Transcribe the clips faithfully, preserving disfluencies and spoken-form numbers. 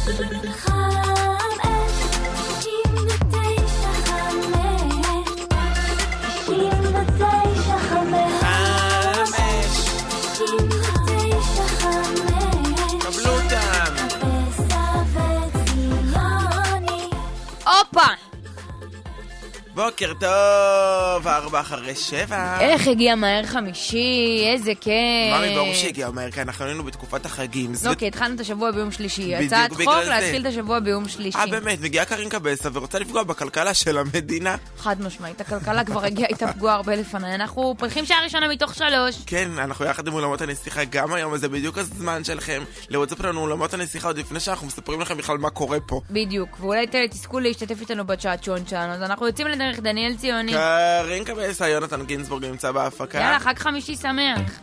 בוקר טוב, ארבע אחרי שבע. איך הגיע מהר חמישי, איזה כיף. מרי, ברור שהגיע מהר, כי אנחנו היינו בתקופת החגים. אוקיי, התחלנו את השבוע ביום שלישי. הצעת חוק להתחיל את השבוע ביום שלישי. אה, באמת, מגיעה קרין קבסה ורוצה לפגוע בכלכלה של המדינה. חד משמעית, הכלכלה כבר הגיעה, הייתה פגועה הרבה לפני. אנחנו פותחים שעה ראשונה מתוך שלוש. כן, אנחנו יחד עם אולמות הנסיכה גם היום, אז זה בדיוק הזמן שלכם לוואטסאפ לנו אולמות הנסיכה עוד לפני שאנחנו מספרים לכם בכלל מה קורה פה. בדיוק, ואולי תזכו להשתתף איתנו בצ'אט שון שלנו. אז אנחנו יוצאים לדרך דניאל ציוני. קרין קבסה, יונתן גינזבורג נמצא בהפקה. יאללה, חג חמישי שמח.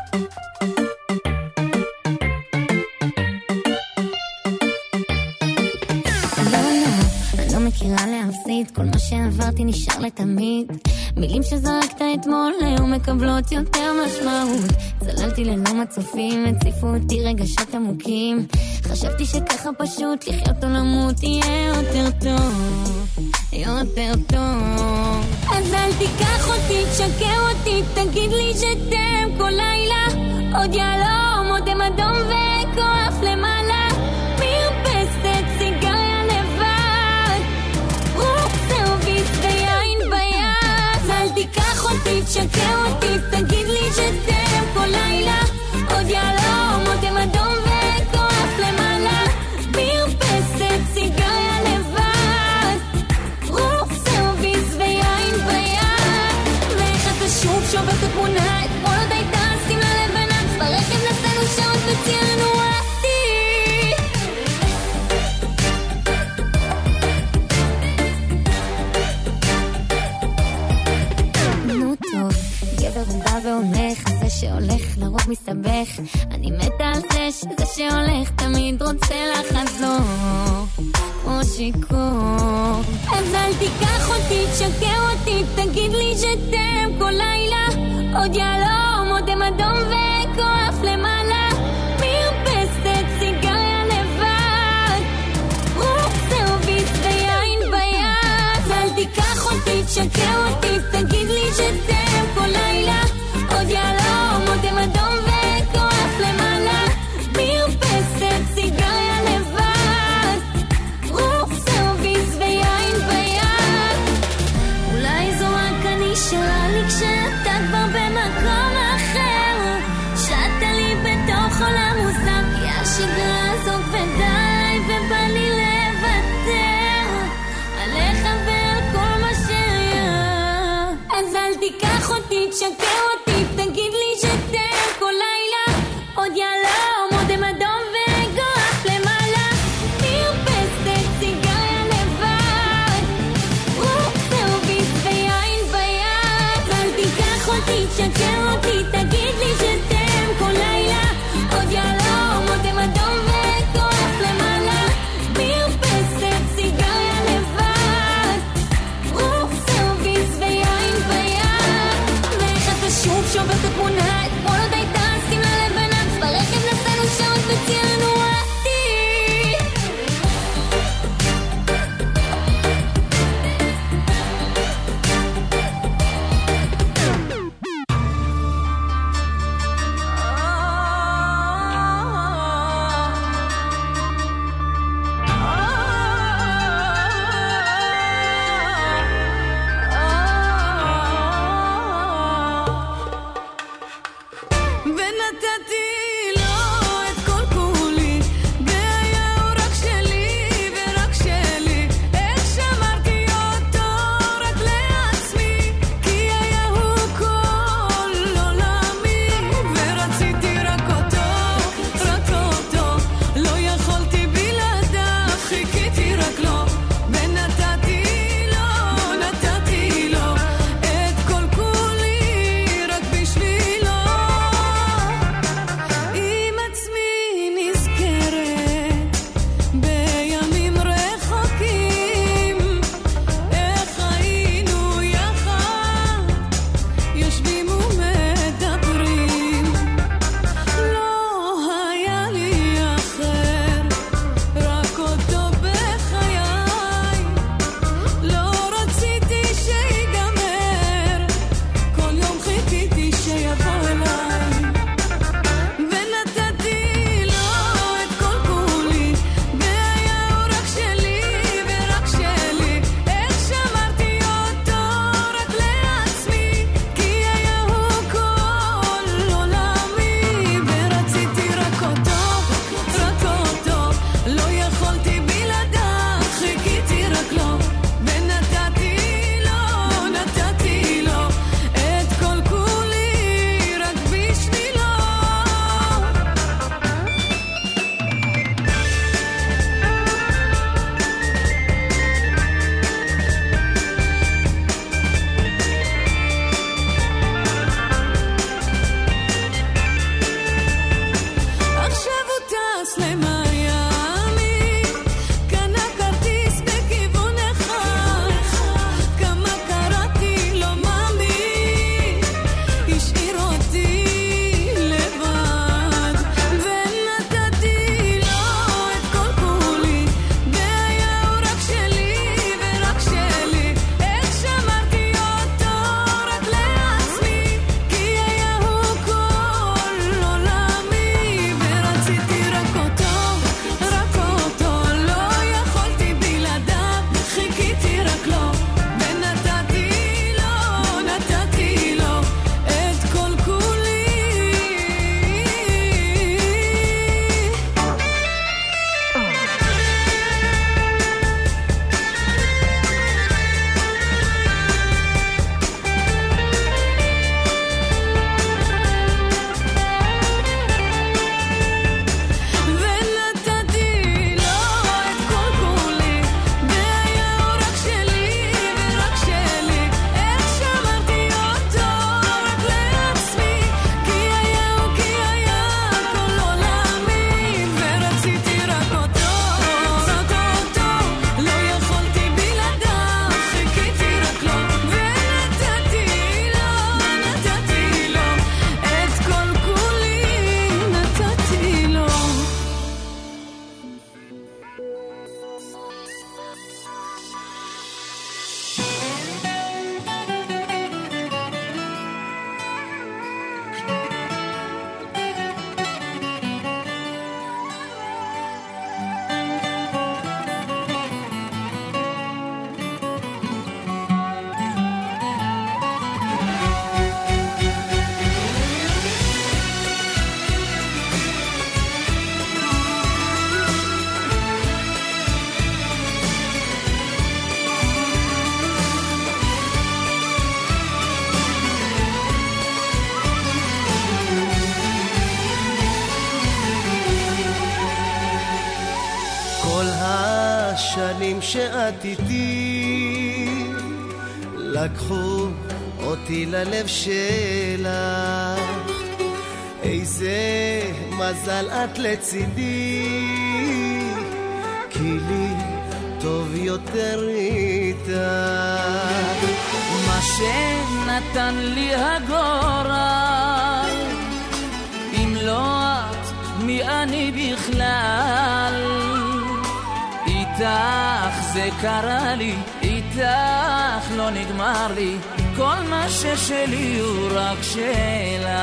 מכירה להפסיד, כל מה שעברתי נשאר לתמיד. מילים שזרקת אתמול היום מקבלות יותר משמעות. צללתי ללא מצופים, הציפו אותי רגשות עמוקים. חשבתי שככה פשוט לחיות או למות יהיה יותר טוב, יותר טוב. אז אל תיקח אותי, תשקר אותי, תגיד לי שתם כל לילה. עוד יעלום, עוד הם אדום וכוח למעלה. מרפסת סיגריה לבד, רוק סרוויס ויין ביד. אל תיקח אותי, תשקר אותי, תגיד לי שתם כל לילה. עוד יעלום, עוד הם אדום וכוח למעלה. מרפסת סיגריה לבד, רוק סרוויס ויין ביד. ואיך אתה שוב שובר את התמונה, אתמול עוד הייתה שמלה לבנה. ברכב נסענו שעות וציירנו עתיד. נו טוב, גבר הוא בא והולך, זה שהולך לרוב מסתבך. אני מתה על זה שזה שהולך תמיד רוצה לחזור כמו שיקור. אז אל תיקח אותי, תשקר אותי, תגיד לי שתם כל לילה. עוד יעלום, עוד הם אדום וכוח למעלה. מרפסת סיגריה לבד, רוק סרוויס ויין ביד. אל תיקח אותי, תשקר אותי, תגיד לי שתם כל לילה. עוד יעלום, עוד הם אדום וכוח למעלה. מרפסת סיגריה לבד, רוק סרוויס ויין ביד. אולי זו רק אני שרה לי כשאתה כבר במקום אחר. שעת לי בתוך עולם מוזר, כי השגרה הזאת ודי ובא לי לוותר עליך ועל כל מה שהיה. אז אל תיקח אותי, תשקר אותי, תגיד לי שתם כל לילה. עוד יעלום, עוד הם אדום וגוח למעלה. מרפסת סיגריה לבד, רוק סרוויס ויין ביד. אל תיקח אותי, תשקר אותי, תגיד לי שתם כל לילה. עוד יעלום, עוד הם אדום וכוח למעלה. מרפסת סיגריה לבד, רוק סרוויס ויין ביד. ואיך אתה השנים שאת איתי לקחו אותי ללב שלך, איזה מזל את לצידי, כי לי טוב יותר איתך. מה שנתן לי הגורל, אם לא את מי אני בכלל, איתך זה קרה לי, איתך לא נגמר לי, כל מה ששלי הוא רק שלך.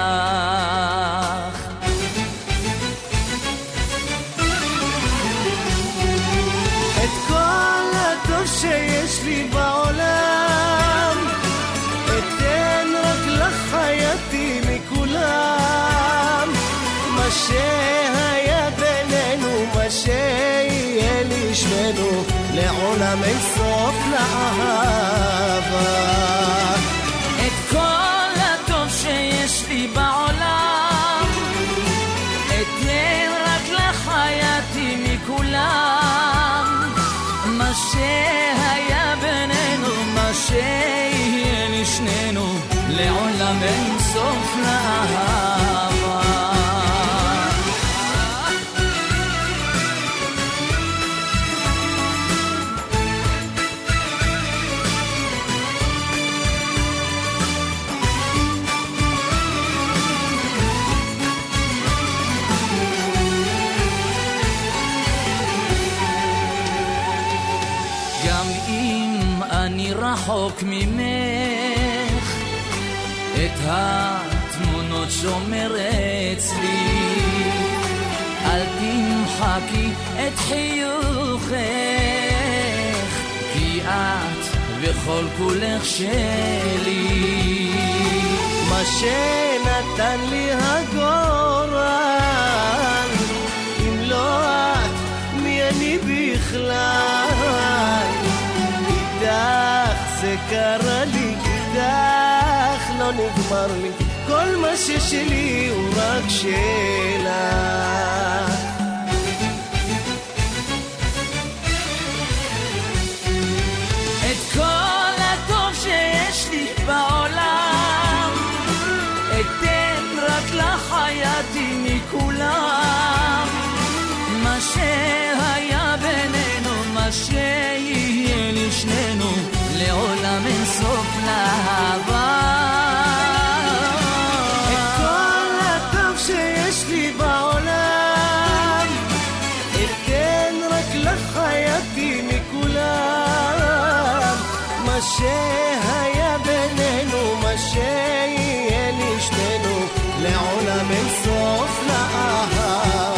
את כל הטוב שיש לי בעולם אתן רק לחייתי מכולם, מה שהיה בינינו, מה שיהיה לשמנו, לעולם אין סוף לאהבה. את כל הטוב שיש לי בעולם אתן רק לחייתי מכולם, מה שהיה בינינו, מה שיהיה לשנינו, לעולם אין סוף לאהבה. רחוק ממך, את התמונות שומר אצלי, אל תמחקי את חיוכך, כי את וכל כולך שלי. מה שנתן לי הגורל, אם לא את מי אני בכלל, איתך זה קרה לי, איתך לא נגמר לי, כל מה ששלי הוא רק שלך. את כל הטוב שיש לי בעולם אתן רק לחייתי מכולם, מה שהיה בינינו, מה שיהיה לשנינו, לעולם אין סוף לאהבה. את כל הטוב שיש לי בעולם אתן רק לחייתי מכולם, מה שהיה בינינו, מה שיהיה לשנינו, לעולם אין סוף לאהבה.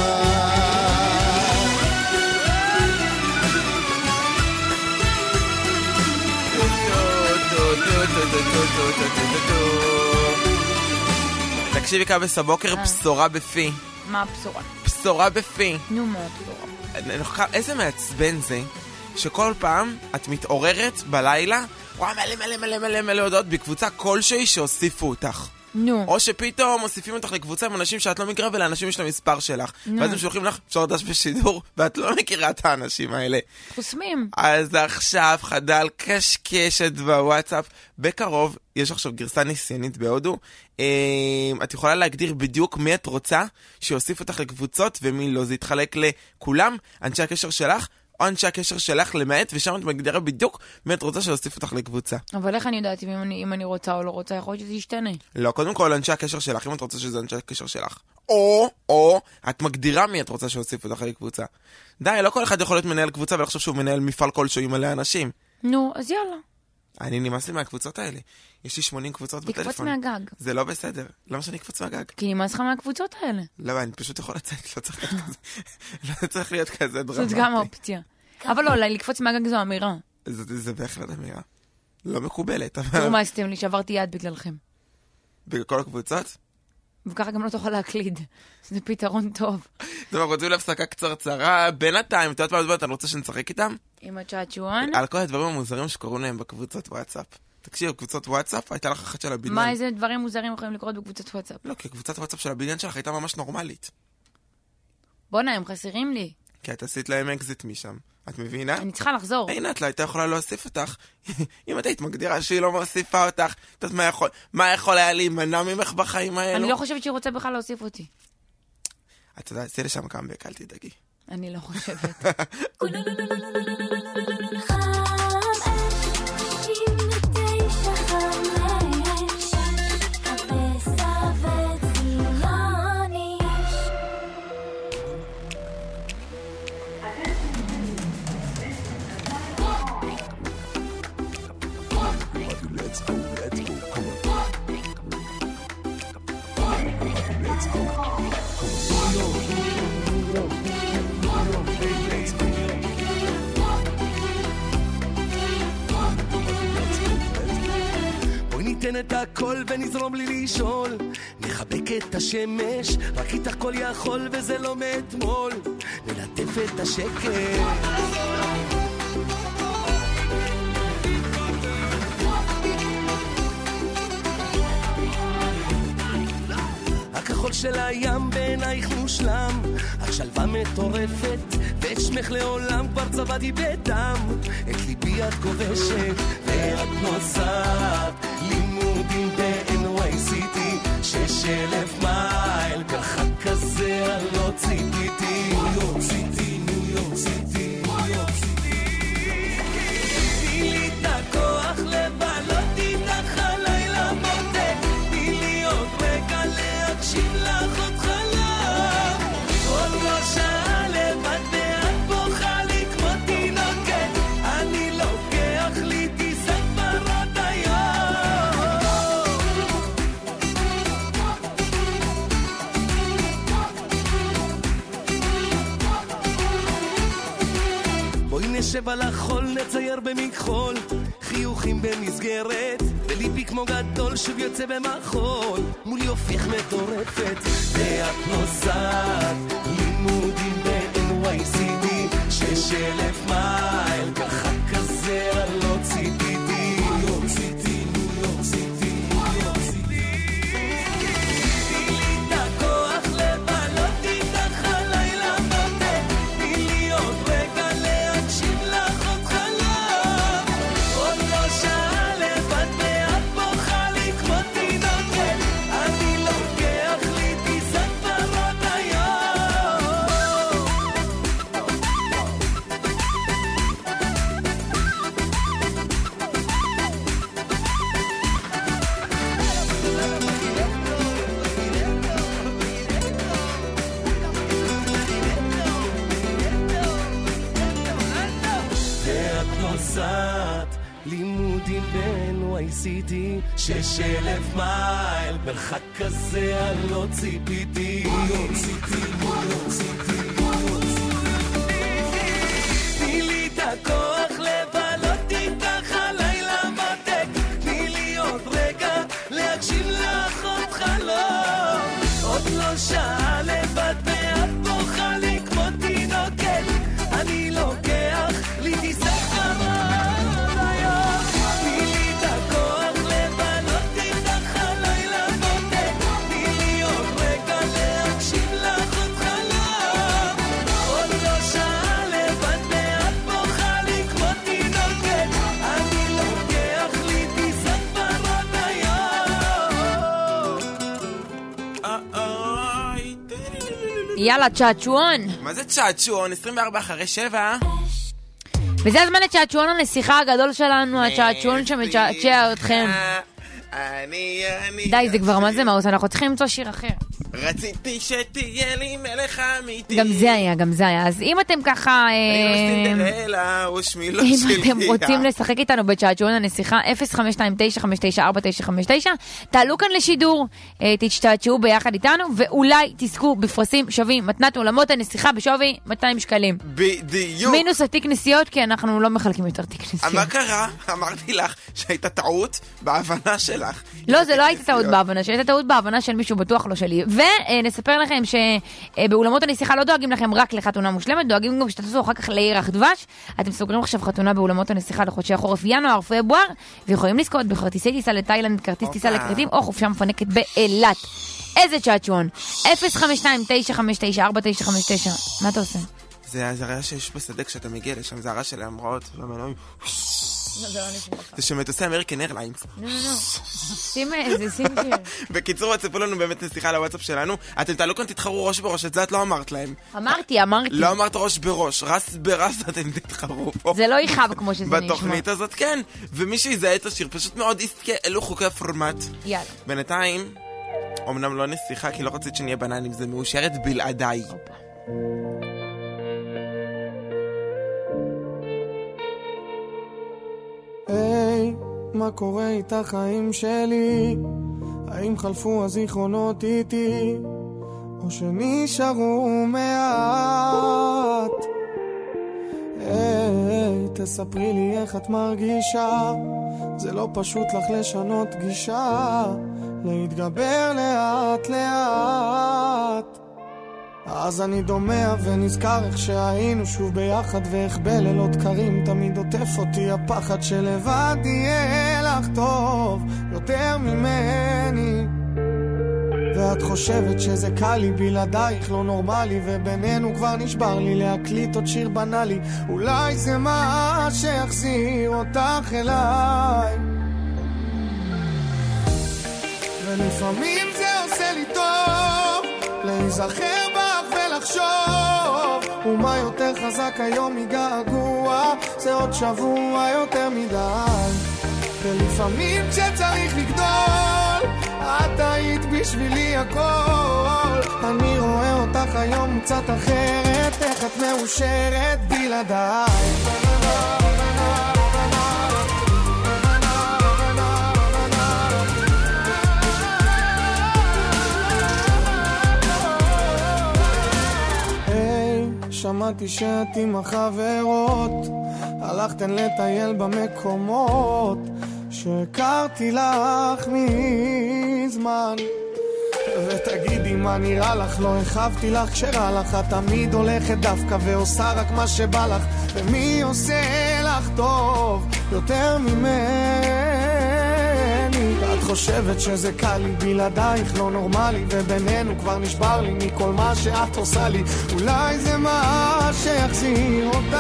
תקשיבי קבס הבוקר, בשורה בפי. מה הבשורה? בשורה בפי. נו, מה הבשורה? איזה מעצבן זה שכל פעם את מתעוררת בלילה, וואי מלא מלא מלא מלא מלא הודעות בקבוצה כלשהי שהוסיפו אותך. נו. או שפתאום מוסיפים אותך לקבוצה עם אנשים שאת לא מכירה, ולאנשים יש למספר שלך. נו. ואז הם שולחים לך אפשר דש בשידור, ואת לא מכירה את האנשים האלה. חוסמים. אז עכשיו חדל קשקשת בוואטסאפ. בקרוב, יש עכשיו גרסה ניסיונית בהודו. את יכולה להגדיר בדיוק מי את רוצה שיוסיף אותך לקבוצות, ומי לא. זה יתחלק לכולם, אנשי הקשר שלך, או אנשי הקשר שלך למעט, ושם את מגדירה בדיוק מי את רוצה שיוסיף אותך לקבוצה. אבל איך אני יודעת אם אני, אם אני רוצה או לא רוצה? יכול להיות שזה ישתנה. לא, קודם כל אנשי הקשר שלך, אם את רוצה שזה אנשי הקשר שלך. או, או, את מגדירה מי את רוצה שיוסיף אותך לקבוצה. די, לא כל אחד יכול להיות מנהל קבוצה, ולחשוב שהוא מנהל מפעל כלשהו עם מלא אנשים. נו, אז יאללה. אני נמאס לי מהקבוצות האלה. יש לי שמונים קבוצות בטלפון. לקפוץ מהגג. זה לא בסדר. למה שאני אקפוץ מהגג? כי נמאס לך מהקבוצות האלה. לא, אני פשוט יכול לצאת, לא צריך להיות כזה, לא צריך להיות כזה דרמטי. זאת גם אופציה. אבל לא, לקפוץ מהגג זו אמירה. זה בהחלט אמירה. לא מקובלת. תראו מה עשיתם לי, שעברתי יד בגללכם. בכל הקבוצות? וככה גם לא תוכל להקליד. זה פתרון טוב. טוב, רוצים להפסקה קצרצרה. בינתיים, אתה יודעת מה הדבר, אתה רוצה שנשחק איתם? עם הצ'אצ'ואן? על כל הדברים המוזרים שקורים להם בקבוצות וואטסאפ. תקשיב, קבוצות וואטסאפ, הייתה לך אחת של הבניין. מה, איזה דברים מוזרים יכולים לקרות בקבוצת וואטסאפ? לא, כי קבוצת וואטסאפ של הבניין שלך הייתה ממש נורמלית. בונה, הם חסרים לי. כי את עשית להם אקזיט משם. את מבינה? אני צריכה לחזור. הנה, את לא הייתה יכולה להוסיף אותך. אם את היית מגדירה שהיא לא מוסיפה אותך, את יודעת מה יכול, מה יכול היה להימנע ממך בחיים האלו? אני לא חושבת שהיא רוצה בכלל להוסיף אותי. את יודעת, זה לשם קאמבק, אל תדאגי. אני לא חושבת. ניתן את הכל ונזרום בלי לשאול, נחבק את השמש, רק איתך כל יכול וזה לא מאתמול, נלטף את השקט. הכחול של הים בעינייך מושלם, את שלווה מטורפת, ואת שמך לעולם כבר צבעתי בדם, את ליבי את כובשת, ואת נוסעת לימודים ב-אן וואי סי טי, שש אלף מייל, ככה כזה אני לא ציפיתי. ניו יורק סיטי, ניו יורק סיטי, ניו יורק סיטי. תני לי את הכוח לבלות איתך הלילה מותק, תני לי עוד רגע להקשיב לך עוד חלב, עוד לא שעה לבד ואת בוכה לי כמו תינוקת, אני לוקח לי טיסה כבר עוד היום. בואי נשב על החול, נצייר במכחול, חיוכים במסגרת, וליבי כמו גדול שוב יוצא במחול, מול יופייך מטורפת, ואת נוסעת לימודים ב-אן וואי סי טי, שש אלף מייל, ככה כזה אני לא ציפיתי. ניו יורק סיטי, ניו יורק סיטי, ניו יורק סיטי. תני לי את הכוח לבלות איתך הלילה מותק, תני לי עוד רגע להקשיב לך עוד חלב, עוד לא שעה לבד ואת בוכה לי כמו תינוקת, אני לוקח לי טיסה כבר עוד היום. ואת נוסעת לימודים ב-אן וואי סי טי, שש אלף מייל, מרחק כזה אני לא ציפיתי. ניו יורק סיטי, ניו יורק סיטי, ניו יורק סיטי. תני לי את הכוח לבלות איתך הלילה מותק, תני לי עוד רגע להקשיב לך עוד חלום, עוד לא שעה לבד ואת בוכה לי כמו תינוקת, אני לוקח לי טיסה כבר עוד היום. תני לי את הכוח לבלות איתך הלילה מותק, תני לי עוד רגע להקשיב לך עוד חלום, עוד לא שעה לבד ואת בוכה לי כמו תינוקת, אני לוקח לי טיסה כבר עוד היום. אוי, יאללה, צ'אצ'ואן. מה זה צ'אצ'ואן? עשרים וארבע אחרי שבע. וזה הזמן לצ'אצ'ואן הנסיכה הגדול שלנו, הצ'אצ'ואן שמצ'עצע אתכם. אני, אני... די, זה כבר מה זה מאוס, אנחנו צריכים למצוא שיר אחר. רציתי שתהיה לי מלך אמיתי. גם זה היה, גם זה היה. אז אם אתם ככה... אני לא סינדרלה, ושמי לא אם שלי. אתם רוצים לשחק איתנו בצ'אצ'ואן הנסיכה, אפס חמש שתיים תשע חמש תשע ארבע תשע חמש תשע, תעלו כאן לשידור, תשתעצ'עו ביחד איתנו, ואולי תזכו בפרסים שווים, מתנת עולמות הנסיכה בשווי מאתיים שקלים. בדיוק. מינוס התיק נסיעות, כי אנחנו לא מחלקים יותר תיק נסיעות. מה קרה? אמרתי לך שהייתה טעות בהבנה שלך. לא, זה לא הייתה טעות בהבנה, שהייתה טעות בהבנה של מישהו, בטוח לא שלי. ונספר לכם שבאולמות הנסיכה לא דואגים לכם רק לחתונה מושלמת, דואגים גם שתטוסו אחר כך לירח דבש. אתם סוגרים עכשיו חתונה באולמות הנסיכה לחודשי החורף ינואר, פברואר, ויכולים לזכות בכרטיסי טיסה לתאילנד, כרטיס טיסה לכרתים או חופשה מפנקת באילת. איזה צ'אצ'ואן? אפס חמש שתיים תשע חמש תשע ארבע תשע חמש תשע. מה אתה עושה? זה הרעש שיש בשדה כשאתה מגיע לשם, זה הרעש של ההמראות והמנועים. זה שמטוסי אמריקן איירליינס. נו, נו, נו. שים איזה, שים שיר. בקיצור, תספרו לנו באמת נשיחה לוואטסאפ שלנו. אתם תעלו כאן, תתחרו ראש בראש, את זה את לא אמרת להם. אמרתי, אמרתי. לא אמרת ראש בראש, רס ברס אתם תתחרו פה. זה לא ייחב כמו שזה נשמע. בתוכנית הזאת כן, ומי שיזהה את השיר פשוט מאוד יסתכל, אלו חוקי הפורמט. יאללה. בינתיים, אמנם לא נשיחה, כי לא רצית שנהיה בננים, זה מאושרת בלעדיי. היי, מה קורה איתך חיים שלי? האם חלפו הזיכרונות איתי? או שנשארו מעט? היי, תספרי לי איך את מרגישה. זה לא פשוט לך לשנות גישה, להתגבר לאט לאט. אז אני דומע ונזכר איך שהיינו שוב ביחד, ואיך בלילות קרים תמיד עוטף אותי הפחד שלבד יהיה לך טוב יותר ממני. ואת חושבת שזה קל לי בלעדייך, לא נורמלי, ובינינו כבר נשבר לי להקליט עוד שיר בנאלי. אולי זה מה שיחזיר אותך אליי, ולפעמים זה עושה לי טוב להיזכר בך ולחשוב, ומה יותר חזק היום מגעגוע, זה עוד שבוע יותר מדי. ולפעמים כשצריך לגדול את היית בשבילי הכל, אני רואה אותך היום קצת אחרת, איך את מאושרת בלעדיי. שמעתי שאת עם החברות הלכתן לטייל במקומות שהכרתי לך מזמן, ותגידי מה נראה לך, לא החבתי לך כשרע לך, את תמיד הולכת דווקא ועושה רק מה שבא לך, ומי עושה לך טוב יותר ממני? את חושבת שזה קל לי בלעדייך, לא נורמלי, ובינינו כבר נשבר לי מכל מה שאת עושה לי. אולי זה מה שיחזיר אותך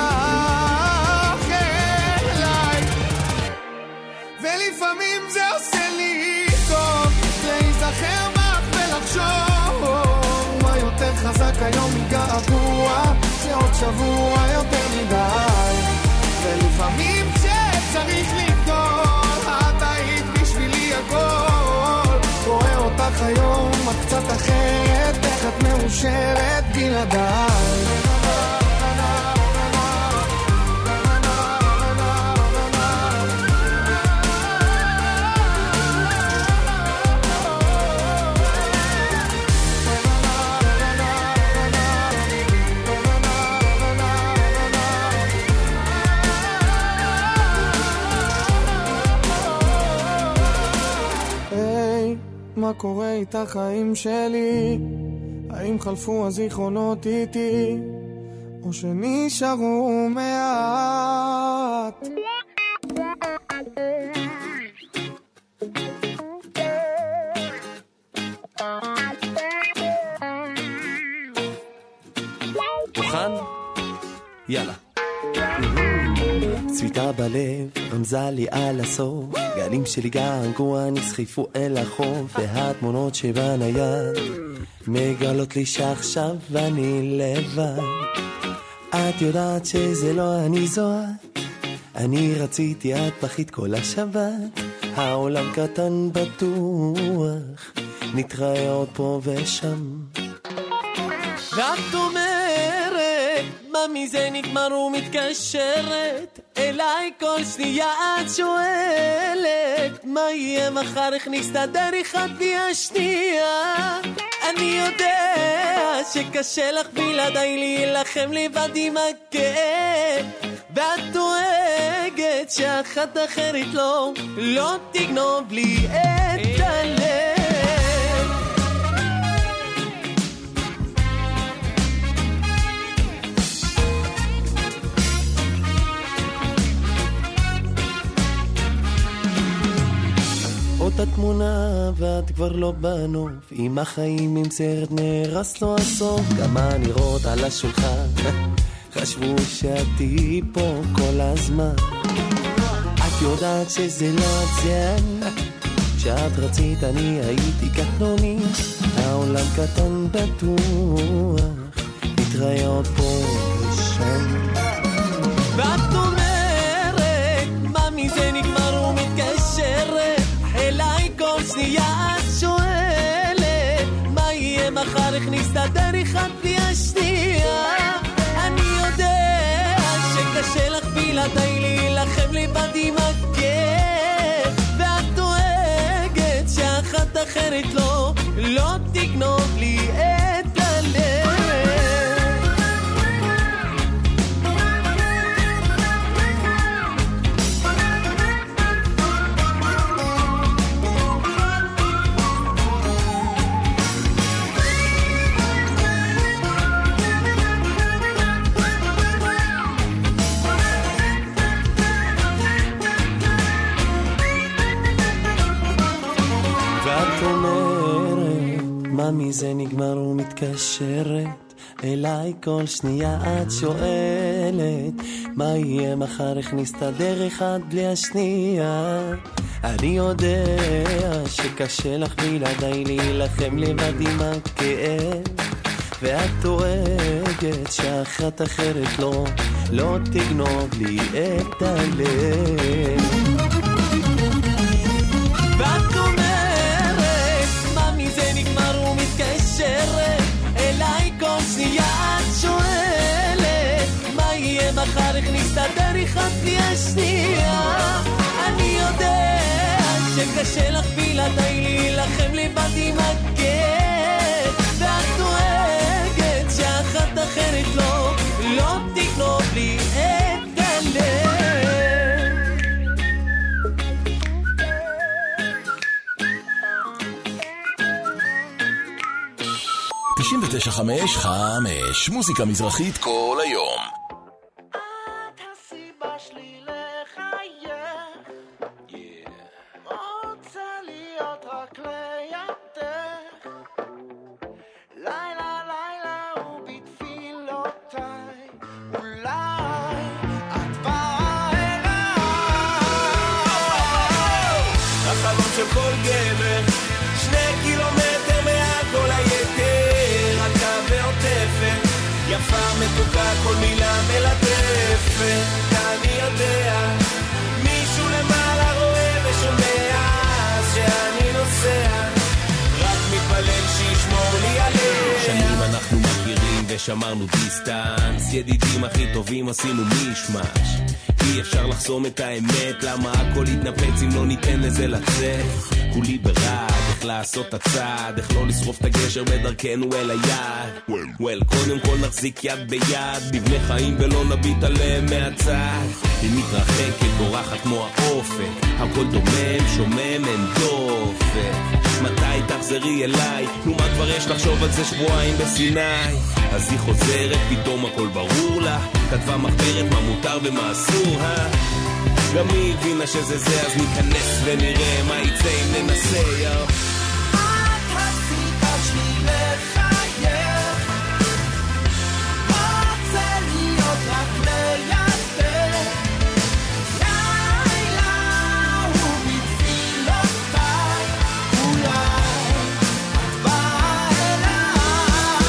אליי, ולפעמים זה עושה לי טוב להיזכר בך ולחשוב, מה יותר חזק היום מגעגוע, זה עוד שבוע יותר מדי. ולפעמים כשצריך לגדול את היית בשבילי הכל, רואה אותך היום את קצת אחרת, איך את מאושרת בלעדיי. מה קורה איתך חיים שלי? האם חלפו הזיכרונות איתי, או שנשארו מעט? מוכן? יאללה. צביטה בלב רמזה לי על הסוף, גלים שלי געגוע נסחיפו אל החוף, והתמונות שבנייד מגלות לי שעכשיו אני לבד. את יודעת שזה לא אני זו את, אני רציתי את בכית כל השבת, העולם קטן בטוח, נתראה עוד פה ושם. ואת אומרת מה מזה נגמר ומתקשרת אליי כל שנייה, את שואלת מה יהיה מחר, איך נסתדר אחד והשנייה. אני יודע שקשה לך בלעדיי להילחם לבד עם הכאב, ואת דואגת שאחת אחרת לא, לא תגנוב לי את הלב. אותה תמונה ואת כבר לא בנוף, עם החיים עם סרט נרס לו הסוף, גם הנראות על השולחן חשבו שאת פה כל הזמן. את יודעת שזה לא עצן, כשאת רצית אני הייתי קטנוני, העולם קטן בטוח, נתראות פה ושם. ואת אומרת, מה מזה נגמר ומתקשרת אליי כל שנייה, את שואלת מה יהיה מחר, איך נסתדר אחד בלי השנייה. אני יודע שקשה לך בלעדיי להילחם לבד עם הכאב, ואת דואגת שאחת אחרת לא, לא תגנוב לי את הלב. מה מזה נגמר ומתקשרת אליי כל שנייה, את שואלת מה יהיה מחר, איך נסתדר אחד בלי השנייה. אני יודע שקשה לך בלעדיי להילחם לבד עם הכאב, ואת דואגת שאחת אחרת לא, לא תגנוב לי את הלב. ואת אומרת מה מזה נגמר ומתקשרת אליי כל שנייה, את שואלת מה יהיה מחר, איך נסתדר אחד בלי השנייה. אני יודע שקשה לך בלעדיי להילחם לבד עם הכאב, ואת דואגת שאחת אחרת לא, לא תגנוב לי את הלב. תשעים ותשע חמש חמש מוזיקה מזרחית כל היום. את הסיבה שלי לחייך, רוצה להיות רק לידך, לילה לילה ובתפילותיי, אולי את באה אליי. החלום של כל גבר, שני קילומטר מעל כל היתר, רכה ועוטפת, יפה מתוקה כל מילה מלטפת. אני יודע מישהו למעלה רואה ושומע שאני נוסע, רק מתפלל שישמור לי עליה. שנים אנחנו מכירים ושמרנו דיסטנס, ידידים הכי טובים עשינו מישמש, אי אפשר לחסום את האמת, למה הכל יתנפץ אם לא ניתן לזה לצאת. כולי ברד, איך לעשות את הצעד, איך לא לשרוף את הגשר בדרכנו אל היד. וול, קודם כל נחזיק יד ביד, בבני חיים ולא נביט עליהם מהצד. היא מתרחקת, בורחת כמו האופק, הכל דומם, שומם, אין דופק. מתי תחזרי אליי? נו מה כבר יש לחשוב על זה שבועיים בסיני. אז היא חוזרת, פתאום הכל ברור לה, כתבה מחברת מה מותר ומה אסור, אה? גם היא הבינה שזה זה, אז ניכנס ונראה מה יצא אם ננסה, יאו. את הסיבה שלי לחייך, רוצה להיות רק לידך, לילה ובתפילותיי, אולי את באה אליי.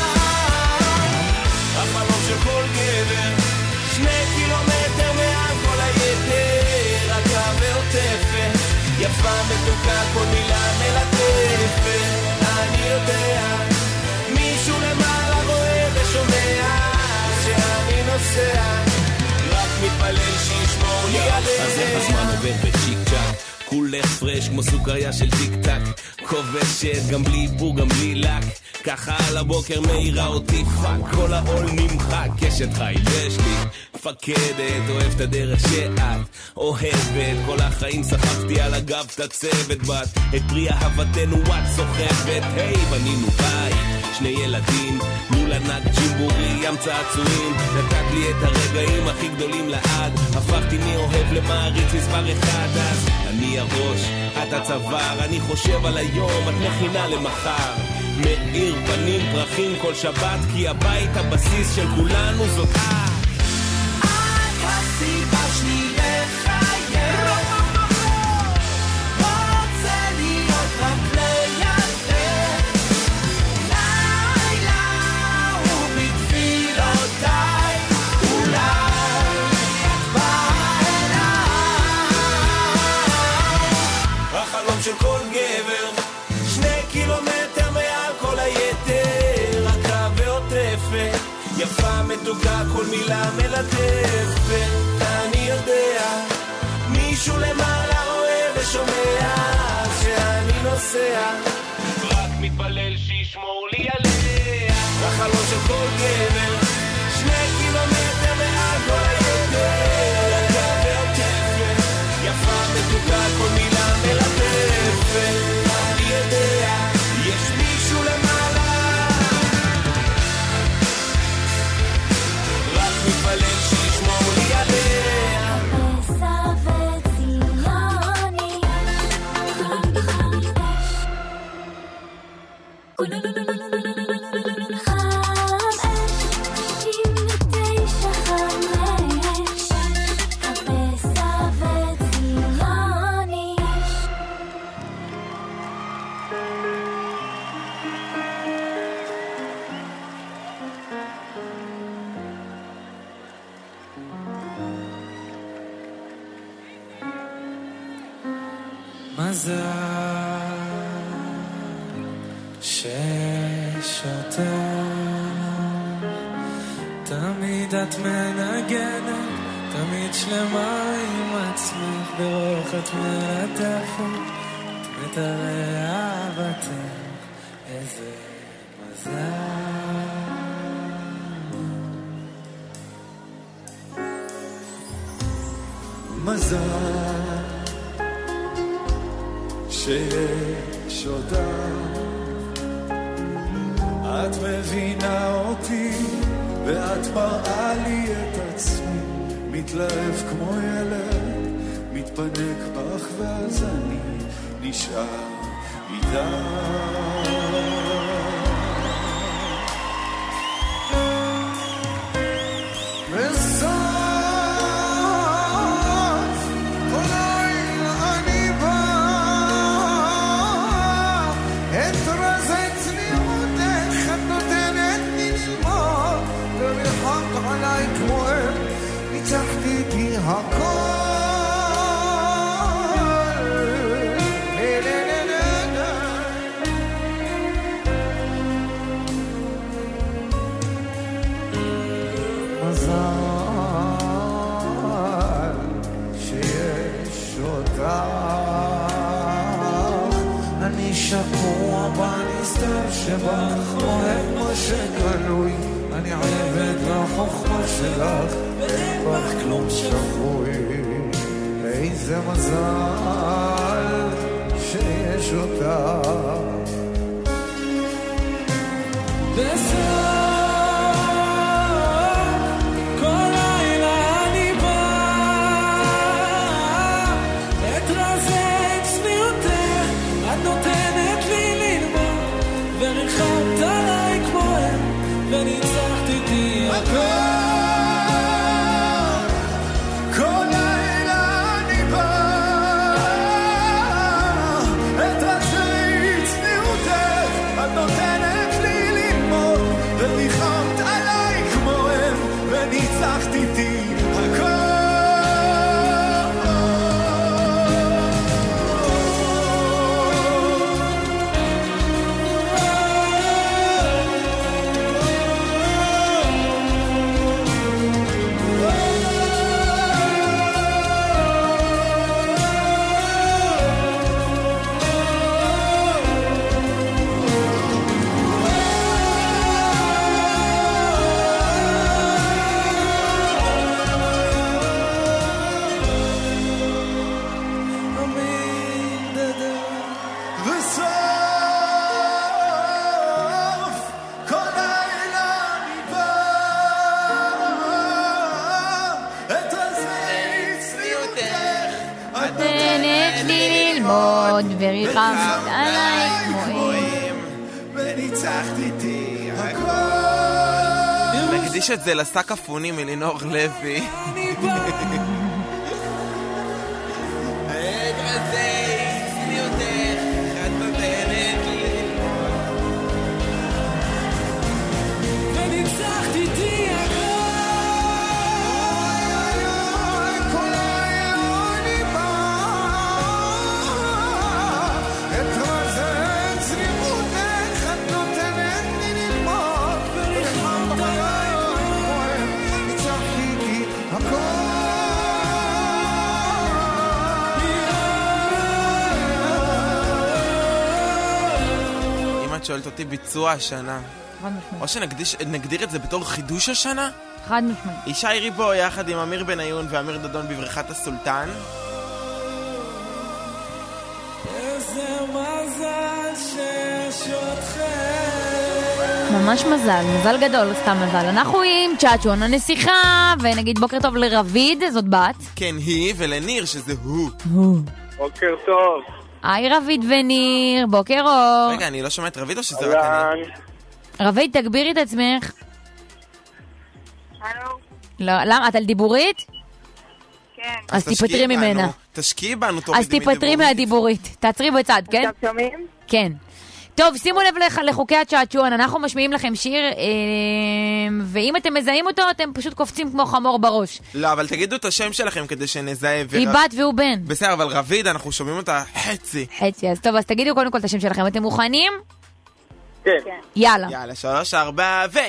החלום של כל גבר, שני קילומטר מעל כל היתר, רכה ועוטפת, יפה מתוקה כל מילה מלטפת. אני יודע מישהו למעלה רואה ושומע שאני נוסע, רק מתפלל שישמור לי עליה. אז איך הזמן עובר בצ'יק צ'ק, כולך פרש כמו סוכריה של טיק טק, כובשת גם בלי איפור גם בלי לק, ככה על הבוקר מאירה אותי פאק, כל העול נמחק, קשת חיל יש לי, מפקדת, אוהב את הדרך שאת אוהבת, כל החיים שחקתי על הגב את הצוות בת, את פרי אהבתנו את סוחבת, היי בנינו בית, שני ילדים, מול ענק ג'ימבורי, ים צעצועים, נתת לי את הרגעים הכי גדולים לעד, הפכתי מאוהב למעריץ מספר אחד, אז אני הראש, את הצוואר, אני חושב על היום, את מכינה למחר, מאיר פנים פרחים כל שבת, כי הבית הבסיס של כולנו זאת את. את הסיבה שלי לחייך, רוצה להיות רק לידך, לילה ובתפילותיי, אולי את באה אליי. החלום של כל גבר, שני קילומטר מעל כל היתר, רכה ועוטפת, יפה מתוקה כל מילה מלטפת. אני יודע, מישהו למעלה רואה ושומע שאני נוסע, רק מתפלל שישמור לי עליה. החלום של כל גבר, שני קילומטר מעל כל היתר, רכה ועוטפת, יפה מתוקה כל מילה מלטפת. אני יודע, יש מישהו למעלה, רק מתפלל שישמור לי עליה. פסע וציוני, חם אש, שישים ותשע חמש, הפסע וציוני. מזל שיש אותה, תמיד את מנגנת, תמיד שלמה עם עצמך, ברוח את מלטפת, את מתארי אהבתך, איזה מזל. מזל שיש אותה, את מבינה אותי ואת מראה לי את עצמי, מתלהב כמו ילד, מתפנק בך ואז אני נשאר איתה. שקוע בנסתר שבך, אוהב מה שגלוי, אני עבד לחוכמה שלך, אין בך כלום שפוי. איזה מזל שיש אותה. בסוף כל לילה אני בא, את רזי צניעותך את נותנת לי ללמוד, וריחמת עליי כמו הם, וניצחת איתי הכל. כל לילה אני בא, את רזי צניעותך את נותנת לי ללמוד, וריחמת עליי כמו הם, וניצחת איתי הכל. וריחמת עליי כמו הם, ניצחת איתי הכל. נקדיש את זה לשק אפוני מלינור לוי. שואלת אותי ביצוע השנה. חד משמעית. או שנגדיר את זה בתור חידוש השנה? חד משמעית. ישי ריבו יחד עם אמיר בניון ואמיר דדון בבריכת הסולטן. איזה מזל שיש אתכם. ממש מזל, מזל גדול, סתם מזל. אנחנו עם צ'אצ'ון הנסיכה, ונגיד בוקר טוב לרביד, זאת בת. כן, היא, ולניר, שזה הוא. הוא. בוקר טוב. היי רביד וניר, בוקר אור. רגע, אני לא שומעת רביד או שזה רק אני? רביד, תגבירי את עצמך. הלו? לא, למה? את על דיבורית? כן. אז תיפטרי ממנה. תשקיעי בנו תוך אז תיפטרי מהדיבורית. תעצרי בצד, כן? עכשיו שומעים? כן. טוב, שימו לב לך לחוקי הצ'אצ'ון, אנחנו משמיעים לכם שיר, ואם אתם מזהים אותו, אתם פשוט קופצים כמו חמור בראש. לא, אבל תגידו את השם שלכם כדי שנזהה. היא בת והוא בן. בסדר, אבל רביד, אנחנו שומעים אותה חצי. חצי, אז טוב, אז תגידו קודם כל את השם שלכם. אתם מוכנים? כן. יאללה. יאללה, שלוש, ארבע, ו...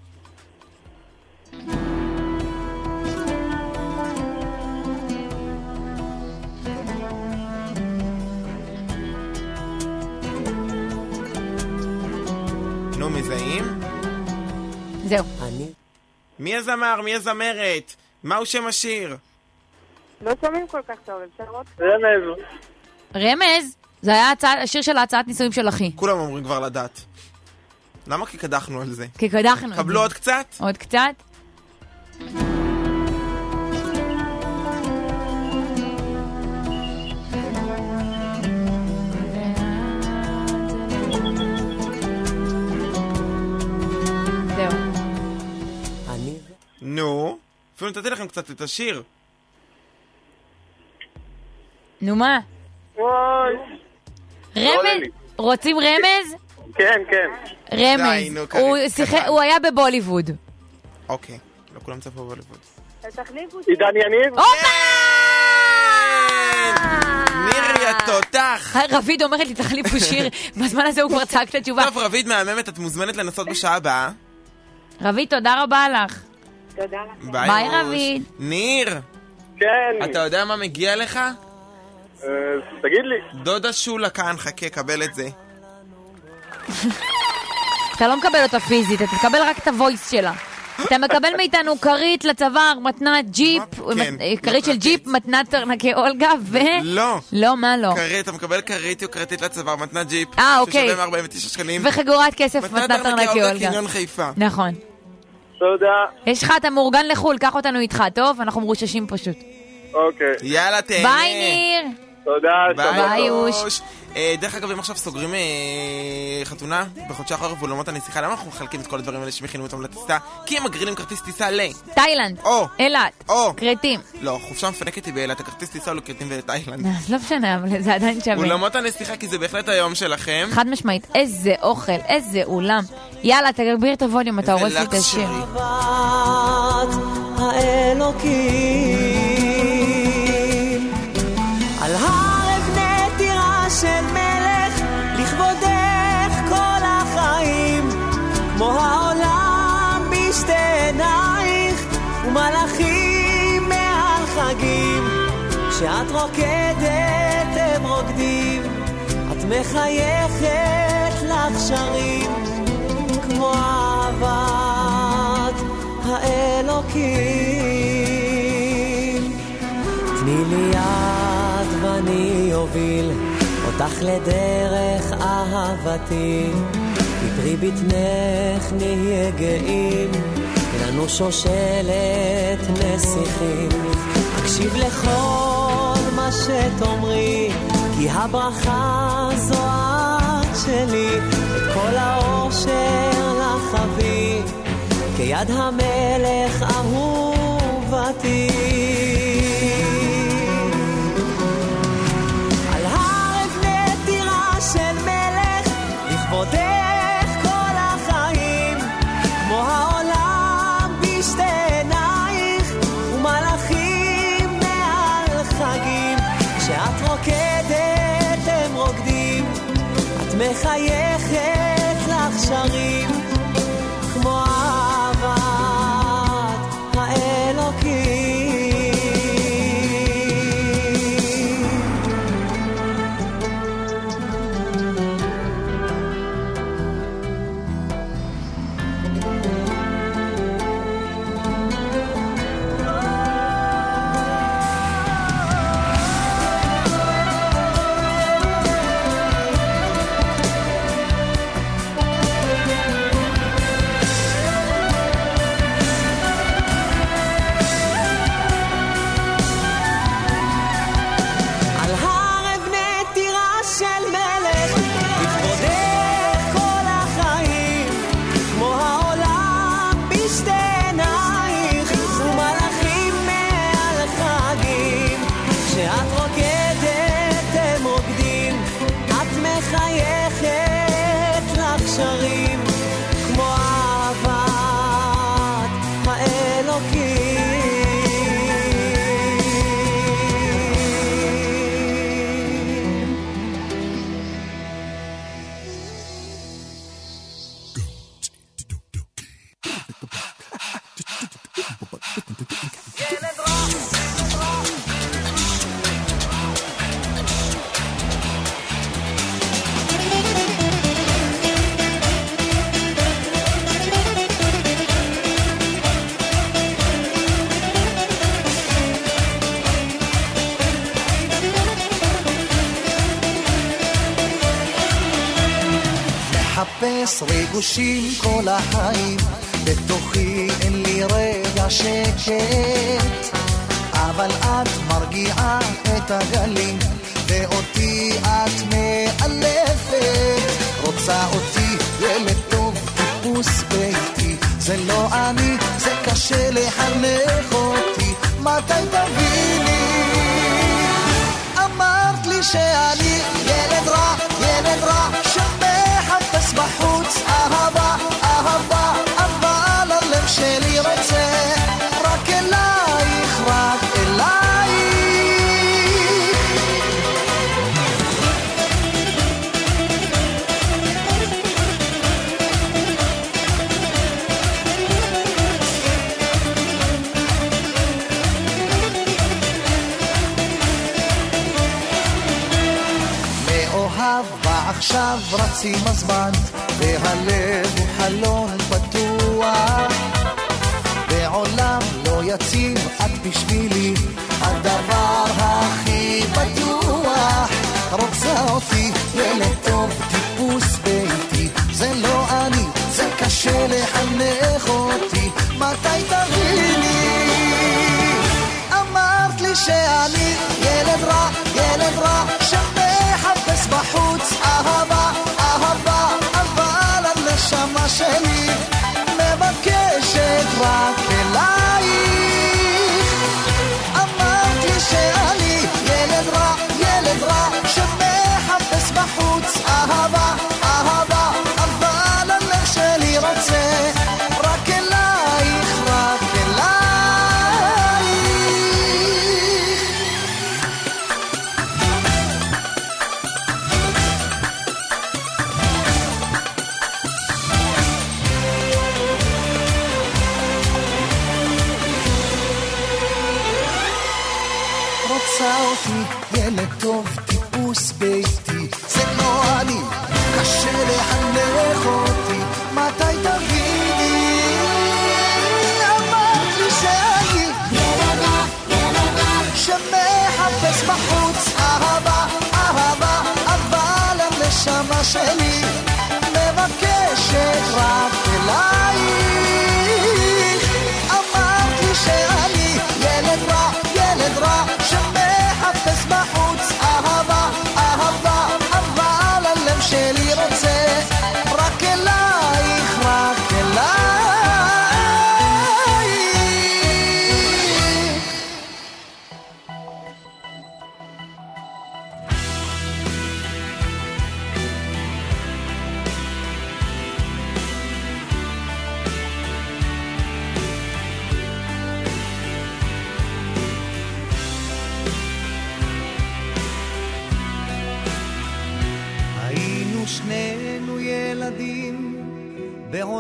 נו, מזהים? זהו. מי הזמר? מי הזמרת? מהו שם השיר? לא שומעים כל כך טוב, אפשר עוד? רמז. רמז? זה היה השיר של ההצעת נישואים של אחי. כולם אומרים כבר לדעת. למה? כי קדחנו על זה. כי קדחנו. קבלו עוד קצת? עוד קצת? נו, אפילו נתתי לכם קצת את השיר. נו מה? וואי. רמז? רוצים רמז? כן, כן. רמז. הוא היה בבוליווד. אוקיי, לא כולם צפו בבוליווד. תחליפו עידן יניב? ניר יתותח. רביד אומרת לי תחליפו שיר, בזמן הזה הוא כבר צעק את התשובה. טוב, רביד מהממת, את מוזמנת לנסות בשעה הבאה. רביד, תודה רבה לך. תודה לך. ביי רביד. ניר. כן. אתה יודע מה מגיע לך? תגיד לי. דודה שולה כאן, חכה, קבל את זה. אתה לא מקבל אותה פיזית, אתה מקבל רק את הוויס שלה. אתה מקבל מאיתנו קרית לצוואר, מתנת ג'יפ, קרית של ג'יפ, מתנת ארנקי אולגה, ו... לא. לא, מה לא? קרית, אתה מקבל קרית או קרתית לצוואר, מתנת ג'יפ. אה, אוקיי. ששווה ארבעים ותשע שקלים. וחגורת כסף, מתנת ארנקי אולגה. קניון חיפה. נכון. תודה. יש לך, אתה מאורגן לחול, קח אותנו איתך, טוב? אנחנו מרוששים פשוט. אוקיי. יאללה, תהנה. ביי ניר. תודה. ביי יוש. דרך אגב, אם עכשיו סוגרים חתונה בחודשי החורף ואולמות הנסיכה, למה אנחנו מחלקים את כל הדברים האלה שמכינים אותם לטיסה? כי הם מגרילים כרטיס טיסה ל... תאילנד, אילת, קרטים. לא, חופשה מפנקת היא באילת, הכרטיס טיסה הוא לקרטים ולתאילנד. לא משנה, אבל זה עדיין שווה. אולמות הנסיכה, כי זה בהחלט היום שלכם. חד משמעית, איזה אוכל, איזה אולם. יאללה, תגביר את הווליום, אתה הורס לי את השיר. על הר אבני טירה של מלך, לכבודך כל החיים, כמו העולם בשתי עינייך, ומלאכים מעל חגים. כשאת רוקדת הם רוקדים, את מחייכת לך שרים, כמו אהבת האלוקים. תני לי יד ואני אוביל אותך לדרך אהבתי, בפרי בטנך נהיה גאים, לנו שושלת נסיכים. אקשיב לכל מה שתאמרי, כי הברכה זו את שלי, את כל האושר לך אביא, כיד המלך אהובתי. על הר אבנה טירה של מלך, לכבודך כל החיים, כמו העולם בשתי עינייך, ומלאכים מעל חגים. כשאת רוקדת הם רוקדים, את מחייכת לך שרים, כמו אהבת האלוקים. מחפש ריגושים כל החיים, בתוכי אין לי רגע שקט, אבל את מרגיעה את הגלים, ואותי את מאלפת. רוצה אותי ילד טוב, טיפוס ביתי, זה לא אני, זה קשה לחנך אותי. מתי תביני? אמרת לי שאני ילד רע, ילד רע, שמחפש בחוץ אהבה, אהבה, אבל הלב שלי רוצה רק אלייך, רק אלייך. מאוהב ועכשיו רצים הזמן, והלב הוא חלון פתוח, בעולם לא יציב, את בשבילי הדבר הכי בטוח. רוצה אותי ילד טוב, טיפוס ביתי, זה לא אני, זה קשה לחנך אותי. מתי תביני? אמרת לי שאני ילד רע, ילד רע, שמחפש בחוץ אהבה, אהבה, אבל הנשמה שלי מבקשת רק אלייך. אמרת לי שאני ילד רע, ילד רע, שמחפש בחוץ אהבה, אהבה, אבל הלב שלי רוצה רק אלייך, רק אלייך. רוצה אותי ילד טוב, טיפוס ביתי, זה לא אני, קשה לחנך אותי. מתי תביני? אמרת לי שאני ילד רע, ילד רע, שמחפש בחוץ אהבה, אהבה, אבל הנשמה שלי מבקשת רק אלייך. אמרת לי שאני ילד רע, ילד רע, שמחפש בחוץ אהבה, אהבה, אבל הלב שלי רוצה רק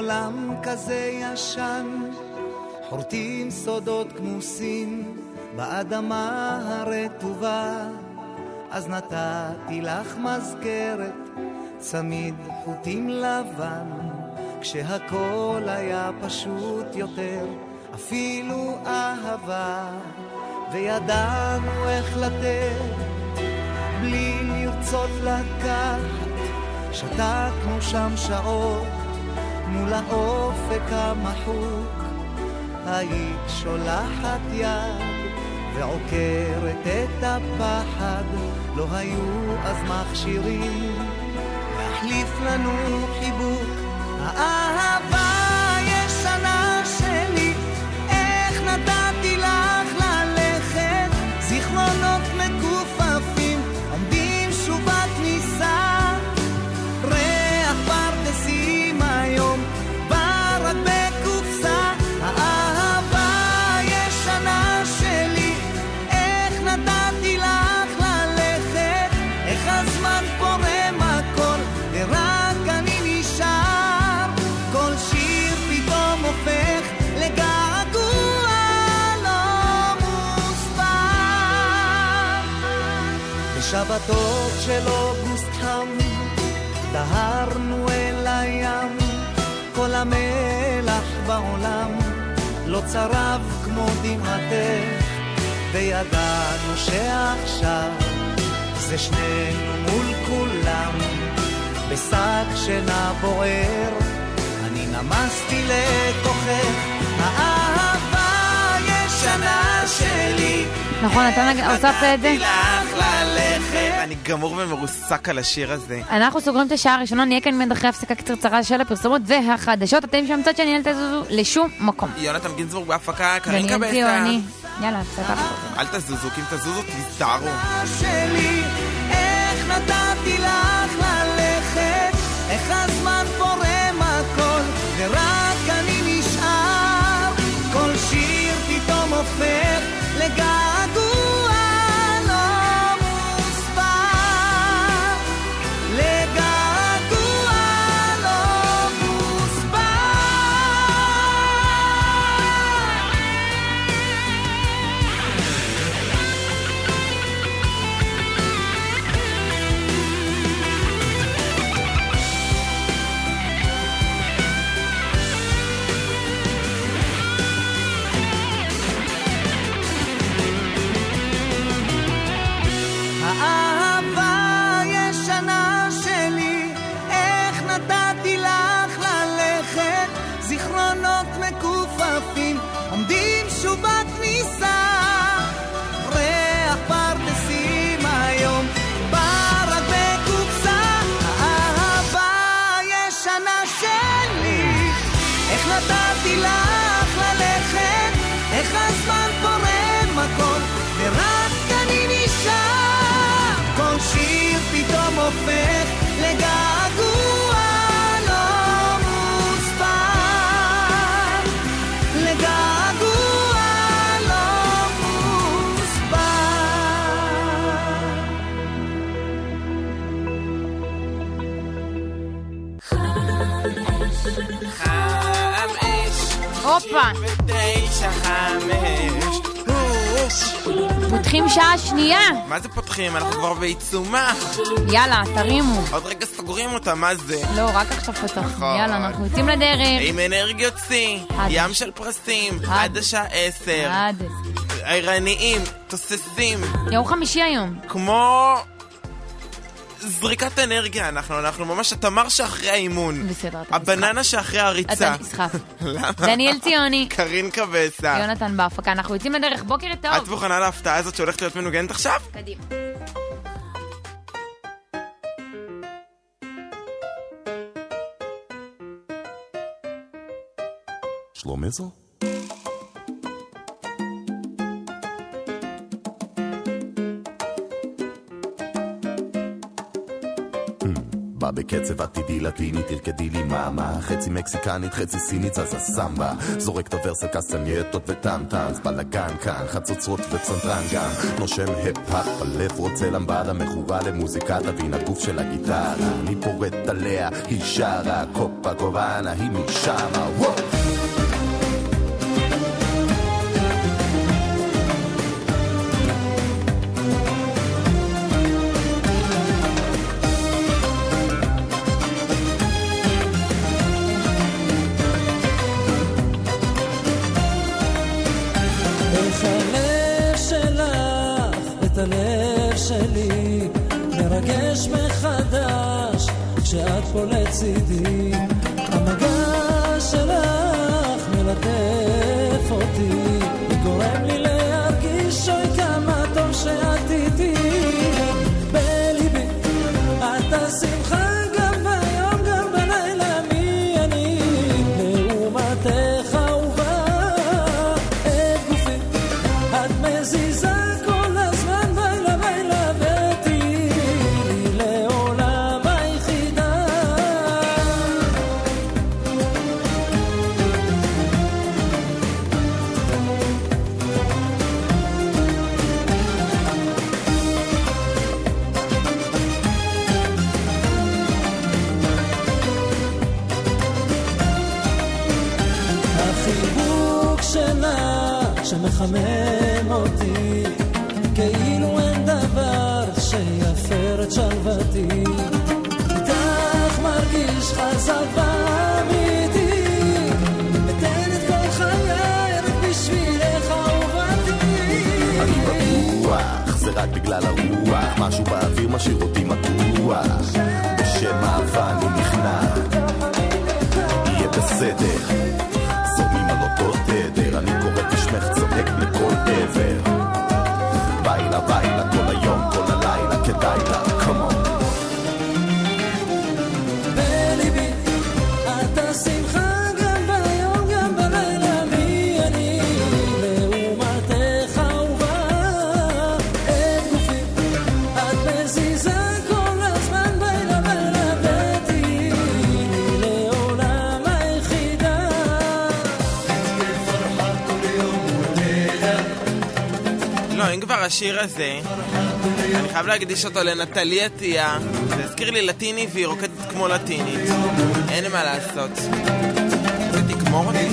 בעולם כזה ישן חורטים סודות כמוסים באדמה הרטובה אז נתתי לך מזכרת צמיד חוטים לבן כשהכל היה פשוט יותר אפילו אהבה וידענו איך לתת בלי לרצות לקחת שתקנו שם שעות מול האופק המחוק היית שולחת יד ועוקרת את הפחד לא היו אז מכשירים להחליף לנו חיבוק האהבה ישנה שלי איך נתתי לך ללכת זיכרונות מקופפים עומדים שוב בכניסה ריח פרדסים היום בא רק בקופסה האהבה ישנה שלי איך נתתי לך ללכת איך הזמן פורם הכל ורק אני נשאר כל שיר פתאום הופך לגעגוע לא מוסבר בשבתות של אוגוסט חם דהרנו אל הים כל המלח בעולם לא צרב כמו דמעתך וידענו שעכשיו זה שנינו מול כולם בשק שינה בוער אני נמסתי לתוכך האהבה ישנה שלי נכון, אתה הוספת את זה? אני גמור ומרוסק על השיר הזה. אנחנו סוגרים את השעה הראשונה, נהיה כאן מיד אחרי הפסקה קצרצרה של הפרסומות והחדשות. אתם שם צד שאני אל תזוזו לשום מקום. יונתן גינזבורג בהפקה, קרין קבסה. דניאל ציוני. יאללה, הפסקה. אל תזוזו, כי אם תזוזו תזדרו. איך נתתי לך ללכת איך הזמן פורם הכל ורק אני נשאר כל שיר פתאום הופך לגעגוע לא מוסבר לגעגוע לא מוסבר האהבה ישנה שלי איך נתתי לך ללכת זיכרונות מקופפים עומדים שוב בכניסה ריח פרדסים היום בא רק בקופסה האהבה ישנה שלי איך נתתי לך ללכת איך הזמן פורם מקום ורק אני נשאר כל שיר פתאום הופך לגעגוע לא מוסבר לגעגוע לא מוסבר חמש הופה ותשע חמש פותחים שעה שנייה. מה זה פותחים? אנחנו כבר בעיצומה. יאללה, תרימו. עוד רגע סוגרים אותה, מה זה? לא, רק עכשיו פתחנו. יאללה, אנחנו יוצאים לדרך. עם אנרגיות צי, ים של פרסים, עד השעה עשר. עד. עירניים, תוססים. יום חמישי היום. כמו זריקת אנרגיה אנחנו, אנחנו ממש התמר שאחרי האימון. בסדר, אתה הבננה שאחרי הריצה. אתה נסחף. למה? דניאל ציוני. קרין קבסה. יונתן בהפקה. אנחנו יוצאים לדרך. בוקר טוב. את מוכנה להפתעה הזאת שהולכת להיות מנוגנת עכשיו? קדימה. שלום איזו? בא בקצב עתידי לטיני, תרקדי לי מאמה, חצי מקסיקנית, חצי סינית, זזה סמבה, זורק את הוורס על קסטנייטות וטמטמס, בלגן כאן, חצוצרות ופסנתרן גם, נושם הפ-הפ, הלב רוצה למבדה, מכורה למוזיקת אבין הגוף של הגיטרה, אני פורט עליה, היא שרה, קופה קובנה, היא משמה, וואו! מרגש מחדש כשאת פה לצידי, המגע שלך מלטף אותי, גורם לי להרגיש אוי כמה טוב שאת איתי בליבי, את השמחה גם ביום גם בלילה, מי אני לעומתך אהובה, את גופי את מזיזה כל הזמן בילה בילה שמחמם אותי, כאילו אין דבר שיפר את שלוותי, איתך מרגיש חזק ואמיתי, אתן את כל חיי רק בשבילך אהובתי. אני בטוח, זה רק בגלל הרוח, משהו באוויר משאיר אותי מתוח, בשם אהבה אני נכנע, יהיה בסדר, זורמים על אותו תדר, אני קורא בשמך צודק לכל עבר, בילה בילה כל היום כל הלילה כדאי לה, come on. בליבי את השמחה גם ביום גם בלילה, מי אני לעומתך אהובה, את גופי את מזיזה כל הזמן בילה בילה, ותהי לי לעולם היחידה. לא, אם כבר השיר הזה, אני חייב להקדיש אותו לנטלי עטיה, זה הזכיר לי לטיני והיא רוקדת כמו לטינית, אין מה לעשות, זה תגמור אותי.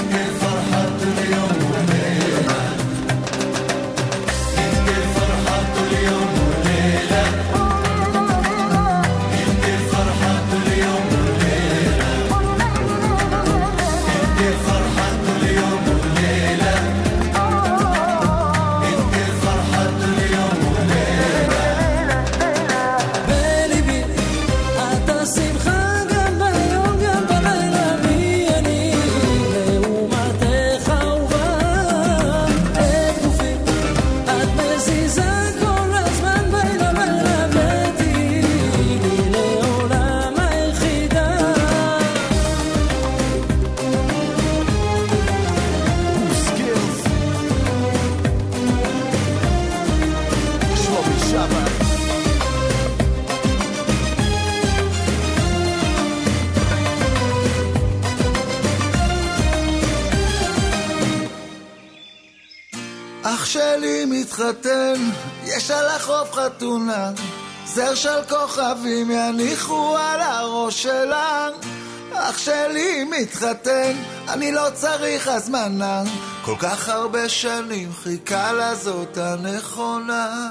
אח שלי מתחתן, יש על החוף חתונה, זר של כוכבים יניחו על הראש שלה. אח שלי מתחתן, אני לא צריך הזמנה, כל כך הרבה שנים חיכה לזאת הנכונה.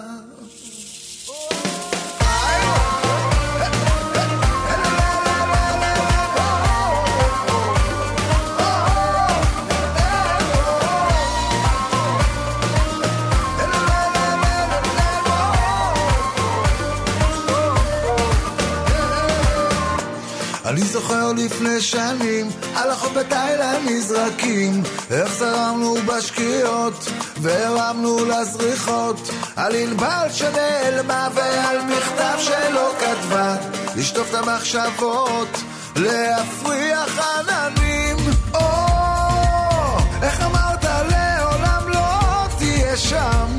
אני זוכר לפני שנים, על החוף בתאילנד נזרקים, איך זרמנו בשקיעות, והרמנו לזריחות, על ענבל שנעלמה ועל מכתב שלא כתבה, לשטוף את המחשבות, להפריח עננים. או, איך אמרת, לעולם לא תהיה שם,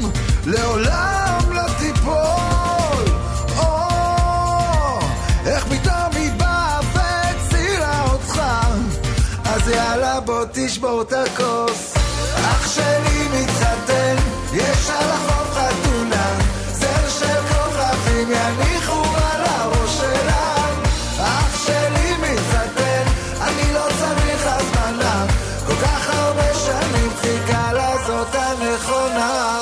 לעולם לא תיפול. או, איך פתאום לשבור את הכוס. אח שלי מתחתן, יש על החוף חתונה, זר של כוכבים יניחו על הראש שלה. אח שלי מתחתן, אני לא צריך הזמנה, כל כך הרבה שנים חיכה לזאת הנכונה.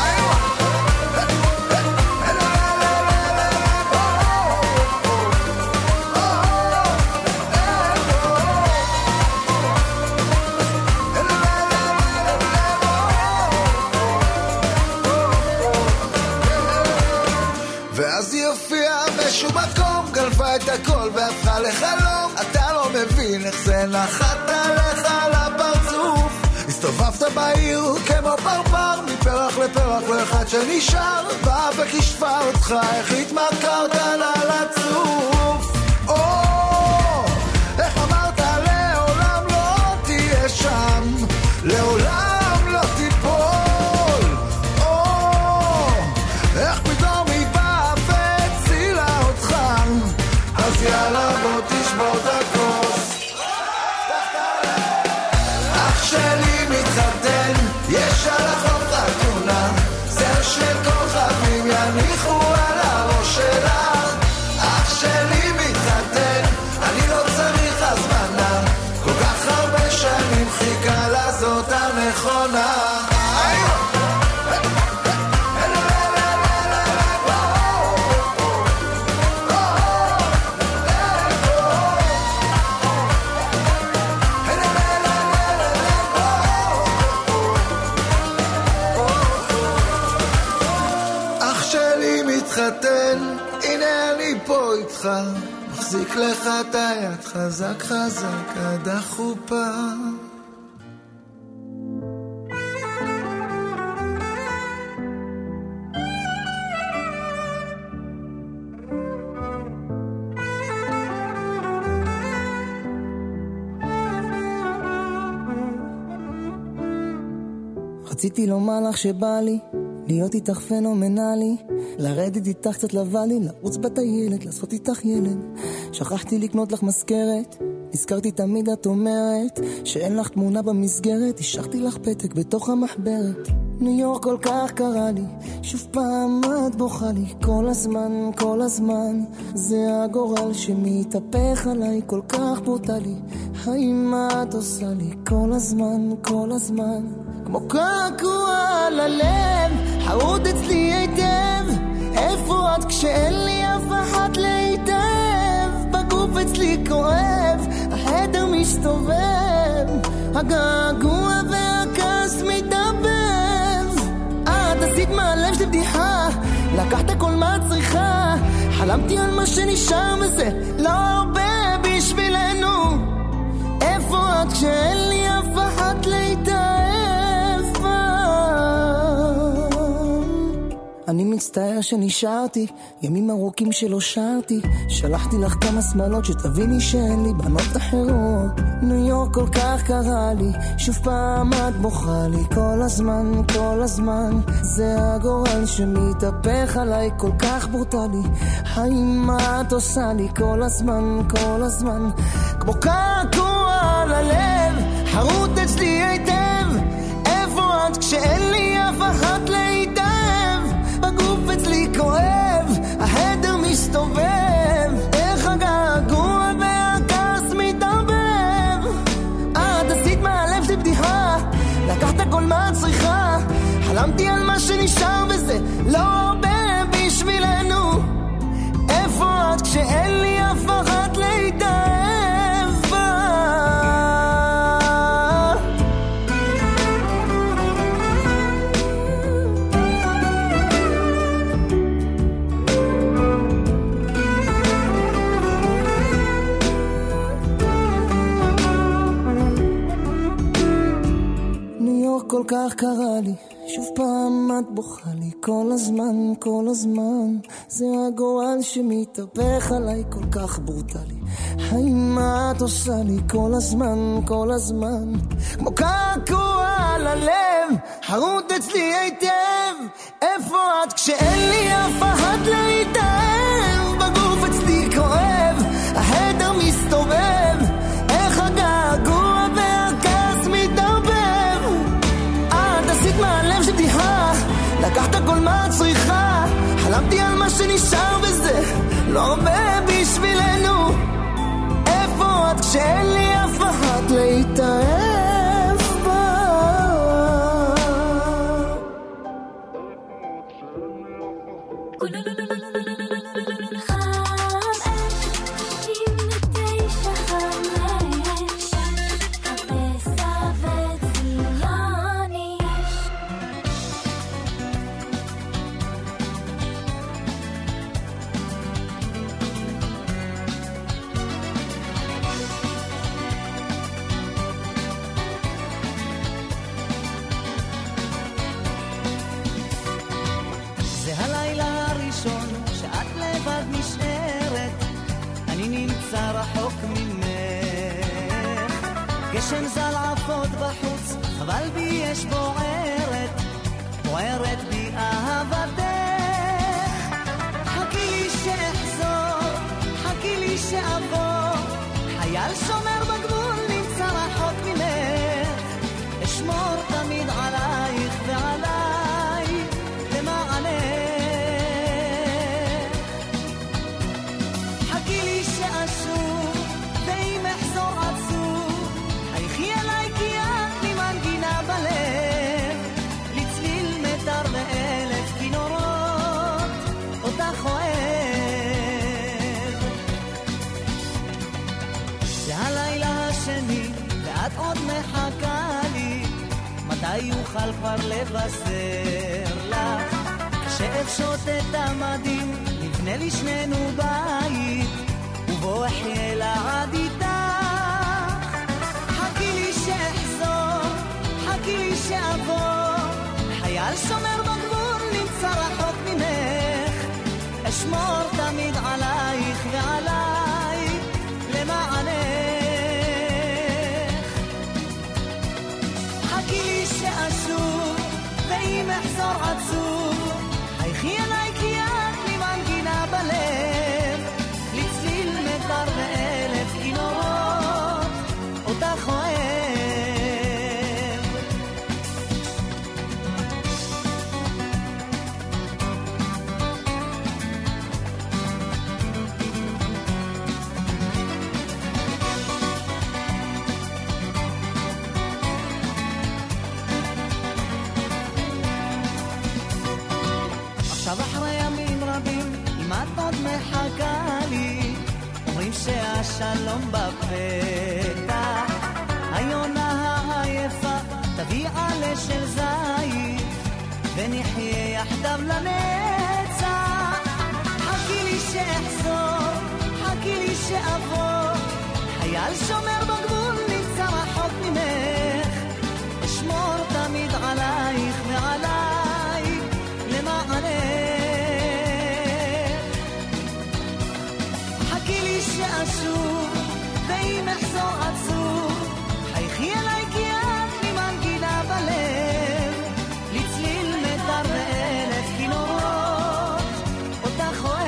את הכל והפכה לחלום, אתה לא מבין איך זה נחת עליך לפרצוף. הסתובבת בעיר כמו פרפר, מפרח לפרח לאחד שנשאר, באבק השפה אותך, איך התמכרת לה לצוף. או, איך אמרת לעולם לא תהיה שם, לעולם לא תיפול. או, איך פתאום היא באה והצילה אותך, אז יאללה בוא תשבור את הכוס. אח שלי מתחתן, יש על החוף חתונה, זר של כוכבים יניחו על הראש שלה. אח שלי מתחתן, אני לא צריך הזמנה, כל כך הרבה שנים חיכה לזאת הנכונה. הנה אני פה איתך, מחזיק לך את היד חזק חזק עד החופה. רציתי לומר לך שבא לי להיות איתך פנומנלי, לרדת איתך קצת לבלי, לרוץ בטיילת, לעשות איתך ילד. שכחתי לקנות לך מזכרת, נזכרתי תמיד את אומרת שאין לך תמונה במסגרת, השארתי לך פתק בתוך המחברת. ניו יורק כל כך קרה לי, שוב פעם את בוכה לי, כל הזמן, כל הזמן, זה הגורל שמתהפך עליי, כל כך ברוטלי. האם את עושה לי כל הזמן, כל הזמן, כמו קעקוע על הלב, חרוט אצלי היטב. איפה את כשאין לי אף אחת להתאהב? בגוף אצלי כואב, החדר מסתובב, הגעגוע והכעס מתעבב. את עשית מהלב שלי בדיחה, לקחת כל מה את צריכה, חלמתי על מה שנשאר וזה לא הרבה בשבילנו. איפה את כשאין לי אף אחת להתאהב? אני מצטער שנשארתי, ימים ארוכים שלא שרתי, שלחתי לך כמה שמאלות שתביני שאין לי בנות אחרות. ניו יורק כל כך קרה לי, שוב פעם את בוכה לי, כל הזמן, כל הזמן, זה הגורל שמתהפך עליי, כל כך ברוטלי. האם את עושה לי כל הזמן, כל הזמן, כמו קעקוע על הלב, חרוט אצלי היטב. איפה את כשאין לי אף אחת להתאהב? בגוף אצלי כואב, החדר מסתובב, איך הגעגוע והכעס מתערבב. את עשית מהלב שלי בדיחה, לקחת כל מה את צריכה, חלמתי על מה שנשאר וזה לא הרבה בשבילנו. איפה את כשאין לי אף אחת להתאהב? כל כך קרה לי, שוב פעם את בוכה לי, כל הזמן, כל הזמן, זה הגורל שמתהפך עליי, כל כך ברוטלי. האם את עושה לי כל הזמן, כל הזמן, כמו קעקוע על הלב, חרוט אצלי היטב. איפה את כשאין לי אף אחת להתאהב? בגוף אצלי כואב, החדר מסתובב, איך הגעגוע והכעס מתערבב. לקחת כל מה צריכה, חלמתי על מה שנשאר בזה, לא הרבה בשבילנו. איפה את כשאין לי אף אחת להתאהב בה? רחוק ממך, גשם זל עפות בחוץ, אבל בי יש בוערת, בוערת בי אהבתך. חכי לי שאחזור, חכי לי שאבוא, חייל שומר בגבול נמצא רחוק ממך, אשמור תמיד עלייך ועליי למענך. חכי לי שאשוב ואם אחזור עצוב, חייכי אליי כי את לי מנגינה בלב, לצליל מטר ואלף כינורות אותך אוהב. זה הלילה השני ואת עוד מחכה לי, מתי יוכל כבר לבשר לך, כשאפשוט את המדים נבנה לי שנינו בית, ובו אחיה לעד איתך. חכי לי שאחזור, חכי לי שאבוא, חייל שומר בגבול נמצא רחוק ממך, אשמור תמיד עלייך ועליי למענך. חכי לי שאשוב ואם אחזור עצוב, חייכי אליי כי את לי מנגינה בלב, לצליל מטר ואלף כינורות אותך אוהב. עכשיו אחרי ימים רבים, אם את עוד מחכה לי, אומרים שהשלום בפתח, היונה העייפה תביא עלה של זית, ונחיה יחדיו לנצח. חכי לי שאחזור, חכי לי שאבוא, חייל שומר בגבול נמצא רחוק ממך, אשמור תמיד עלייך ועליי למענך. חכי לי שאשוב ואם אחזור עצוב, חייכי אליי כי את לי מנגינה בלב, לצליל מטר ואלף כינורות אותך אוהב.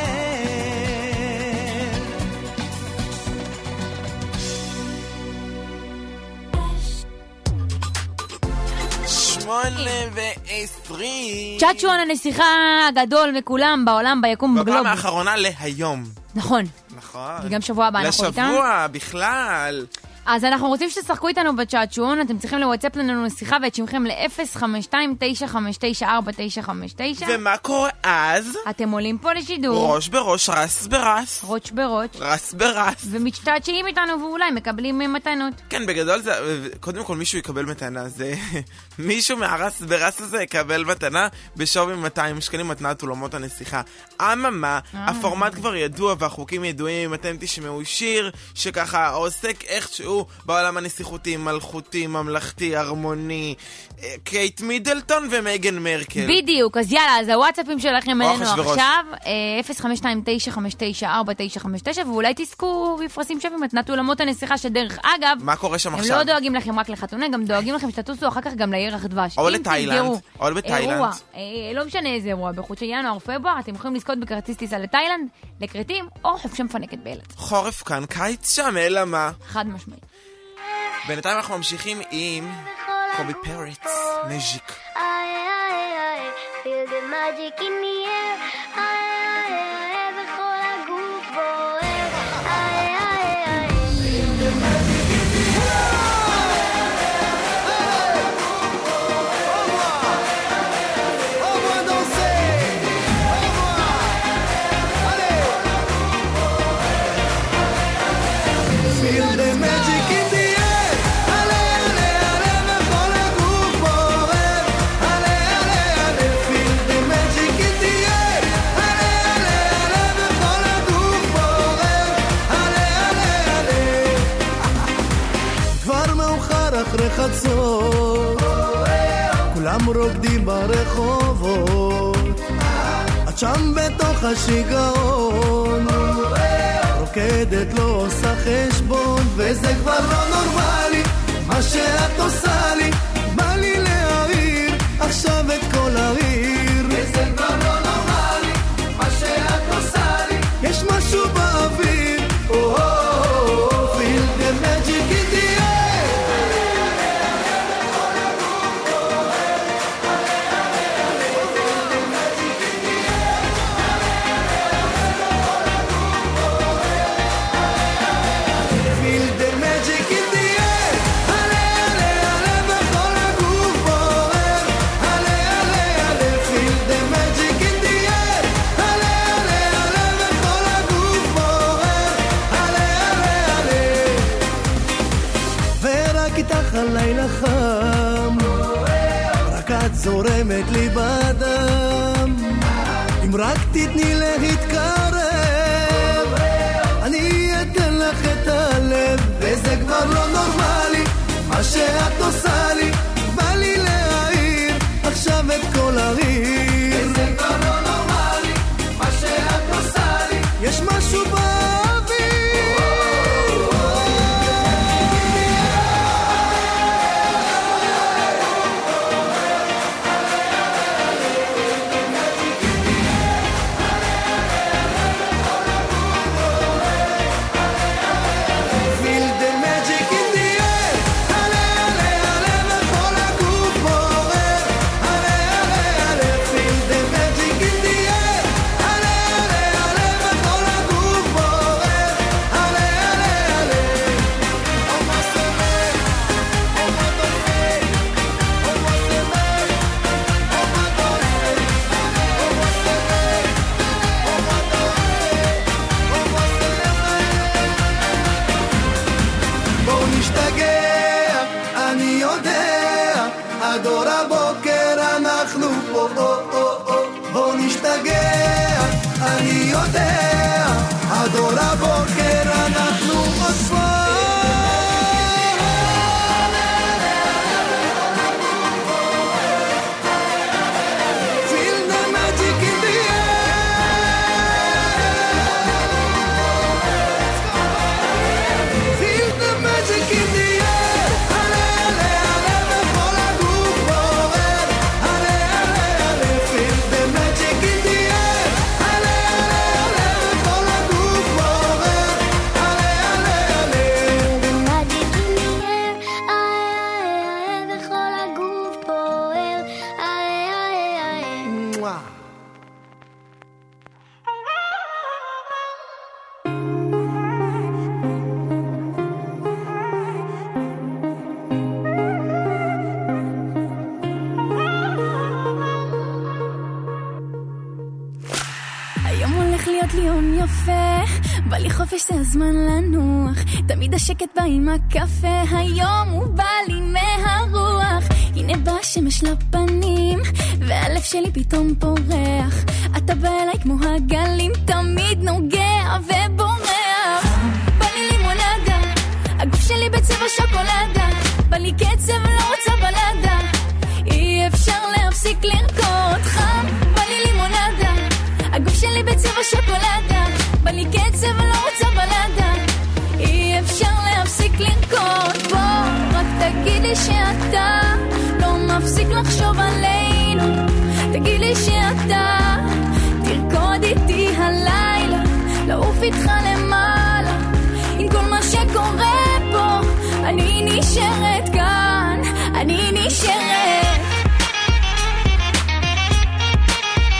שמונה ועשרים. צ'אצ'ואן הנסיכה הגדול מכולם בעולם, ביקום, בגלוב. בפעם האחרונה להיום. נכון. נכון. וגם שבוע הבא אנחנו איתם. לשבוע בכלל. אז אנחנו רוצים שתשחקו איתנו בצ'אצ'ון, אתם צריכים לוואטסאפ לנו נסיכה ואת שמכם ל-אפס חמש שתיים תשע חמש תשע ארבע תשע חמש תשע. ומה קורה אז? אתם עולים פה לשידור. ראש בראש, רס ברס. ראש בראש. רס ברס. ומצ'טאצ'יים איתנו ואולי מקבלים מתנות. כן, בגדול זה, קודם כל מישהו יקבל מתנה, זה מישהו מהרס ברס הזה יקבל מתנה בשווי מאתיים שקלים, מתנת אולמות הנסיכה. אממה, הפורמט כבר ידוע והחוקים ידועים, אתם תשמעו שיר שככה עוסק איכשהו בעולם הנסיכותי, מלכותי, ממלכתי, הרמוני, קייט מידלטון ומייגן מרקל. בדיוק, אז יאללה, אז הוואטסאפים שלכם אלינו עכשיו, אפס חמש שתיים תשע חמש תשע ארבע תשע חמש תשע, ואולי תזכו בפרסים שווים מתנת אולמות הנסיכה, שדרך אגב, מה קורה שם הם עכשיו? לא דואגים לכם רק לחתונה, גם דואגים לכם שתטוסו אחר כך גם לירח דבש. או לתאילנד, או בתאילנד. לא משנה איזה אירוע, בחודשי ינואר, פברואר, אתם יכולים לזכות בכרטיס טיסה לתאילנד, לכרתים, או חופשה מפנקת באילת. חורף כאן, קיץ שם, אלא מה? חד משמעית. בינתיים אנחנו ממשיכים עם קובי פריץ, מז'יק. I, I, I feel magic in the air. איי איי איי וכל הגוף בוער. איי איי איי feel the magic in the air. אחרי חצות כולם רוקדים ברחובות את שם בתוך השיגעון רוקדת לא עושה חשבון וזה כבר לא נורמלי מה שאת עושה לי בא לי להעיר עכשיו את כל העיר וזה כבר לא נורמלי מה שאת עושה לי יש משהו באוויר oh, oh, oh, feel the magic in the air. הלילה חם רק את זורמת לי בדם אם רק תתני להתקרב אני אתן לך את הלב וזה כבר לא נורמלי מה שאת עושה לי בא לי להעיר עכשיו את כל העיר וזה כבר לא נורמלי מה שאת עושה לי יש משהו באוויר בא לי חופש, זה הזמן לנוח, תמיד השקט בא עם הקפה, היום הוא בא לי מהרוח, הנה בא שמש לפנים, והלב שלי פתאום פורח, אתה בא אליי כמו הגלים, תמיד נוגע ובורח, בא לי לימונדה, הגוף שלי בצבע שוקולדה, בא לי קצב לא רוצה בלדה, אי אפשר להפסיק לרקוד חם, בא לי לימונדה, הגוף שלי בצבע שוקולדה, בא לי קצב לא רוצה בלדה, אי אפשר להפסיק לרקוד, בוא רק תגיד לי שאתה לא מפסיק לחשוב עלינו, תגיד לי שאתה תרקוד איתי הלילה, לעוף איתך למעלה, עם כל מה שקורה פה, אני נשארת כאן, אני נשארת.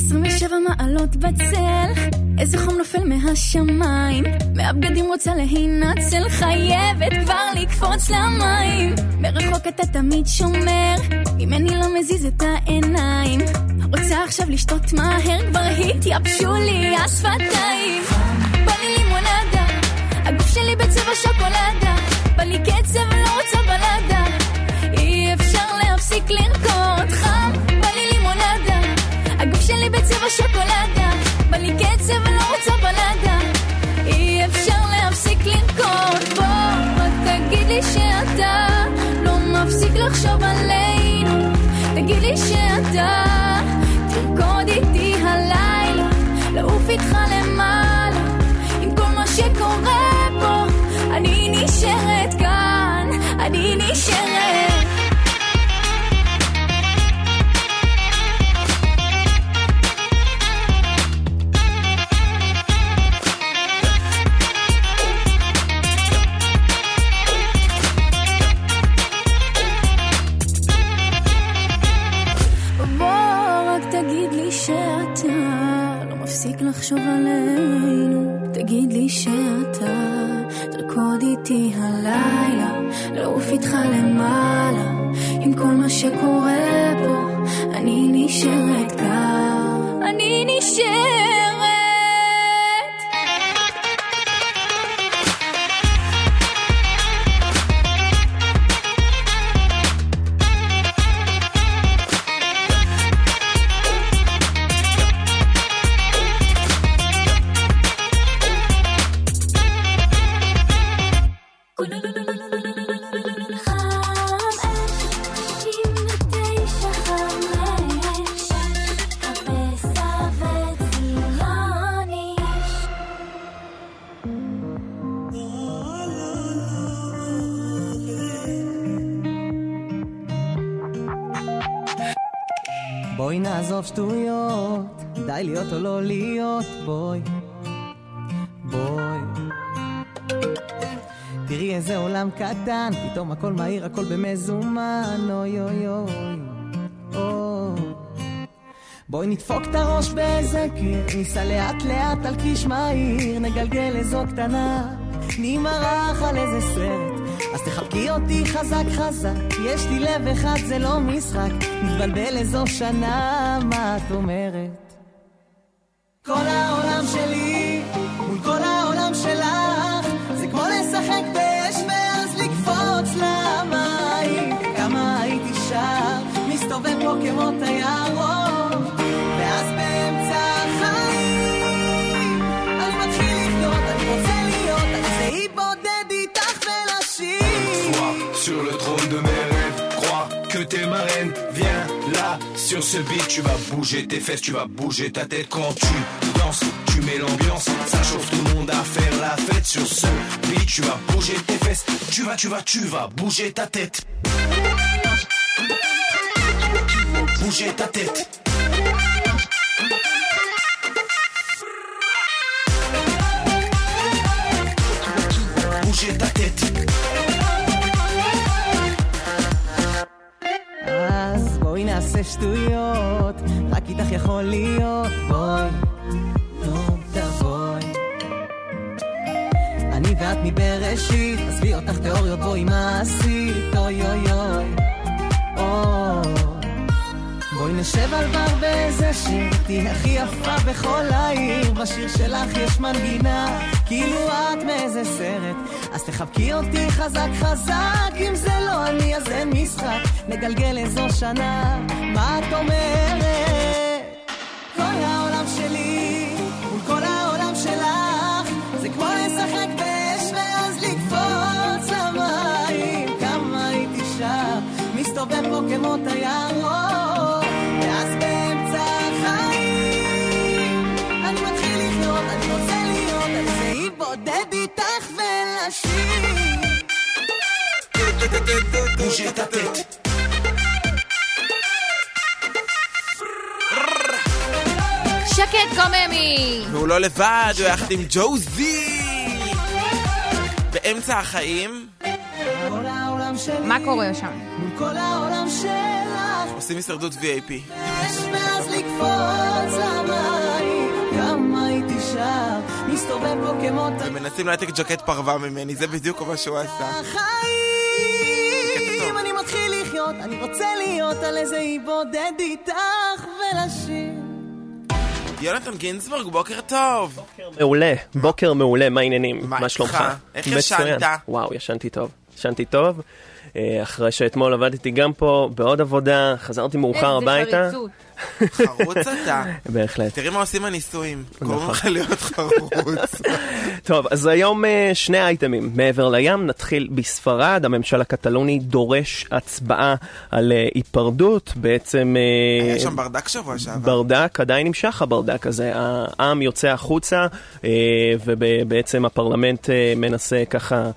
עשרים ושבע מעלות בצל, איזה חום נופל מהשמיים, מהבגדים רוצה להינצל, חייבת כבר לקפוץ למים. מרחוק אתה תמיד שומר, ממני לא מזיז את העיניים, רוצה עכשיו לשתות מהר, כבר התייבשו לי השפתיים. בא לי לימונדה, הגוף שלי בצבע שוקולדה, בא לי קצב לא רוצה בלדה, אי אפשר להפסיק לרקוד. חם, בא לי לימונדה, הגוף שלי בצבע שוקולדה, בא לי קצב לא רוצה בלדה, אי אפשר להפסיק לרקוד. בוא, רק תגיד לי שאתה לא מפסיק לחשוב עלינו, תגיד לי שאתה תרקוד איתי הלילה, לעוף איתך למעלה, עם כל מה שקורה פה, אני נשארת כאן, אני נשארת. לחשוב עלינו, תגיד לי שאתה תרקוד איתי הלילה, לעוף איתך למעלה, עם כל מה שקורה פה, אני נשארת כאן, אני נשארת. בואי נעזוב שטויות, די להיות או לא להיות, בואי, בואי. תראי איזה עולם קטן, פתאום הכל מהיר, הכל במזומן, אוי אוי אוי, אוי. בואי נדפוק את הראש באיזה קיר, ניסע לאט לאט על כביש מהיר, נגלגל איזו קטנה, נמרח על איזה סרט, אז תחבקי אותי חזק חזק, יש לי לב אחד זה לא משחק, נתבלבל איזו שנה, מה את אומרת? כל העולם שלי מול כל העולם שלך, זה כמו לשחק באש ואז לקפוץ למים, כמה הייתי שר, מסתובב פה כמו תיירות, ואז באמצע החיים אני מתחיל לחיות, אני רוצה להיות, אני זה בודד איתך ולשיר. Sur le trône de mes rêves, crois que t'es ma reine. Viens là, sur ce beat, tu vas bouger tes fesses, tu vas bouger ta tête quand tu danses, tu mets l'ambiance, ça chauffe tout le monde à faire la fête. Sur ce beat, tu vas bouger tes fesses, tu vas, tu vas, tu vas bouger ta tête, bouger ta tête. Bouger ta tête. אז בואי נעשה שטויות, רק איתך יכול להיות, בואי, נו תבואי. אני ואת מבראשית, עזבי אותך תיאוריות, בואי מעשית, אוי אוי אוי, אוי. בואי נשב על בר באיזה שיר, תהי הכי יפה בכל העיר, בשיר שלך יש מנגינה, כאילו את מאיזה סרט, אז תחבקי אותי חזק חזק, אם זה לא אני אז אין משחק, נגלגל איזו שנה, מה את אומרת? כל העולם שלי מול כל העולם שלך, זה כמו לשחק באש ואז לקפוץ למים, כמה הייתי שר, מסתובב פה כמו תיירות, ואז באמצע החיים אני מתחיל לחיות, אני רוצה להיות, אני זה בודד איתך ולשיר. Bouger ta tête. שקט קוממי. והוא לא לבד, הוא יחד עם ג'וזי. באמצע החיים. מה קורה שם? עושים הישרדות וי איי פי. מסתובב פה כמו תמיד. ומנסים להעתיק ג'קט פרווה ממני, זה בדיוק מה שהוא עשה. החיים, אני מתחיל לחיות, אני רוצה להיות על איזה אי בודד איתך ולשיר. יונתן גינזבורג, בוקר טוב. מעולה, בוקר מעולה, מה העניינים? מה שלומך? איך ישנת? וואו, ישנתי טוב. ישנתי טוב. אחרי שאתמול עבדתי גם פה בעוד עבודה, חזרתי מאוחר הביתה. איזה חריצות. חרוץ אתה. בהחלט. תראי מה עושים הניסויים. קוראים לך להיות חרוץ. טוב, אז היום שני אייטמים. מעבר לים, נתחיל בספרד. הממשל הקטלוני דורש הצבעה על היפרדות. בעצם... היה שם ברדק שבוע שעבר. ברדק, עדיין נמשך הברדק הזה. העם יוצא החוצה, ובעצם הפרלמנט מנסה ככה...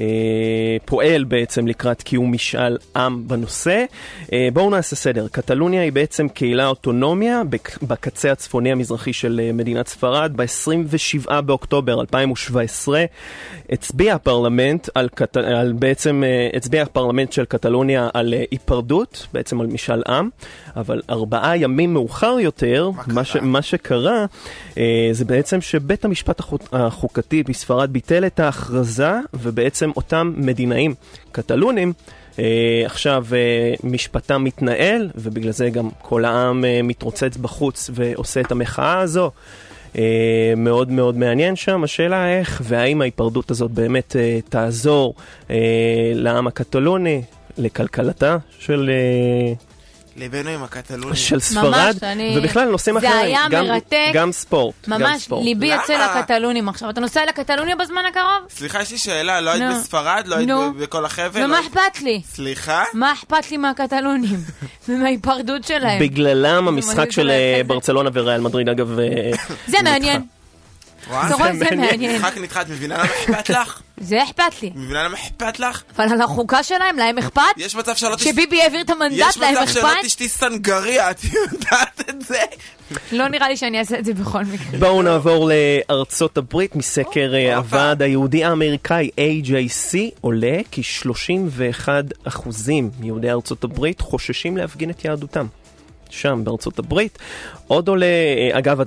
פועל בעצם לקראת קיום משאל עם בנושא. בואו נעשה סדר. קטלוניה היא בעצם קהילה אוטונומיה בקצה הצפוני המזרחי של מדינת ספרד. ב-עשרים ושבעה באוקטובר אלפיים שבע עשרה הצביע הפרלמנט על, על בעצם הצביע הפרלמנט של קטלוניה על היפרדות, בעצם על משאל עם, אבל ארבעה ימים מאוחר יותר, מה, מה, ש, מה שקרה זה בעצם שבית המשפט החוקתי בספרד ביטל את ההכרזה, ובעצם אותם מדינאים קטלונים אה, עכשיו אה, משפטם מתנהל, ובגלל זה גם כל העם אה, מתרוצץ בחוץ ועושה את המחאה הזו. אה, מאוד מאוד מעניין שם השאלה איך והאם ההיפרדות הזאת באמת אה, תעזור אה, לעם הקטלוני, לכלכלתה של... אה, ליבנו עם הקטלונים. של ספרד, ובכלל נושאים אחרים. זה היה מרתק. גם ספורט. ממש, ליבי יוצא לקטלונים עכשיו. אתה נוסע לקטלוניה בזמן הקרוב? סליחה, יש לי שאלה, לא היית בספרד? לא היית בכל החבל? ומה אכפת לי? סליחה? מה אכפת לי מהקטלונים? ומההיפרדות שלהם? בגללם המשחק של ברצלונה וריאל מדריד, אגב... זה מעניין. וואו, זה מעניין. משחק נדחה, את מבינה למה אכפת לך? זה אכפת לי. מבינה למה אכפת לך? אבל על החוקה שלהם, להם אכפת? יש מצב שלא תשתי... שביבי העביר את המנדט, להם אכפת? יש מצב שלא תשתי סנגריה, את יודעת את זה? לא נראה לי שאני אעשה את זה בכל מקרה. בואו נעבור לארצות הברית. מסקר הוועד היהודי האמריקאי איי ג'יי סי עולה כי שלושים ואחד אחוזים מיהודי ארצות הברית חוששים להפגין את יהדותם. שם בארצות הברית. עוד עולה, אגב,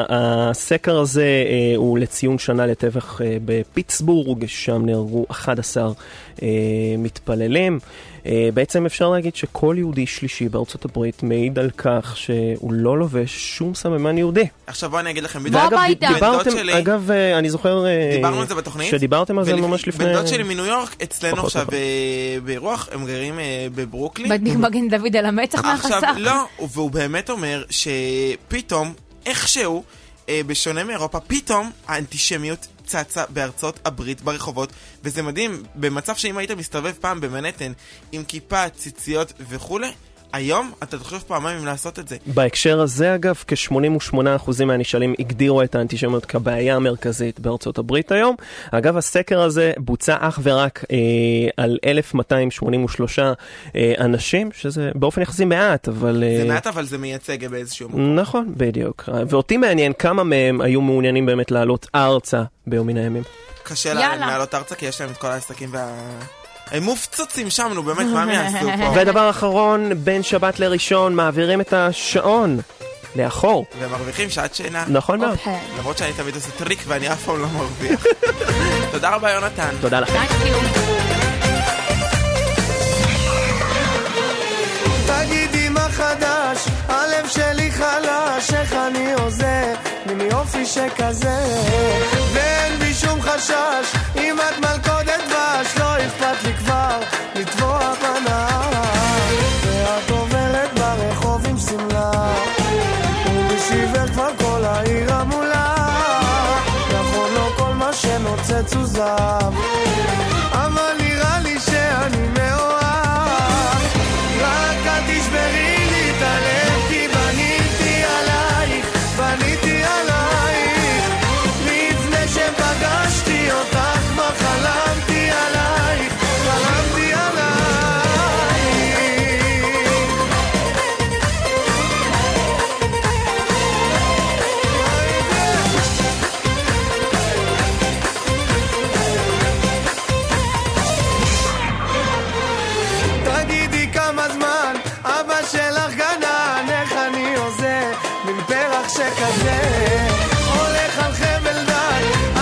הסקר הזה הוא לציון שנה לטבח בפיטסבורג, שם נהרגו אחד עשר מתפללים. בעצם אפשר להגיד שכל יהודי שלישי בארצות הברית מעיד על כך שהוא לא לובש שום סממן יהודי. עכשיו בואו אני אגיד לכם, בוא הביתה. אגב, אני זוכר דיברנו על זה בתוכנית, שדיברתם על זה ממש לפני... בן דוד שלי מניו יורק, אצלנו עכשיו באירוח, הם גרים בברוקלין. בדניק מגן דוד על המצח מהחסך. עכשיו, לא, והוא באמת אומר שפתאום, איכשהו, בשונה מאירופה, פתאום האנטישמיות צצה בארצות הברית ברחובות, וזה מדהים, במצב שאם היית מסתובב פעם במנהטן עם כיפה, ציציות וכו', היום אתה תחשוב פעמיים אם לעשות את זה. בהקשר הזה אגב, כ-שמונים ושמונה אחוז מהנשאלים הגדירו את האנטישמיות כבעיה המרכזית בארצות הברית היום. אגב, הסקר הזה בוצע אך ורק אה, על אלף מאתיים שמונים ושלושה אה, אנשים, שזה באופן יחסי מעט, אבל... זה אה, מעט, אבל זה מייצג באיזשהו מקום. נכון, בדיוק. ואותי מעניין כמה מהם היו מעוניינים באמת לעלות ארצה ביום מן הימים. קשה להם לעלות ארצה, כי יש להם את כל העסקים וה... הם מופצוצים שם, נו באמת, מה הם יעשו פה? ודבר אחרון, בין שבת לראשון מעבירים את השעון לאחור. ומרוויחים שעת שינה. נכון מאוד. למרות שאני תמיד עושה טריק ואני אף פעם לא מרוויח. תודה רבה יונתן. תודה לכם. תגידי מה חדש, הלב שלי חלש, איך אני עוזר, ממי יופי שכזה, ואין בי שום חשש, אם את מלכודת דבש, לא אכפת לי כבר לטבוח בנהר, ואת עוברת ברחוב עם סמלה, ובשיבר כבר כל העיר המולה, נכון לא כל מה שנוצץ הוא זב, אבל נראה לי שאני מאוהב, רק את תשברי לי את הלב, כי בניתי עלייך, בניתי עלייך, לפני שפגשתי אותך, מה חלמתי עלייך, חלמתי עלייך. תגידי כמה זמן אבא שלך גנן, איך אני עוזר מן פרח שכזה, הולך על חבל דק,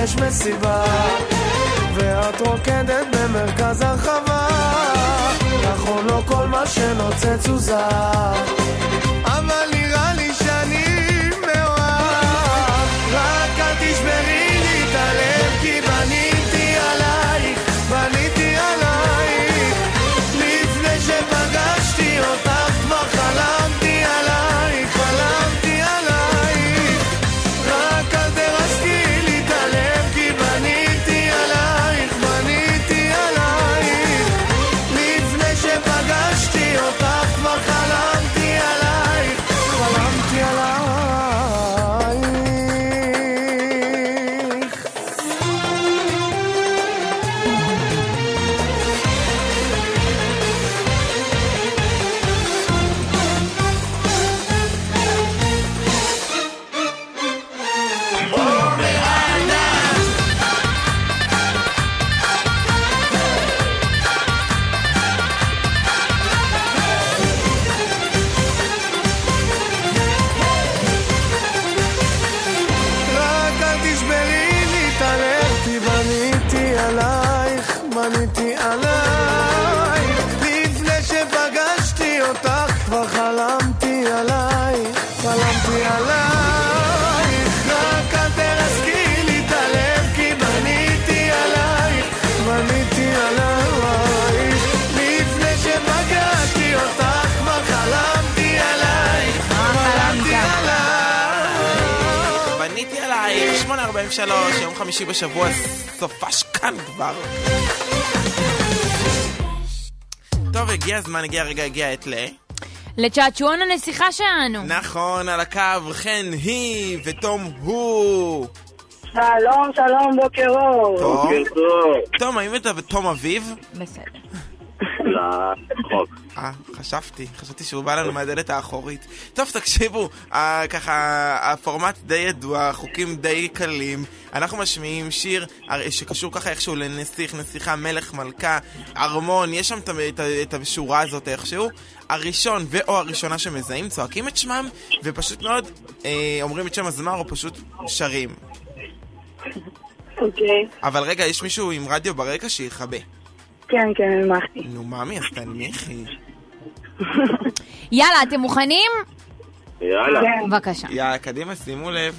יש מסיבה ואת רוקדת במרכז הרחבה, נכון לא כל מה שנוצץ הוא זר, אבל נראה לי שאני מאוהב, רק אל תשברי לי את הלב כי בניתי עלייך, בניתי עלייך, לפני שפגשתי אותך כבר חלמתי עלייך, חלמתי עלייך, רק אל תרסקי לי את הלב כי בניתי עלייך, בניתי עלייך, לפני שפגשתי אותך כבר חלמתי עלייך, חלמתי עלייך. רק אל תשברי לי את הלב כי בניתי עלייך, בניתי עלייך, לפני שפגשתי אותך כבר חלמתי עלייך, חלמתי עלייך, רק אל תרסקי לי את הלב כי בניתי עלייך, בניתי עלייך, לפני שפגשתי אותך כבר חלמתי עלייך, חלמתי עלייך. בניתי עלייך, שמונה ארבעים ושלוש, יום חמישי בשבוע, סופש כאן כבר. טוב, הגיע הזמן, הגיע הרגע, הגיע את ל... לצ'אצ'ואן הנסיכה שלנו. נכון, על הקו, חן היא ותום הוא. שלום, שלום, בוקר אור. טוב. תום, האם אתה ותום אביב? בסדר. לא, חוק. אה, חשבתי, חשבתי שהוא בא לנו מהדלת האחורית. טוב, תקשיבו, אה, ככה, הפורמט די ידוע, חוקים די קלים. אנחנו משמיעים שיר שקשור ככה איכשהו לנסיך, נסיכה, מלך, מלכה, ארמון, יש שם את, את השורה הזאת איכשהו. הראשון ואו הראשונה שמזהים צועקים את שמם, ופשוט מאוד אה, אומרים את שם הזמר או פשוט שרים. אוקיי. אבל רגע, יש מישהו עם רדיו ברקע שיחבא. כן, כן, נמחתי. נו, מאמי, אז תנמיכי. יאללה, אתם מוכנים? יאללה. בבקשה. יאללה, קדימה, שימו לב.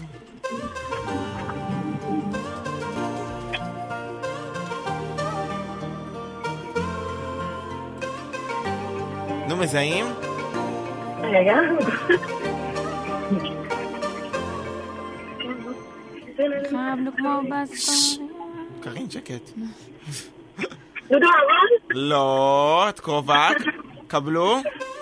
נו, מזהים? רגע. חבנו כמו בספר. קרין, שקט. דודו אהרון? לא, את קרובה. קבלו.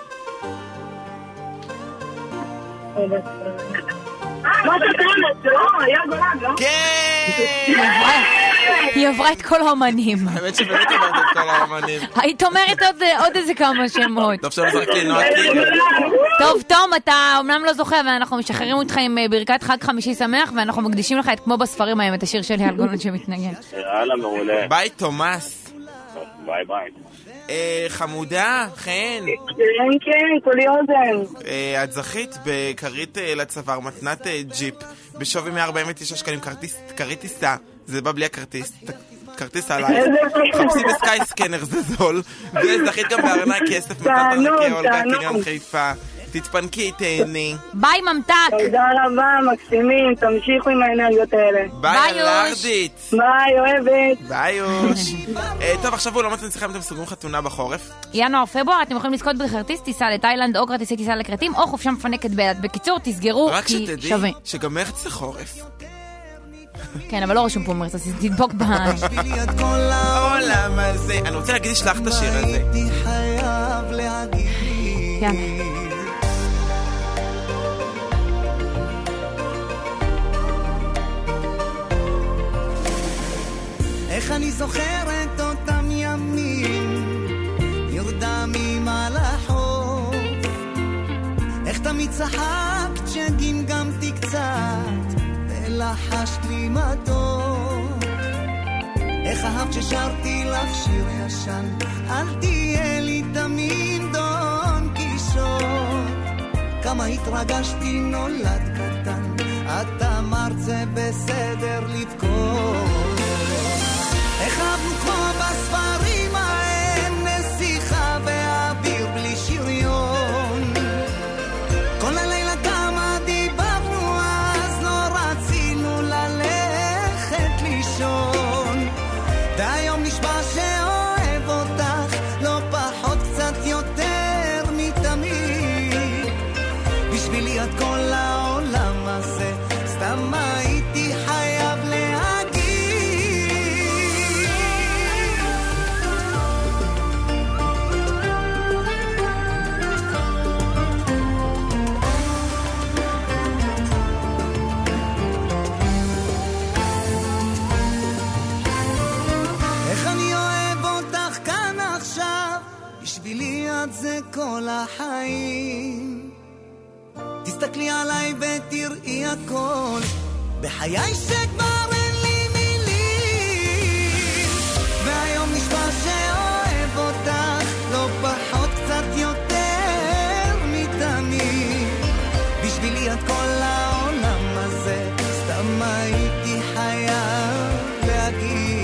מה שתנת? לא, היה גולן, לא? כן! היא עברה את כל האמנים. האמת שבאמת עברת את כל האמנים. היית אומרת עוד איזה כמה שמות. טוב, שלא זרקתי נועה קיגל. טוב, תום, אתה אומנם לא זוכה, ואנחנו משחררים אותך עם ברכת חג חמישי שמח, ואנחנו מקדישים לך את כמו בספרים היום, את השיר של אייל גולן שמתנגן. יאללה, מעולה. ביי, תומאס. ביי ביי. חמודה, חן. כן, כן, כולי אוזן. את זכית בכרית לצוואר, מתנת ג'יפ, בשווי מאה ארבעים ותשעה שקלים, כרית טיסה, זה בא בלי הכרטיס, כרטיס עליי. חפשי בסקאי סקנר, זה זול. וזכית גם בארנק כסף, מתנת ארנקי אולגה, קניון חיפה. תתפנקי, תהני. ביי ממתק. תודה רבה, מקסימים, תמשיכו עם האנרגיות האלה. ביי אלרדית. ביי, אוהבת. ביי יוש. טוב, עכשיו בעולמות הנסיכה, אם אתם סוגרים חתונה בחורף. ינואר פברואר אתם יכולים לזכות בכרטיס טיסה לתאילנד או כרטיסי טיסה לכרתים או חופשה מפנקת באילת. בקיצור, תסגרו כי שווה. רק שתדעי שגם מרץ זה חורף. כן, אבל לא רשום פה מרץ, אז תדבוק ב... העולם הזה. אני רוצה להגיד לשלח את השיר הזה. יאללה. איך אני זוכרת אותם ימים נרדמים על החוף, איך תמיד צחקת שגמגמתי קצת ולחשת לי מתוק, איך אהבת ששרתי לך שיר ישן אל תהיה לי תמיד דון קישור, כמה התרגשתי נולד קטן את אמרת זה בסדר לבכות. איך אהבנו כמו בספרים ההם, נסיכה באוויר בלי שריון. כל הלילה כמה דיברנו אז, לא רצינו ללכת לישון. והיום נשבע שאוהב אותך, לא פחות קצת יותר מתמיד. בשבילי את כל העולם הזה, סתם הייתי חייב להגיד. איך אני אוהב אותך כאן עכשיו, בשבילי את זה כל החיים. תסתכלי עליי ותראי הכל, בחיי שכבר אין לי מילים. והיום נשבע שאוהב אותך, לא פחות קצת יותר מתמיד. בשבילי את כל העולם הזה, סתם הייתי חייב להגיד.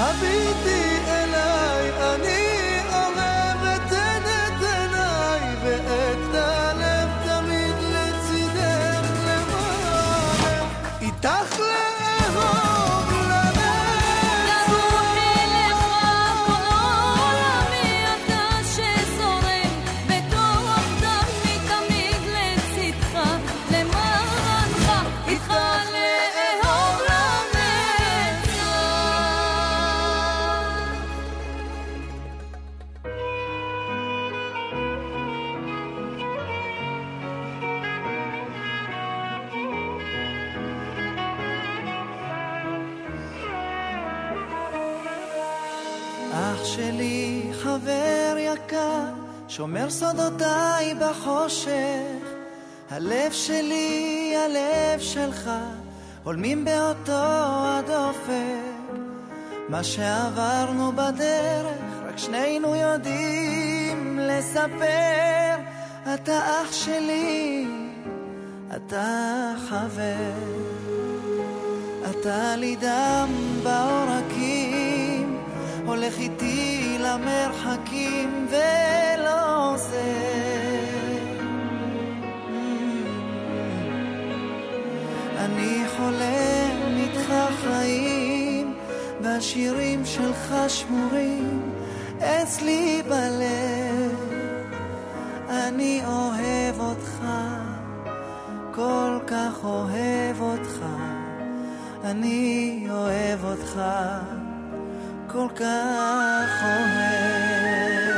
הביטי אליי, אני אוהב את עינת עיניי, ואת הלב תמיד לצידך למענך, איתך לאהוב לנצח. רוחי לך כל עולמי, אתה שזורם בתוך דמי תמיד לצידך למענך, איתך לאהוב לנצח. אח שלי, חבר יקר, שומר סודותיי בחושך, הלב שלי, הלב שלך, הולמים באותו הדופק. מה שעברנו בדרך, רק שנינו יודעים לספר. אתה אח שלי, אתה חבר, אתה לי דם בעורקים, הולך איתי למרחקים ולא עוזר. אני חולם איתך חיים, והשירים שלך שמורים אצלי בלב. אני אוהב אותך, כל כך אוהב אותך, אני אוהב אותך, כל כך אוהב.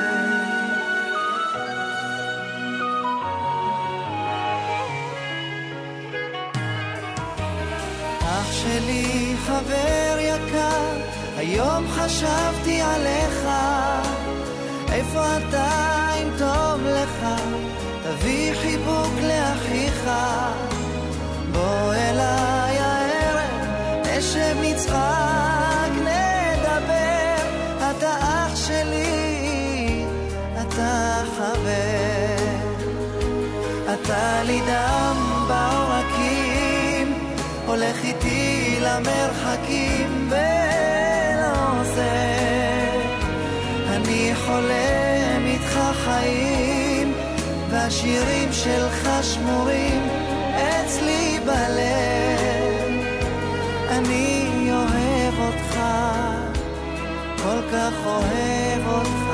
אח שלי, חבר יקר, היום חשבתי עליך, איפה אתה אם טוב לך, תביא חיבוק לאחיך, בוא אליי הערב, נשב נצחק נדבר, אתה אח שלי, אתה חבר, אתה לי דם בעורקים, הולך איתי למרחקים ולא עוזר. אני חולם איתך חיים, והשירים שלך שמורים אצלי בלב. אני אוהב אותך, כל כך אוהב אותך,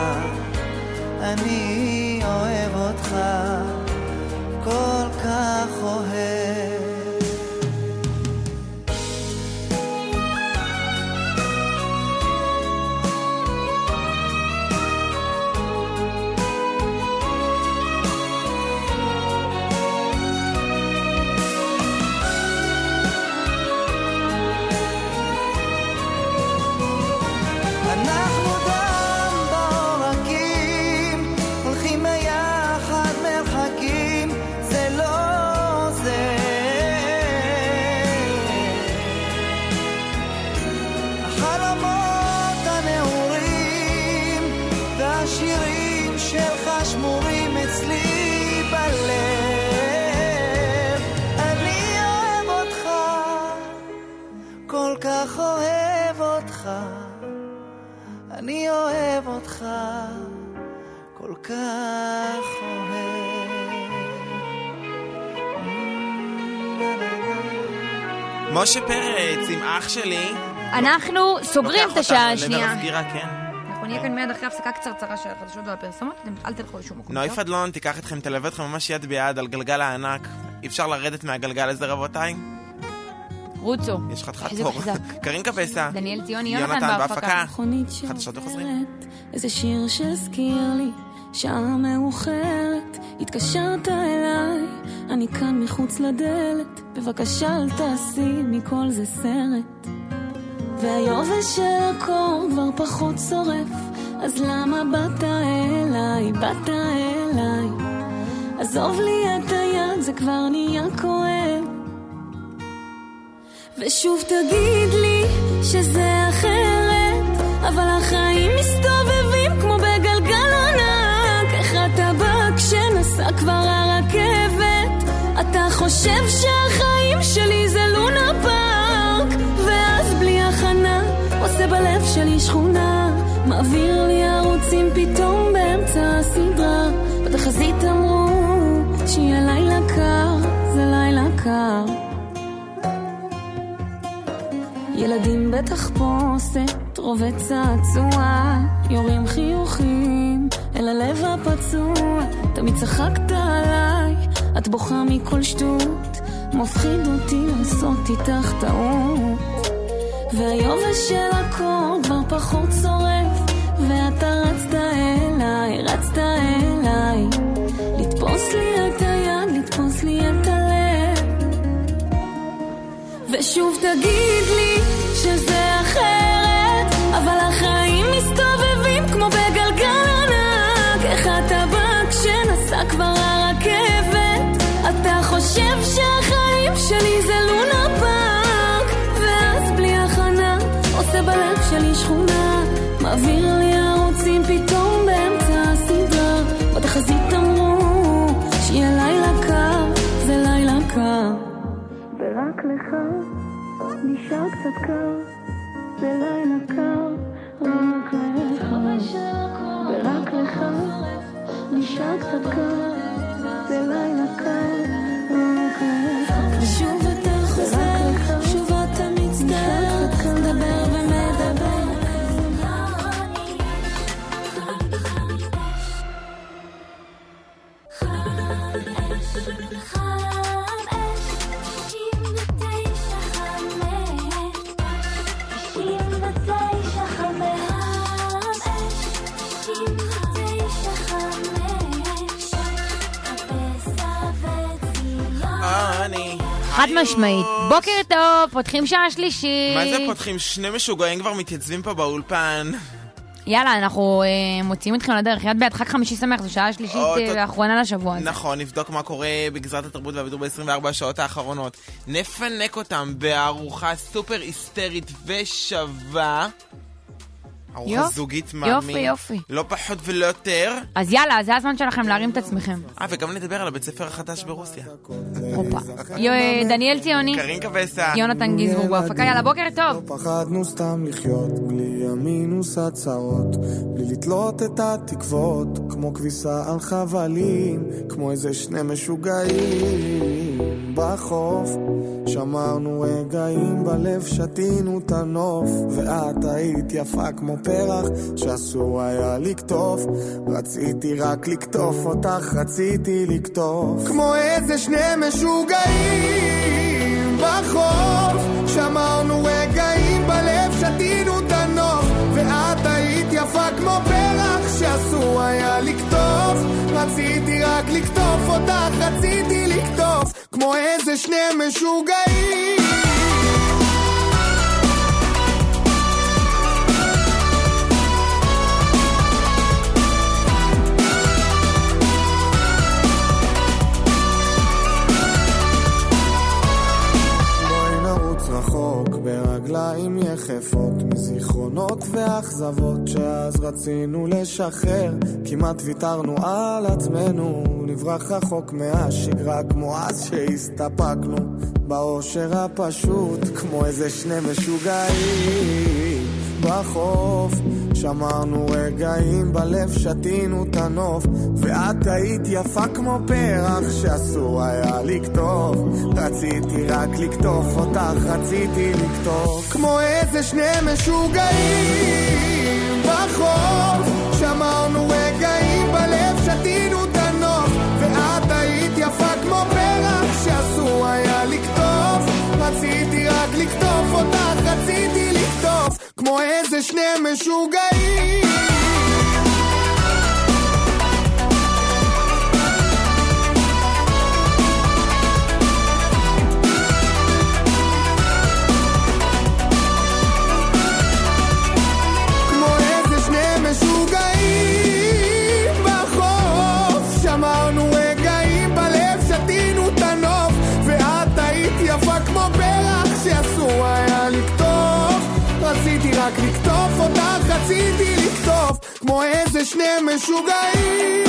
אני אוהב אותך, כל כך אוהב. אנחנו דם בעורקים, הולכים ביחד מרחקים, זה לא זה. החלומות הנעורים והשירים שלך שמורים אצלי בלב. אני אוהב אותך, כל כך אוהב אותך, אני אוהב אותך, כל כך אוהב. משה פרץ עם אח שלי. אנחנו סוגרים את השעה השנייה. כן. אנחנו נהיה כאן מיד אחרי הפסקה קצרצרה של החדשות והפרסומות, אתם אל תלכו לשום מקום. נוי פדלון תיקח אתכם, תלווה אתכם ממש יד ביד על גלגל הענק. אי אפשר לרדת מהגלגל הזה רבותיי? רוצו. יש חתיכת תור. קרין קפסה. דניאל ציוני, יונתן בהפקה. חדשות וחוזרים. איזה שיר שהזכיר לי שעה מאוחרת, התקשרת אליי, אני כאן מחוץ לדלת, בבקשה אל תעשי מכל זה סרט. והיובש של הקור כבר פחות שורף, אז למה באת אליי, באת אליי? עזוב לי את היד, זה כבר נהיה כואב. ושוב תגיד לי שזה אחרת, אבל החיים מסתובבים כמו בגלגל ענק. איך אתה בא כשנסע כבר הרכבת? אתה חושב שהחיים שלי זה לונה פארק, ואז בלי הכנה עושה בלב שלי שכונה, מעביר לי ערוצים פתאום באמצע הסדרה. בתחזית אמרו שיהיה לילה קר, זה לילה קר. ילדים בתחפושת, רובת צעצוע, יורים חיוכים אל הלב הפצוע. תמיד צחקת עליי, את בוכה מכל שטות, מפחיד אותי לעשות איתך טעות. והיובש של הקור כבר פחות שורף, ואתה רצת אליי, רצת אליי, לתפוס לי את היד, לתפוס לי את הלב. ושוב תגיד לי שזה אחרת, אבל החיים מסתובבים כמו בגלגל ענק. איך אתה בא כשנסע כבר הרכבת? אתה חושב שהחיים שלי זה לונה פארק, ואז בלי הכנה עושה בלב שלי שכונה, מעביר לי ערוצים פתאום באמצע הסדרה. בתחזית אמרו שיהיה לילה קר, זה לילה קר, ורק לך נשאר קצת קר, זה לילה קר, רק לך, ורק לך נשאר קצת קר, זה לילה קר, רק לך. שוב אתה חוזר, שוב אתה מצטער, מדבר ומדבר. חד משמעית. בוקר טוב, פותחים שעה שלישית. מה זה פותחים? שני משוגעים כבר מתייצבים פה באולפן. יאללה, אנחנו uh, מוציאים אתכם לדרך. יד ביד, חג חמישי שמח, זו שעה שלישית uh, האחרונה לשבוע הזה. נכון, נבדוק מה קורה בגזרת התרבות והבידור ב-עשרים וארבע השעות האחרונות. נפנק אותם בארוחה סופר היסטרית ושווה. ארוחה זוגית מאמין. יופי, יופי. לא פחות ולא יותר. אז יאללה, זה הזמן שלכם להרים את עצמכם. אה, וגם נדבר על הבית ספר החדש ברוסיה. אופה. דניאל ציוני. קרין קבסה. יונתן גיזבורג בהפקה. יאללה, בוקר טוב. לא פחדנו סתם לחיות, בלי המינוס הצרות, בלי לתלות את התקוות, כמו כביסה על חבלים, כמו איזה שני משוגעים בחוף. שמרנו רגעים בלב, שתינו את הנוף, ואת היית יפה כמו פרח שאסור היה לקטוף. רציתי רק לקטוף אותך, רציתי לקטוף, כמו איזה שני משוגעים בחוף. שמרנו רגעים בלב, שתינו את הנוף, ואת היית יפה כמו פרח שאסור היה לקטוף. רציתי רק לקטוף אותך, רציתי לקטוף, כמו איזה שני משוגעים. רחוק ברגליים יחפות מזיכרונות ואכזבות שאז רצינו לשחרר, כמעט ויתרנו על עצמנו, נברח רחוק מהשגרה כמו אז שהסתפקנו באושר הפשוט, כמו איזה שני משוגעים בחוף. שמרנו רגעים בלב, שתינו את הנוף, ואת היית יפה כמו פרח שאסור היה לקטוף. רציתי רק לקטוף אותך, רציתי לקטוף, כמו איזה שני משוגעים בחוף. שמרנו רגעים בלב, שתינו את הנוף, ואת היית יפה כמו פרח שאסור היה לקטוף. רציתי רק לקטוף אותך, רציתי לקטוף, כמו איזה שני משוגעים. כמו איזה שני משוגעים בחוף. שמרנו רגעים בלב, שתינו את הנוף, ואת היית יפה כמו פרח שאסור היה לקטוף. רציתי רק לקטוף אותך, רציתי לקטוף, כמו איזה שני משוגעים.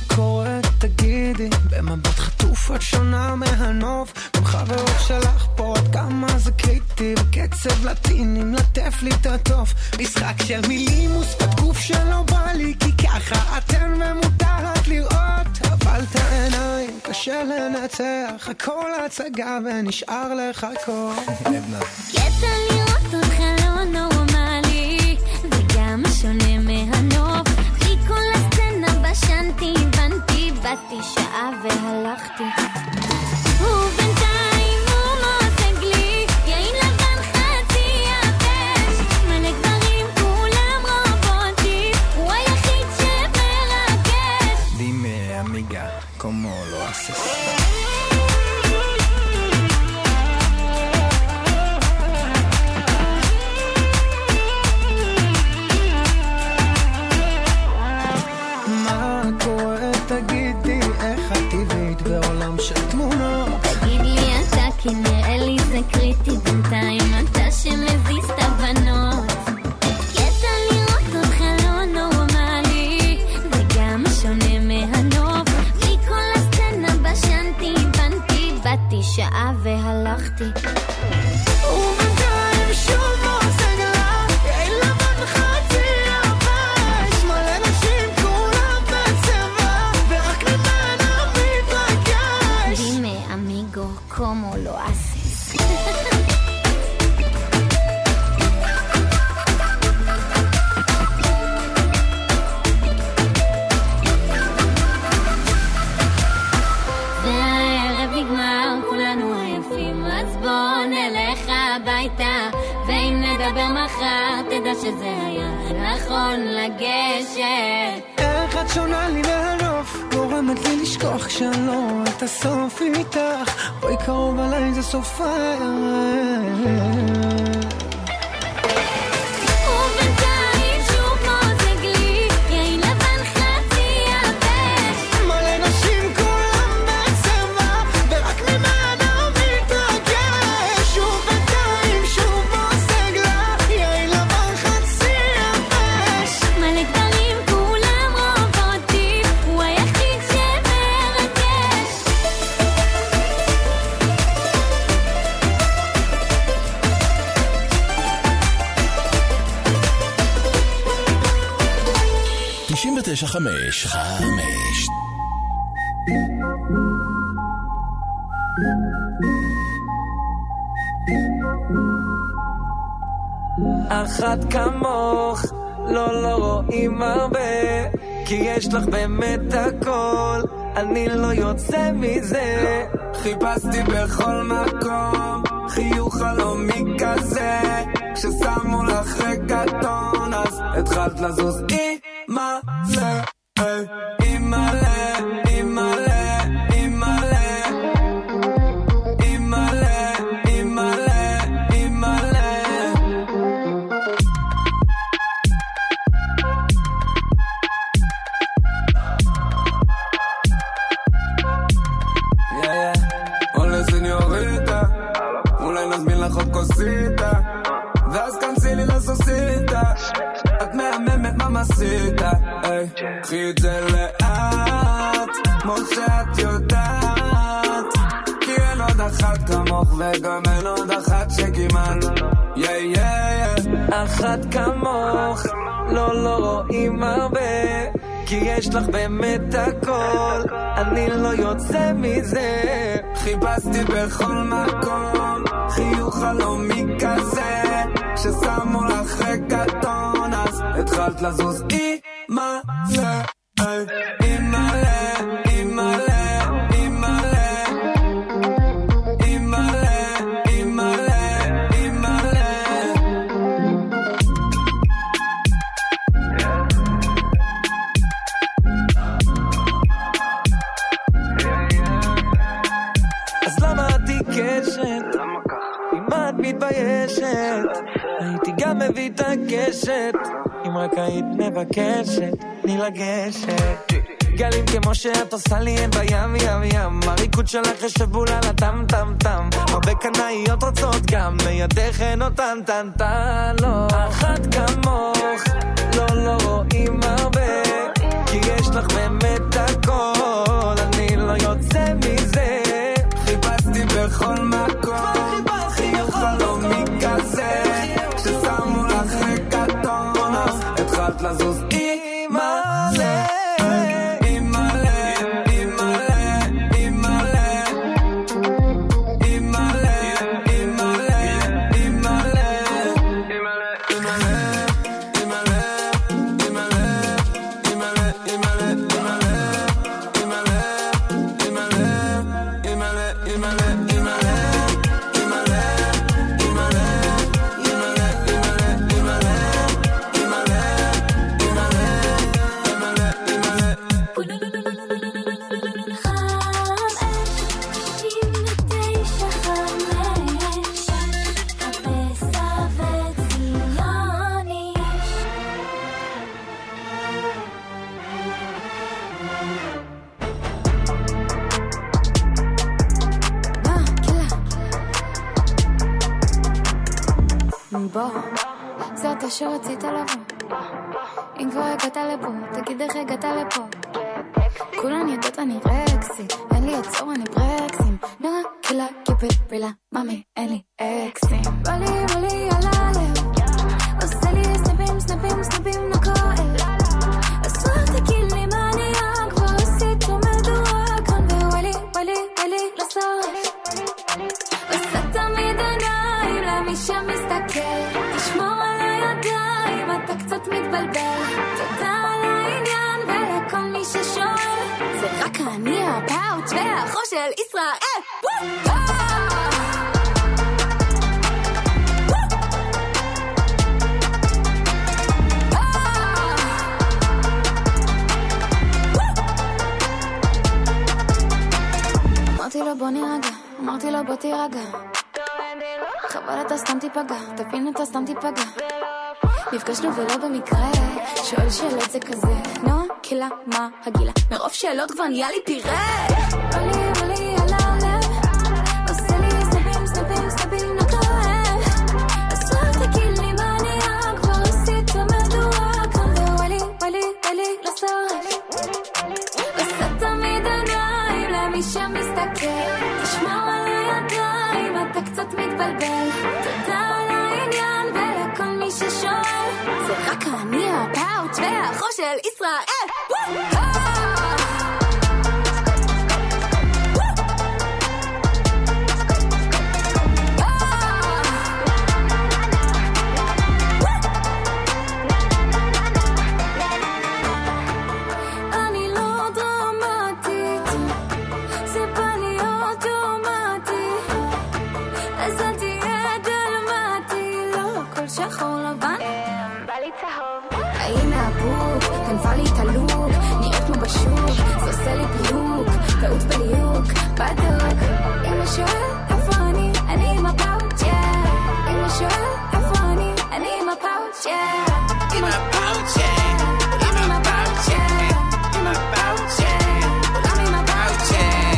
קורה תגידי, במבט חטוף את שונה מהנוף, גם חברות שלך פה עד כמה זה קריטי, בקצב לטיני מלטף לי את הטוף, משחק של מילים ושפת גוף שלא בא לי, כי ככה אתן ומותרת לראות, אבל את העיניים קשה לנצח, הכל הצגה ונשאר לחכות. קטע לראות אותך לא נורמלי, וגם שונה מהנוף, כי כל הסצנה בשנתי, בנתי, באתי שעה והלכתי, ובינתיים הוא מושג לי, יין לבן חצי יבש, מלא גברים כולם רובוטים, הוא היחיד שמרגש. Dime amiga, ¿cómo lo haces? תגידי איך את טבעית בעולם של תמונות, תגיד לי אתה כי נראה לי זה קריטי, בינתיים אתה שמזיז את הבנות, קטע לראות אותך לא נורמלי, וגם שונה מהנוף, לי כל הסצנה בשנתי, בנתי, באתי שעה והלכתי, ובינתיים שוב מושג לה, יין לבן חצי יבש, מלא נשים כולם בצבע, Dime, amigo, ¿cómo lo haces? והערב נגמר, כולנו עייפים, אז בוא נלך הביתה, ואם נדבר מחר, תדע שזה היה נכון לגשת. איך את שונה לי מהנוף, גורמת לי לשכוח כשאני לא רואה את הסוף איתך, בואי קרוב עליי זה סוף הערב. ובינתיים שוב מוזג לי, יין לבן חצי יבש, מלא נשים כולם בצבע, ורק ממנו מתרגש, ובינתיים שוב מוזג לה, יין לבן חצי יבש, מלא גברים כולם רובוטים, הוא היחיד שמרגש. תשעים ותשע חמש חמש אחת כמוך לא לא רואים הרבה, כי יש לך באמת הכל, אני לא יוצא מזה, חיפשתי בכל מקום חיוך חלומי כזה, כששמו לך רגטון אז התחלת לזוז אימא'לה, אימא'לה, אימא'לה, אימא'לה, אימא'לה, אימא'לה, אימא'לה. Hola señorita, אולי נזמין לך עוד כוסיתה, ואז כנסי לי לסוסיתה, את מהממת ממסיתה, קחי את זה לאט, כמו שאת יודעת, כי אין עוד אחת כמוך וגם אין עוד אחת שכמעט, יא יא יא, אחת כמוך לא לא רואים הרבה, כי יש לך באמת הכל, אני לא יוצא מזה, חיפשתי בכל מקום חיוך חלומי כזה, כששמו לך רגטון אז התחלת לזוז אימא'לה, אימא'לה, אימא'לה, אימא'לה, אימא'לה, אימא'לה, אימא'לה. אז למה את עיקשת? אם את מתביישת, הייתי גם מביא את הקשת, אם רק היית מבקשת, תני לגשת. גלים כמו שאת עושה לי אין בים ים ים, הריקוד שלך ישבול על הטם טם טם, הרבה קנאיות רוצות גם מידך אין אותן טן טן, לא אחת כמוך לא לא רואים הרבה, כי יש לך באמת הכל, בוא, זה אתה שרצית לבוא. אם כבר הגעת לפה, תגיד איך הגעת לפה. כולן יודעות אני רקסי, אין לי עצור אני ברקסים. נראה קילה קיפט ברילה, ממי אין לי אקסים. בא לי בא לי על הלב, עושה לי סנפים סנפים סנפים נקועל. אז כבר תגיד לי מה נהיה, כבר עשית ומדוע כאן וולי ולי ולי לסוף. עושה תמיד עיניים למי שמסתכל, תשמור על הידיים אתה קצת מתבלבל. תודה על העניין ולכל מי ששואל, זה רק אני הפאוץ' והחור של ישראל. אמרתי לו בוא נרגע, אמרתי לו בוא תירגע, חבל אתה סתם תיפגע, תבין אתה סתם תיפגע. נפגשנו ולא במקרה, שואל שאלות זה כזה, נועה, קילה, מה הגילה? מרוב שאלות כבר נהיה לי פירה. בא לי, בא לי על הלב, עושה לי סנפים, סנפים, סנפים נקועל. אז רק תגיד לי מה נהיה, כבר עשית מדוע כאן וולי, ולי, ולי לסוף. עושה תמיד עיניים למי שמסתכל, תשמור על הידיים אתה קצת מתבלבל. תודה על העניין ולכל מי ששואל, זה רק אני הפאוץ' והחור של ישראל. אני לא דרמטית, זה בא לי אוטומטי, אז אל תהיה דלמטי, לא הכל שחור לבן, בא לי צהוב. הנה הבוק, גנבה לי את הלוק, נראית כמו בשוק, זה עושה לי פיוק, טעות בליוק, בדוק. אמא שואל איפה אני, אני עם הפאוץ' אמא שואל איפה אני, אני עם הפאוץ' עם הפאוץ' עם הפאוץ' עם הפאוץ' כולם עם הפאוץ'.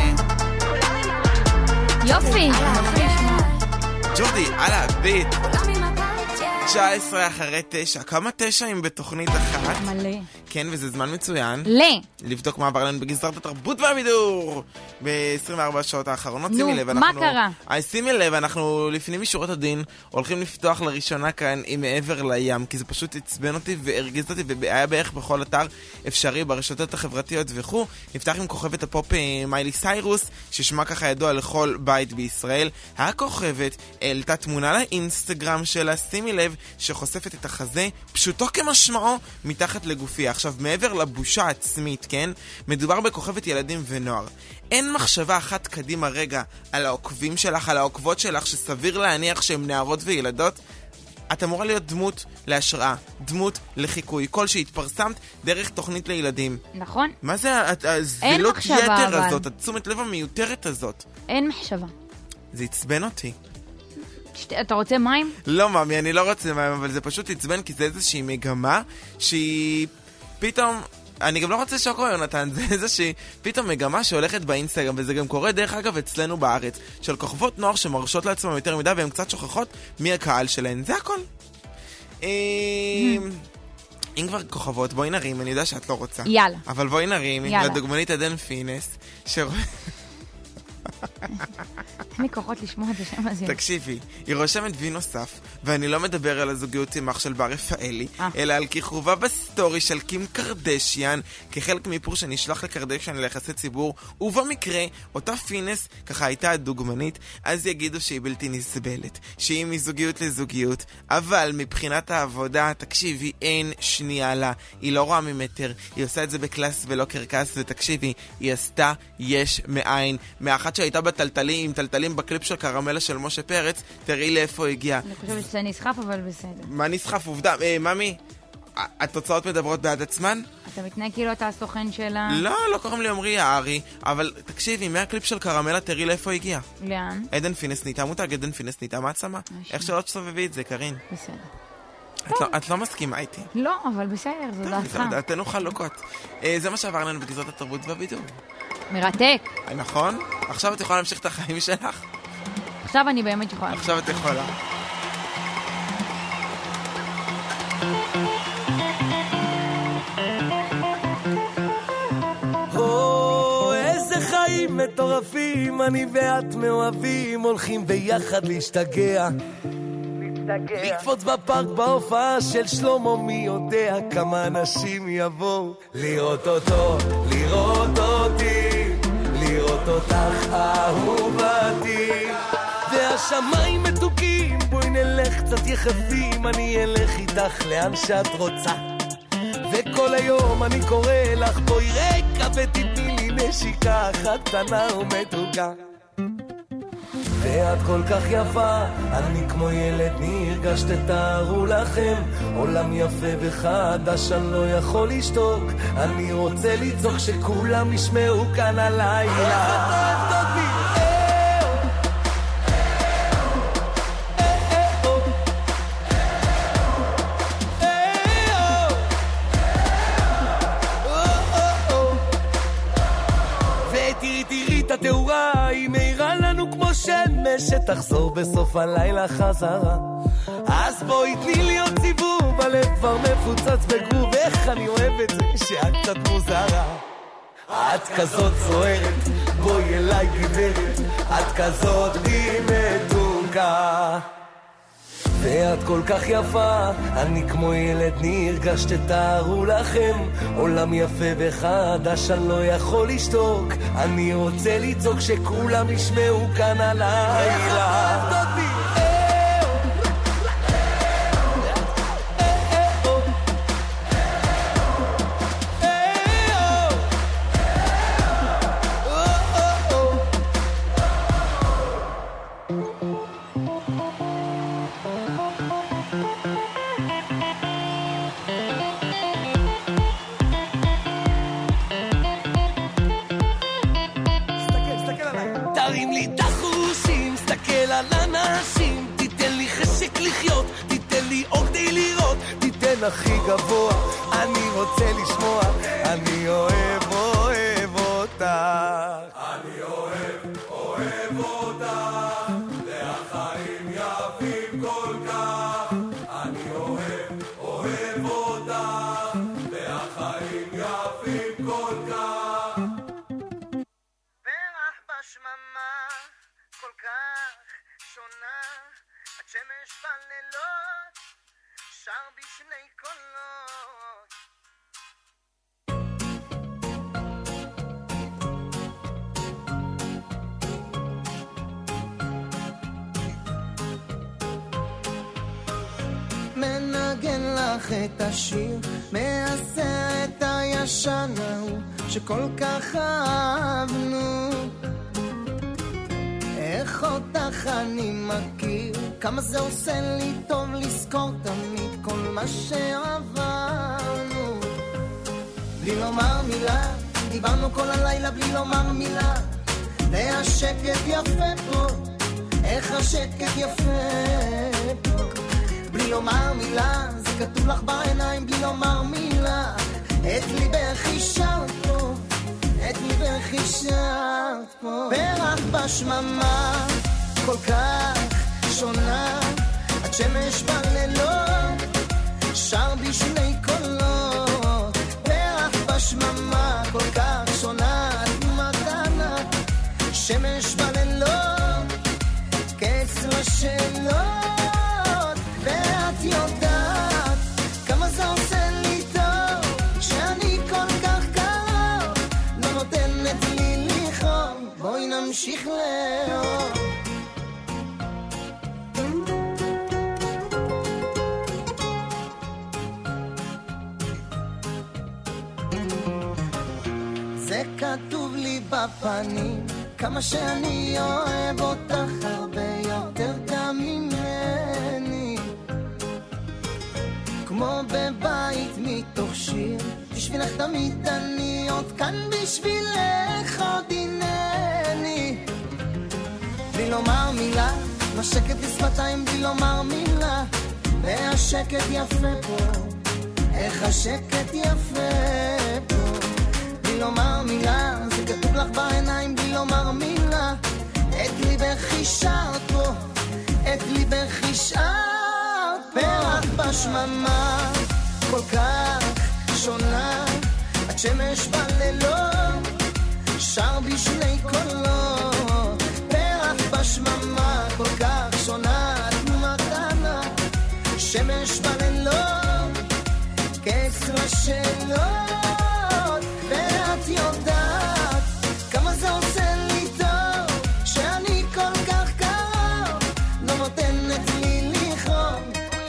יופי. ג'ורדי, הלאה, ביט. תשע עשרה אחרי תשע, כמה תשעים בתוכנית אחת? מלא. כן, וזה זמן מצוין. ל. לבדוק מה עבר לנו בגזרת התרבות והבידור ב-עשרים וארבע השעות האחרונות. נו, שימי לב, מה אנחנו... קרה? אז שימי לב, אנחנו לפני משורת הדין הולכים לפתוח לראשונה כאן עם מעבר לים, כי זה פשוט עצבן אותי והרגיז אותי, והיה בערך בכל אתר אפשרי ברשתות החברתיות וכו'. נפתח עם כוכבת הפופ מיילי סיירוס, ששמה ככה ידוע לכל בית בישראל. הכוכבת העלתה תמונה לאינסטגרם שלה, שימי לב, שחושפת את החזה, פשוטו כמשמעו, מתחת לגופי. עכשיו, מעבר לבושה עצמית, כן? מדובר בכוכבת ילדים ונוער. אין מחשבה אחת קדימה רגע על העוקבים שלך, על העוקבות שלך, שסביר להניח שהן נערות וילדות. את אמורה להיות דמות להשראה, דמות לחיקוי, כל שהתפרסמת דרך תוכנית לילדים. נכון. מה זה הזילות יתר הזאת, התשומת לב המיותרת הזאת? אין מחשבה. זה עצבן אותי. אתה רוצה מים? לא, ממי, אני לא רוצה מים, אבל זה פשוט עצבן, כי זה איזושהי מגמה שהיא פתאום... אני גם לא רוצה שוקו, יונתן, זה איזושהי פתאום מגמה שהולכת באינסטגרם, וזה גם קורה דרך אגב אצלנו בארץ, של כוכבות נוער שמרשות לעצמם יותר מדי, והן קצת שוכחות מי הקהל שלהן. זה הכל. אם כבר כוכבות, בואי נרים, אני יודע שאת לא רוצה. יאללה. אבל בואי נרים, לדוגמנית עדן פינס, שרואה... אין לי כוחות לשמוע את השם הזה. תקשיבי, היא רושמת וי נוסף, ואני לא מדבר על הזוגיות עם אח של בר רפאלי, אלא על כיכובה בסטורי של קים קרדשיאן, כחלק מאיפור שנשלח לקרדשיאן ליחסי ציבור, ובמקרה, אותה פינס, ככה הייתה הדוגמנית, אז יגידו שהיא בלתי נסבלת, שהיא מזוגיות לזוגיות, אבל מבחינת העבודה, תקשיבי, אין שנייה לה, היא לא רואה ממטר, היא עושה את זה בקלאס ולא קרקס, ותקשיבי, היא עשתה יש מאין, מאחת שהייתה בטלטלים, עם טלטלים בקליפ של קרמלה של משה פרץ, תראי לאיפה הגיע. אני חושבת שזה נסחף, אבל בסדר. מה נסחף? עובדה, אה, ממי, התוצאות מדברות בעד עצמן? אתה מתנהג כאילו אתה הסוכן שלה... לא, לא קוראים לי עמרי יערי, אבל תקשיבי, מהקליפ של קרמלה תראי לאיפה הגיע. לאן? עדן פינס ניתה מותג, עדן פינס ניתה מעצמה. איך שלא תסובבי את זה, קרין? בסדר. את לא, את לא מסכימה איתי. לא, אבל בסדר, זו דעתך. דעתנו חלוקות. אה, זה מה שעבר לנו בגזרת התרבות והבידור. מרתק. נכון? עכשיו את יכולה להמשיך את החיים שלך? עכשיו אני באמת יכולה. עכשיו את יכולה. חיים מטורפים, אני ואת מאוהבים, הולכים ביחד להשתגע, לקפוץ בפארק בהופעה של שלמה, מי יודע כמה אנשים יבואו לראות אותו, לראות אותי, לראות אותך אהובתי. והשמיים מתוקים, בואי נלך קצת יחפים, אני אלך איתך לאן שאת רוצה, וכל היום אני קורא לך בואי רקע ותתני לי נשיקה אחת קטנה ומתוקה. ואת כל כך יפה, אני כמו ילד נרגש, תתארו לכם עולם יפה וחדש, אני לא יכול לשתוק, אני רוצה לצעוק שכולם ישמעו כאן הלילה. התאורה היא מאירה לנו כמו שמש שתחזור בסוף הלילה חזרה, אז בואי תני לי עוד סיבוב, הלב כבר מפוצץ בגרוב, איך אני אוהב את זה שאת קצת מוזרה, את כזאת זוהרת, בואי אליי גברת, את כזאת היא מתוקה, ואת כל כך יפה, אני כמו ילד נרגש, תתארו לכם עולם יפה וחדש, אני לא יכול לשתוק, אני רוצה לצעוק שכולם ישמעו כאן הלילה. הכי גבוה, אני רוצה לשמוע, אני אוהב, אוהב אותך, אני אוהב, אוהב אותך, והחיים יפים כל כך, אני אוהב, אוהב אותך, והחיים יפים כל כך. פרח בשממה כל כך שונה, עד שמש בלילות שר בשני קולות. מנגן לך את השיר מהסרט הישן ההוא שכל כך אהבנו, איך אותך אני מכיר, כמה זה עושה לי טוב לזכור תמיד כל מה שעברנו, בלי לומר מילה, דיברנו כל הלילה בלי לומר מילה, והשקט יפה פה, איך השקט יפה פה, בלי לומר מילה, זה כתוב לך בעיניים בלי לומר מילה, את ליבך אישרת פה, את ליבך אישרת פה, פרח בשממה כל כך שונה, עד שמש בלילות שר בשני קולות, פרח בשממה כל כך שונה, את מתנה שמש בלילות קץ לשאלות, ואת יודעת כמה זה עושה לי טוב שאני כל כך קרוב, לא נותנת לי לחום, בואי נמשיך לאהוב. זה כתוב לי בפנים, כמה שאני אוהב אותך הרבה יותר גם ממני, כמו בבית מתוך שיר, בשבילך תמיד אני עוד כאן, בשבילך עוד הנני, בלי לומר מילה, נשקת בשפתיים בלי לומר מילה, והשקט יפה פה, איך השקט יפה פה, בלי לומר מילה, זה כתוב לך בעיניים בלי לומר מילה, את ליבך אישרת פה, את ליבך אישרת, פרח בשממה כל כך שונה, עד שמש בלילות שר בשני קולות, פרח בשממה כל כך שונה, מתנה, שמש בלילות, קץ לשאלות, ואת יודעת כמה זה עושה לי טוב, שאני כל כך קרוב, לא נותנת לי לחום.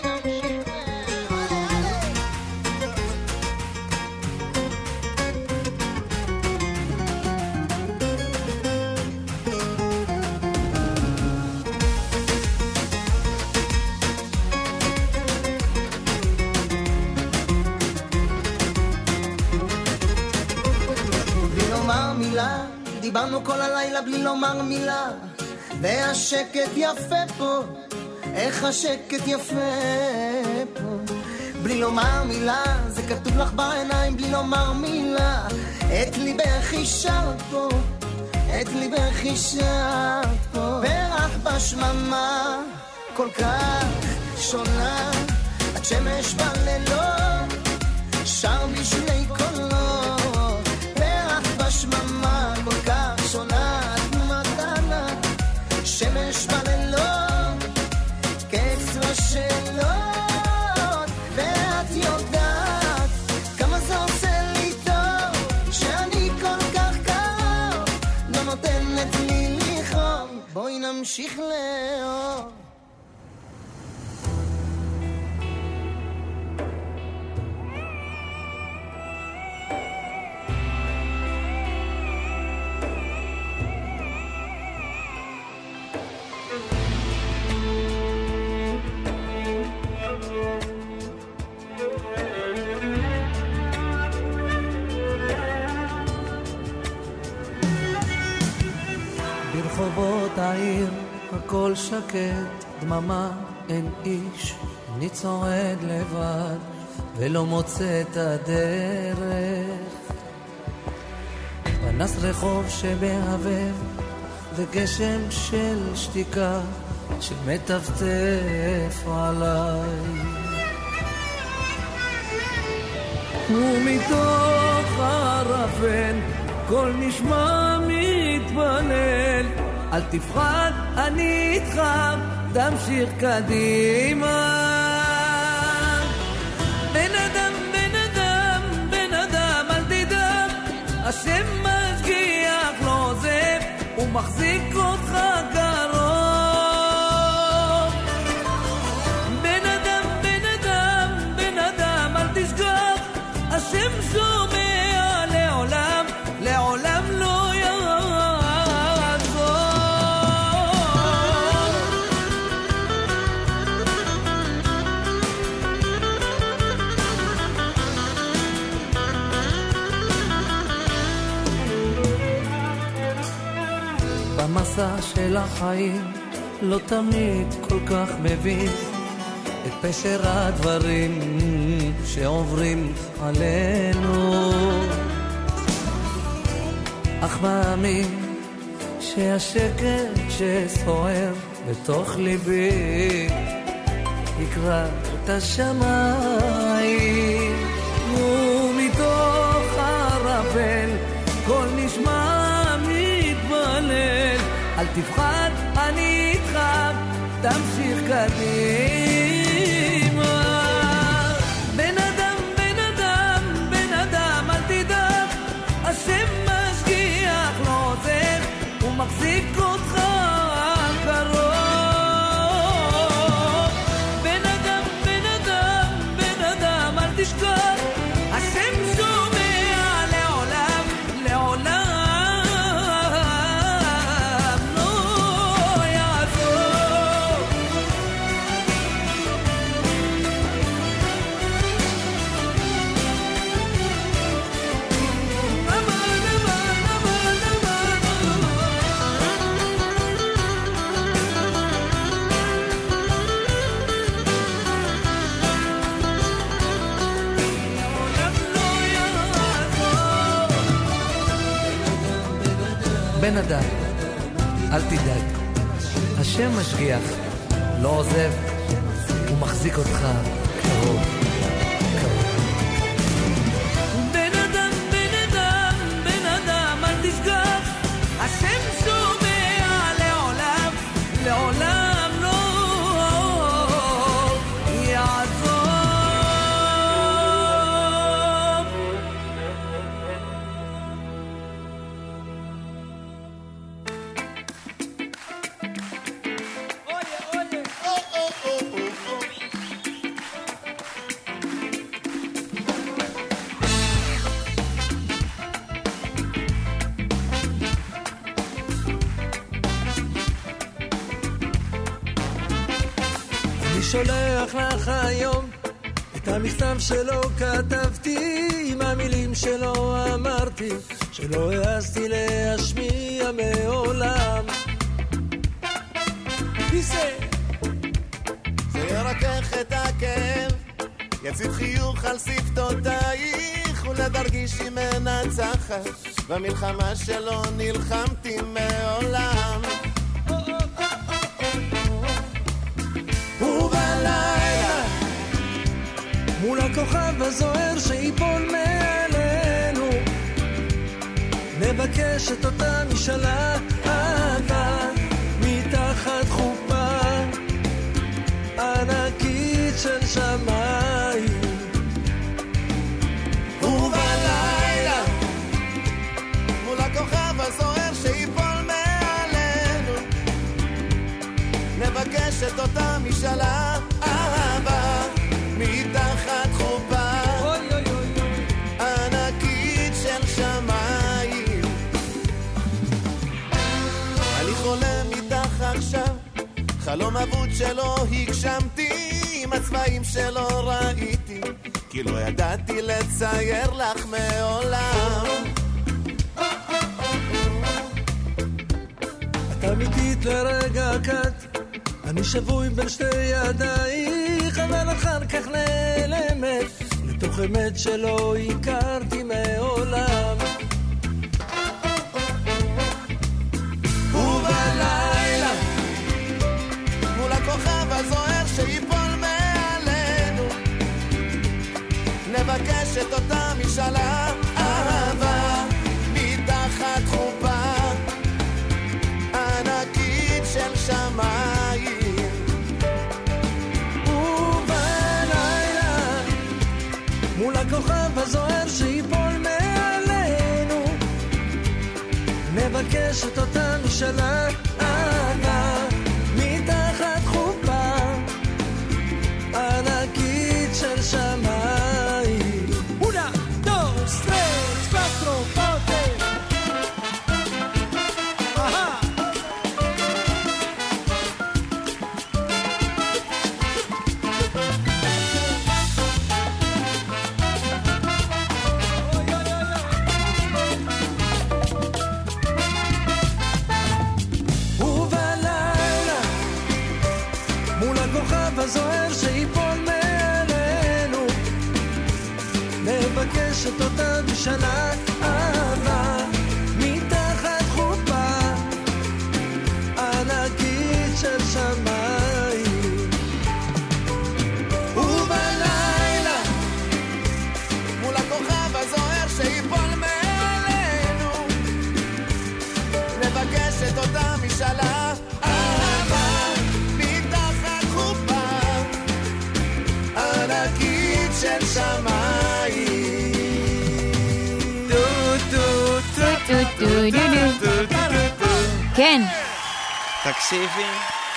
דיברנו כל הלילה בלי לומר מילה, והשקט יפה פה, איך השקט יפה פה, בלי לומר מילה, זה כתוב לך בעיניים בלי לומר מילה, את ליבך אישרת פה, את ליבך אישרת פה, פרח בשממה כל כך שונה, את שמש בלילות, שר בשני קולות, פרח בשממה כל כך שונה, את מתנה, שמש בלילות, קץ לשאלות, ואת יודעת כמה זה עושה לי טוב, שאני כל כך קרוב, לא נותנת לי לחום, בואי נמשיך לאור. ברחובות העיר הכל שקט, דממה, אין איש, אני צועד לבד ולא מוצא את הדרך, פנס רחוב שבהבב וגשם של שתיקה שמטפטף עליי, ומתוך הרפן כל נשמע מתפלל, אל תפחד אני איתך, תמשיך קדימה. בן אדם, בן אדם, בן אדם, אל תדאג, השם משגיח לא עוזב, הוא מחזיק אותך קרוב. בן אדם, בן אדם, בן אדם, אל תשכח, השם שומע לעולם, לעולם לא במסע של החיים לא תמיד כל כך מבין את פשר הדברים שעוברים עלינו, אך מאמין שהשקט שסוער בתוך ליבי יקרא את השמיים, ומתוך הרפל כל נשמע מתבלל, אל תפחד אני איתך, תמשיך קדימה. בן אדם, בן אדם, בן אדם, אל תדאג, השם משגיח לא עוזב, הוא מחזיק אותך קרוב. בן אדם, בן אדם, בן אדם, אל תשכח, השם שומע לעולם, לעולם בן אדם, אל תדאג, השם משגיח, לא עוזב, הוא מחזיק אותך קרוב, קרוב. בן אדם, בן אדם, בן אדם, אל תשכח, השם שומע לעולם, לעולם לא יעזוב. שולח לך היום את המכתב שלו כתבתי, עם המילים שלו אמרתי שלא העזתי להשמיע מעולם. זה זה ירקח את הכאב, יציב חיוך על שפתותייך, ולדרגיש היא מנצחת במלחמה שלא נלחמתי מעולם. ובלילה מול הכוכב הזוהר שיפול מעלינו, נבקש את אותה משאלה אהבה מתחת חופה ענקית של שמיים. ובלילה מול הכוכב הזוהר שיפול מעלינו, נבקש את אותה משאלה אהבה מתחת חופה ענקית של שמיים. אני חולם איתך עכשיו, חלום אבוד שלא הגשמתי, עם הצבעים שלא ראיתי, כי לא ידעתי לצייר לך מעולם. את אמיתית לרגע קט, אני שבוי בין שתי ידייך, אבל אחר כך נעלמת לתוך אמת שלא הכרתי מעולם. ובלילה מול הכוכב הזוהר שיפול מעלינו, נבקש את אותה משאלה אהבה מתחת חופה ענקית של שמיים. ובלילה מול הכוכב הזוהר שיפול מעלינו, נבקש את אותה משאלה אהבה מתחת חופה ענקית של שמיים. una, dos, tres, cuatro, ponte. Ajá. ובלילה מול הכוכב הזוהר שיפול מעלינו, נבקש את אותה משאלה אהבה מתחת חופה ענקית של שמיים. ובלילה מול הכוכב הזוהר שיפול מעלינו, נבקש את אותה משאלה אהבה מתחת חופה ענקית של שמיים. כן. תקשיבי,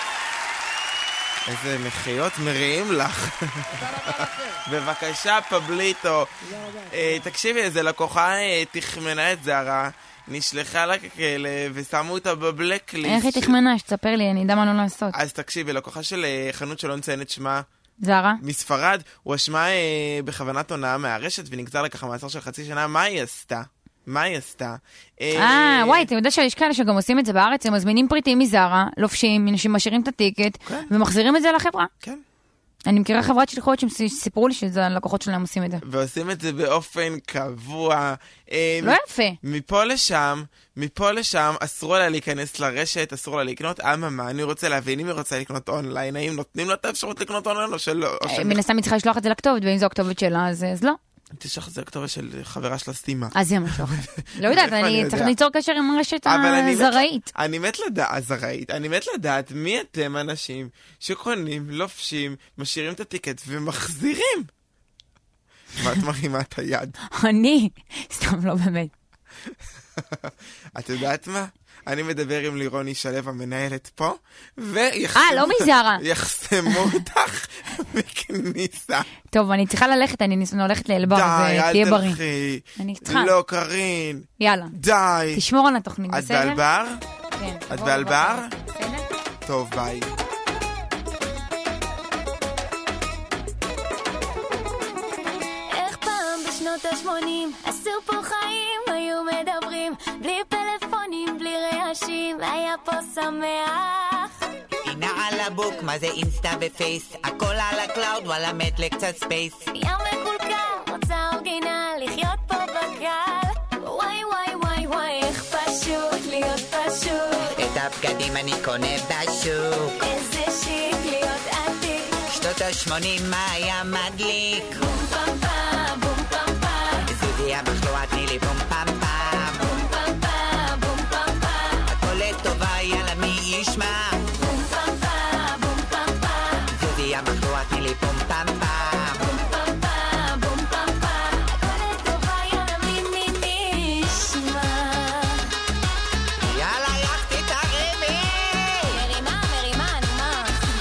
איזה מחיות מריעים לך. בבקשה, פבליטו. תקשיבי, איזה לקוחה תחמנה את זרה, נשלחה לכלא ושמו אותה בבלקליסט. איך היא תחמנה? שתספר לי, אני יודע מה לא לעשות. אז תקשיבי, לקוחה של חנות שלא נציין את שמה, זרה? מספרד, הוא אשמה אה, בכוונת הונאה מהרשת ונגזר לככה מאסר של חצי שנה. מה היא עשתה? מה היא עשתה? אה, וואי, אתה יודע שיש כאלה שגם עושים את זה בארץ, הם מזמינים פריטים מזרה, לובשים, אנשים משאירים את הטיקט, ומחזירים את זה לחברה. כן. אני מכירה חברת שליחות שסיפרו לי שזה הלקוחות שלהם עושים את זה. ועושים את זה באופן קבוע. לא יפה. מפה לשם, מפה לשם, אסור לה להיכנס לרשת, אסור לה לקנות. אממה, אני רוצה להבין אם היא רוצה לקנות אונליין, האם נותנים לה את האפשרות לקנות אונליין או שלא? מן הסתם היא צריכה לשלוח את זה לכתובת, ואם זו הכתובת שלה, אז לא. תשלח זה כתובה של חברה של הסתימה. אז זה משהו אחר. לא יודעת, אני צריך ליצור קשר עם הרשת הזרעית. אני מת לדעת, הזרעית, אני מת לדעת מי אתם אנשים שקונים, לופשים, משאירים את הטיקט ומחזירים. ואת מרימה את היד. אני, סתם לא באמת. את יודעת מה? אני מדבר עם לירוני שלב המנהלת פה, ויחסמו... אה, לא מזרה. יחסמו אותך בכניסה. טוב, אני צריכה ללכת, אני הולכת לאלבר, ותהיה בריא. די, אל תלכי. אני צריכה. לא, קרין. יאללה. די. תשמור על התוכנית, בסדר? את באלבר? כן. את באלבר? בסדר? טוב, ביי. איך פעם בשנות ה-שמונים עשו פה חיים, היו מדברים בלי פלאפונים, בלי רעשים, היה פה שמח. הנה על הבוק, מה זה אינסטה ופייס, הכל על הקלאוד, וואלה מת לקצת ספייס. ים מקולקל, רוצה אורגינל, לחיות פה בגל. וואי וואי וואי וואי, איך פשוט להיות פשוט. את הבגדים אני קונה בשוק. איזה שיק להיות עתיק. שנות ה-שמונים מה היה מדליק. בום פם פם, בום פם פם. זודי המחלואה תני לי בום פם פם. בום פם פם, בום פם פם. הכל לטובה, יאללה מי ישמע. בום פם פם, בום פם פם. זודי המחלואה תני לי בום פם פם. בום פם פם, בום פם פם. הכל לטובה, יאללה מי מי מי ישמע. יאללה יחתי תרימי. מרימה, מרימה, נו מה.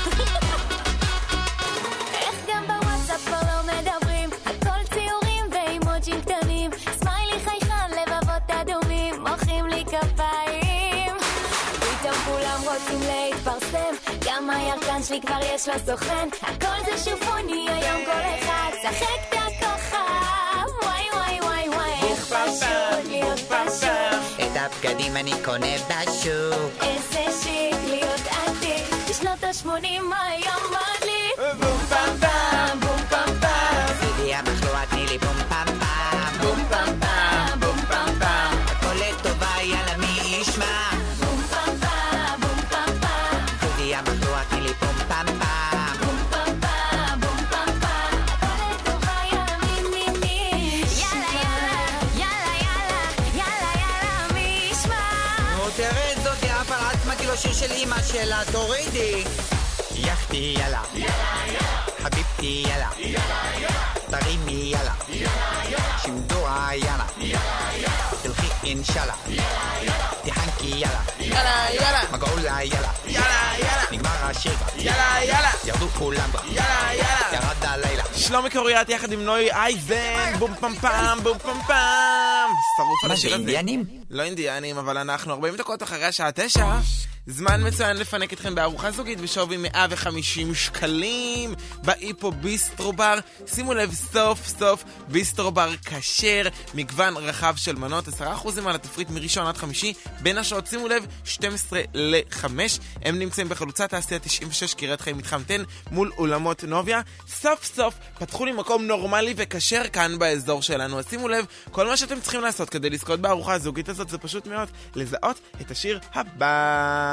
איך גם בוואטסאפ כבר לא מדברים, הכל ציורים ואימוג'ים קטנים, סמיילי חייכן, לבבות אדומים, מוחאים לי כפיים. פתאום כולם רוצים להתפרסם, גם הירקן שלי כבר יש לו סוכן, הכל זה שופוני, היום כל אחד שחק את הכוכב. וואי וואי וואי וואי, איך פשוט להיות פשוט. את הבגדים אני קונה בשוק. איזה שיק להיות עתיק, בשנות ה-שמונים היום מדליק. בום פם פם, בום פם פם. זודי המחלואה תני לי בום פם פם. בום פם פם, בום פם פם. הכל לטובה, יאללה מי ישמע. בום פם פם, בום פם פם. זודי המחלואה תני לי בום פם פם. בום פם פם, בום פם פם. הכל לטובה, יאללה מי מי מי. יאללה יאללה, יאללה יאללה, יאללה יאללה מי ישמע. נו תרד זאתי הפרת שמעתי לו שיר של אמא שלה, תורידי. יחתי יאללה, חביבתי יאללה, תרימי יאללה, שמדורה יאללה, תלכי אינשאללה, תחנקי יאללה, יאללה, יאללה, מגעולה יאללה, יאללה, יאללה, נגמר השיר, יאללה, יאללה, ירדו כולם כבר, יאללה, יאללה, ירד הלילה. שלומי קוריאט יחד עם נוי אייזן, בום פם פם, בום פם פם. שרוף על השיר הזה. מה זה, אינדיאנים? לא אינדיאנים, אבל אנחנו ארבעים דקות אחרי השעה תשע. זמן מצוין לפנק אתכם בארוחה זוגית בשווי מאה וחמישים שקלים באיפו ביסטרו בר. שימו לב, סוף סוף ביסטרו בר כשר, מגוון רחב של מנות, עשרה אחוזים על התפריט מראשון עד חמישי, בין השעות, שימו לב, שתים עשרה לחמש. הם נמצאים בחלוצת תעשייה תשעים ושש קריית חיים מתחם עשר מול אולמות נוביה. סוף סוף פתחו לי מקום נורמלי וכשר כאן באזור שלנו. אז שימו לב, כל מה שאתם צריכים לעשות כדי לזכות בארוחה הזוגית הזאת זה פשוט מאוד לזהות את השיר הבא.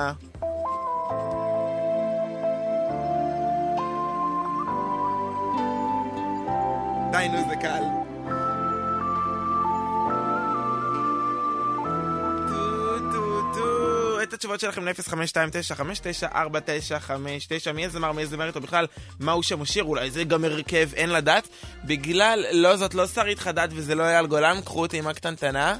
די, נו, זה קל. טו, טו, טו. את התשובות שלכם ל-אפס חמש שתיים תשע חמש תשע ארבע תשע חמש תשע. מי הזמר, מי הזמרת, או בכלל מהו שם השיר, אולי זה גם הרכב, אין לדעת. בגלל, לא זאת לא שרית חדד וזה לא אייל גולן, קחו אותי עם הקטנטנה.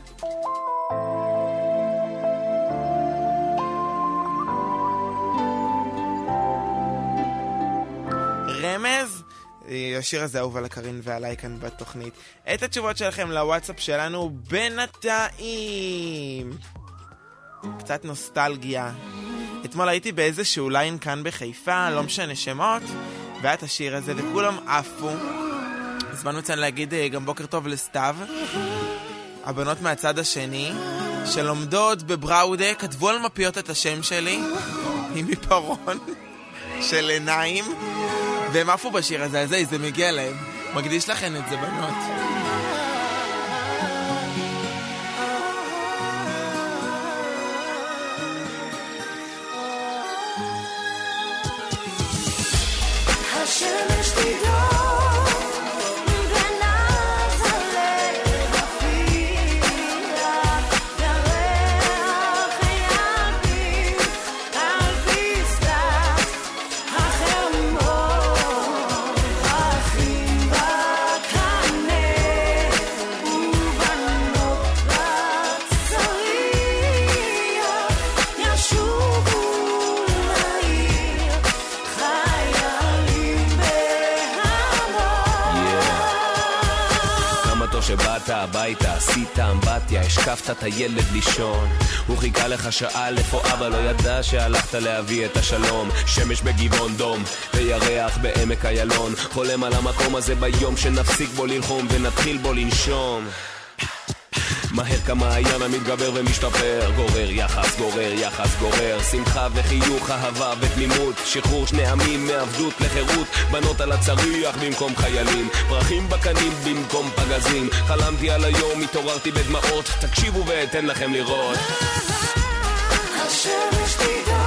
רמז, השיר הזה אהוב על הקרין ועליי כאן בתוכנית. את התשובות שלכם לוואטסאפ שלנו בינתיים. קצת נוסטלגיה. אתמול הייתי באיזשהו ליין כאן בחיפה, לא משנה שמות, והיה את השיר הזה וכולם עפו. זמן מצוין להגיד גם בוקר טוב לסתיו. הבנות מהצד השני שלומדות בבראודה כתבו על מפיות את השם שלי עם עיפרון של עיניים, והם עפו בשיר הזה, הזה, זה מגיע להם. מקדיש לכן את זה, בנות. השמש תיגור בין עליו הגעת הביתה, עשית אמבטיה, השקפת את הילד לישון. הוא חיכה לך שעה לפו אבא לא ידע שהלכת להביא את השלום. שמש בגבעון דום וירח בעמק איילון, חולם על המקום הזה ביום שנפסיק בו ללחום ונתחיל בו לנשום. מהר כמעיין המתגבר ומשתפר, גורר יחס, גורר יחס, גורר שמחה וחיוך, אהבה ותמימות, שחרור שני עמים מעבדות לחירות, בנות על הצריח במקום חיילים, פרחים בקנים במקום פגזים. חלמתי על היום, התעוררתי בדמעות, תקשיבו ואתן לכם לראות. השמש תידום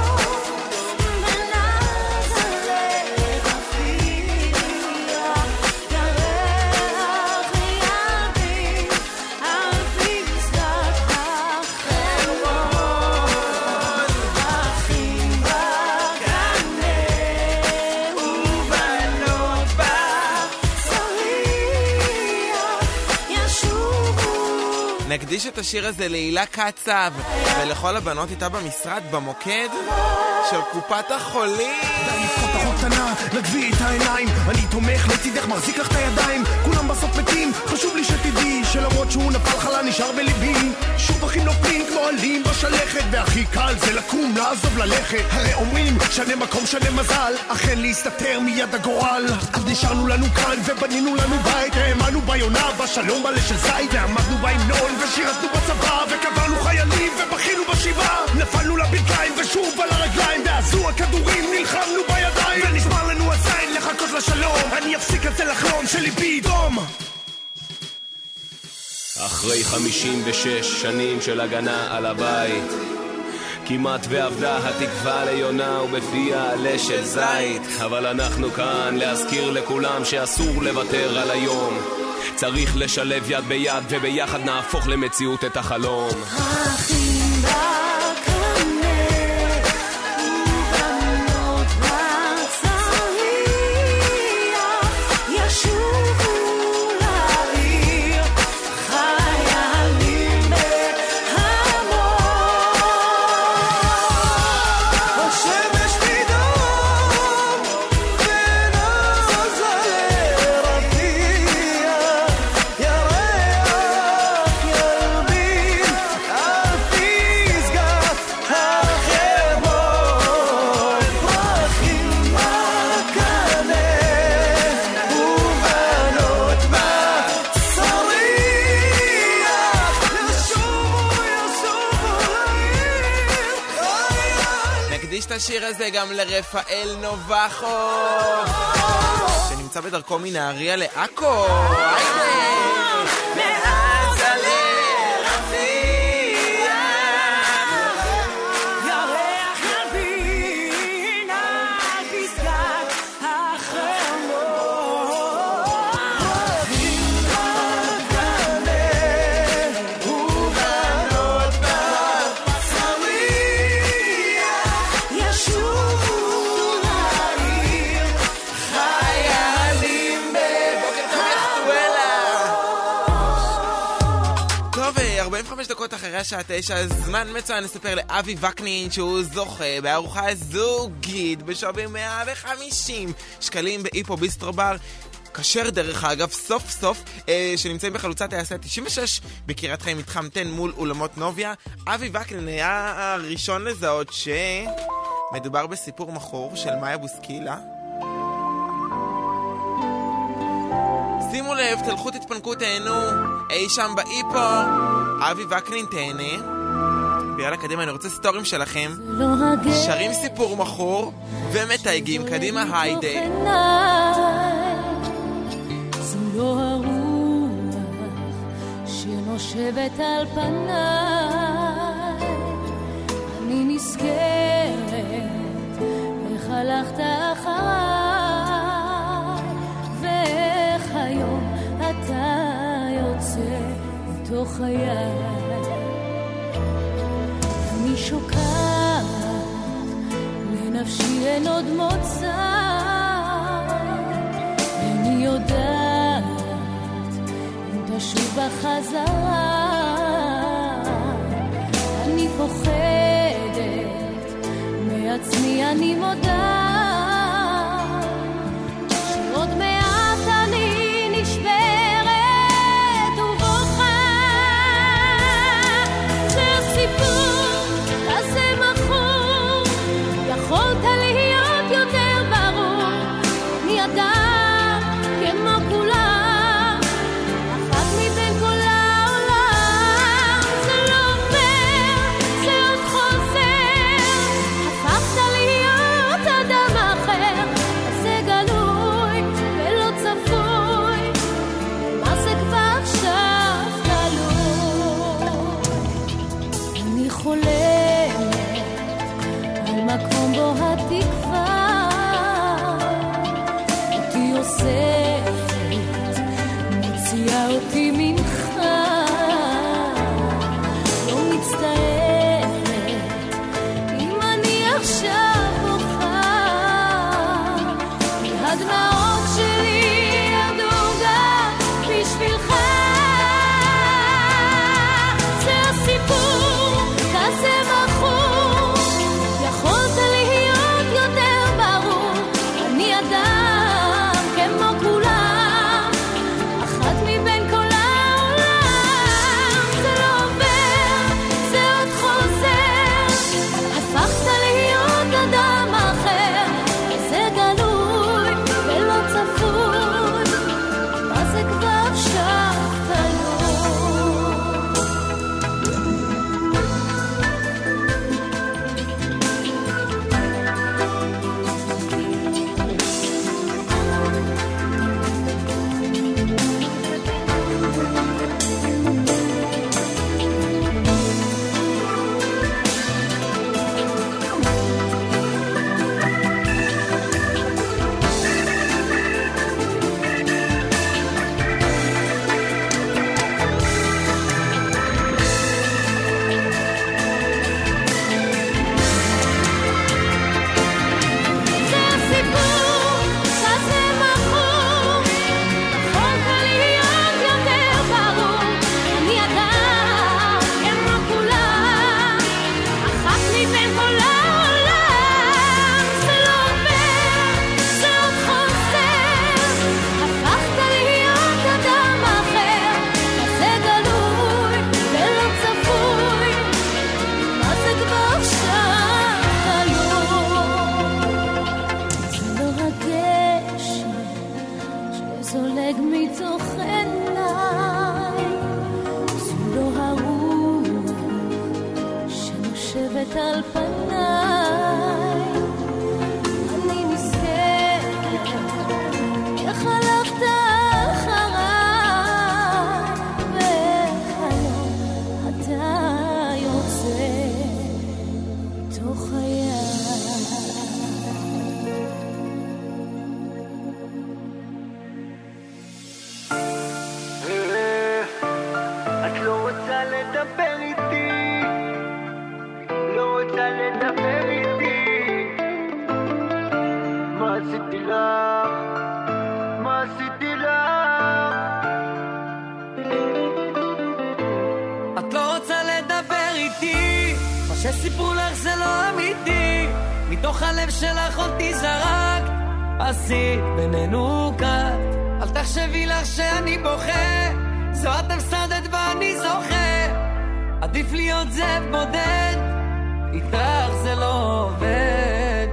נקדיש את השיר הזה להילה קצב ולכל הבנות איתה במשרד במוקד של קופת החולים. די לפחות אחות קטנה, נגבי את העיניים, אני תומך לצידך, מחזיק לך את הידיים, כולם בסוף מתים, חשוב לי שתדעי שלמרות שהוא נפל חלה נשאר בליבי. שוב אחים נופלים כמו עלים בשלכת, והכי קל זה לקום לעזוב ללכת. הרי אומרים שנה מקום שנה מזל, אכן להסתתר מיד הגורל. אז נשארנו לנו כאן ובנינו לנו בית, האמנו ביונה בשלום מלא של זית, ועמדנו בהמנון ושירתנו בצבא, וקברנו חיילים ובכינו בשבעה, נפלנו לברכיים ושוב על הרגליים, ועזו הכדורים נלחמנו בידיים, ונשמר לנו הזין לחכות לשלום. אני אפסיק את זה לחלום שליבי דום. אחרי חמישים ושש שנים של הגנה על הבית, כמעט ועבדה התקווה ליונה ובפיה עלה של זית, אבל אנחנו כאן להזכיר לכולם שאסור לוותר על היום. צריך לשלב יד ביד וביחד נהפוך למציאות את החלום. אחים בקנה ובנות בצריח ישובו לעיר, חיילים בהמון. השמש תידום ונעז לרפיח, ירח ילבין על פסגת החרמון. פרחים בקנה ובנות בצריח ישובו ישובו לעיר. נקדיש את השיר הזה גם לרפאל נובחו שנמצא בדרכו מנהריה לעכו. מאז ירח ילבין על פסגת החרמון. פרחים בקנה ובנות בצריח ישובו לעיר, חיילים בוקר טוב יחטואלה. טוב, ארבעים וחמש דקות אחרי השעה תשע, זמן מצוין לספר לאבי וקנין שהוא זוכה בארוחה זוגית בשווי מאה וחמישים שקלים באיפו ביסטרו בר. כשר דרך אגב, סוף סוף, אה, שנמצאים בחלוצת טייסי תשעים ושש בקריית חיים מתחם עשר מול אולמות נוביה. אבי וקנין היה הראשון לזהות שמדובר בסיפור מכור של מאיה בוסקילה. שימו לב, תלכו תתפנקו, תהנו אי שם באיפו. אבי וקנין תהנה ויאללה קדימה, אני רוצה סטורים שלכם שרים סיפור מכור ומתייגים. קדימה, היידה. זו לא הרוח שנושבת על פניי, אני נזכרת איך הלכת אחריי, ואיך היום אתה יוצא מתוך חיי. אני שוקעת לנפשי אין עוד מוצא, אני יודעת אם תשוב בחזרה, אני פוחדת מעצמי, אני מודה שעוד מעט אני נשברת תקווה אותי אוספת, מוציאה אותי ממך, לא מצטערת אם אני עכשיו בוכה, הדמעות שלי ירדו גם בשבילך. זה הסיפור, כזה בחור, יכולת להיות יותר ברור. אני אדם כמו כולם, אחת מבין כל העולם. זה לא עובר, זה עוד חוזר, הפכת להיות אדם אחר. זה גלוי ולא צפוי, מה זה כבר שבתנו. זה הסיפור, כזה מכור, יכולת להיות יותר ברור. אני אדם כמו כולם, אחת מבין כל העולם. זה לא עובר, זה עוד חוזר, הפכת להיות אדם אחר. כזה גלוי ולא צפוי, מה זה כבר שבתנו. זה לא הגשם שזולג מתוך עיניי, זו לא הרוח שנושבת על פניי. אני נזכרת איך הלכת אחריי, ואיך היום אתה יוצא מתוך חיי. את לא רוצה לדבר איתי, לא רוצה לדבר איתי. מה עשיתי לך? מה עשיתי לך? את לא רוצה לדבר איתי, מה שסיפרו לך זה לא אמיתי. מתוך הלב שלך אותי זרקת, עשית בינינו קט. אל תחשבי לך שאני בוכה, זו את הפסדת ואני זוכה. עדיף להיות זאב בודד, איתך זה לא עובד.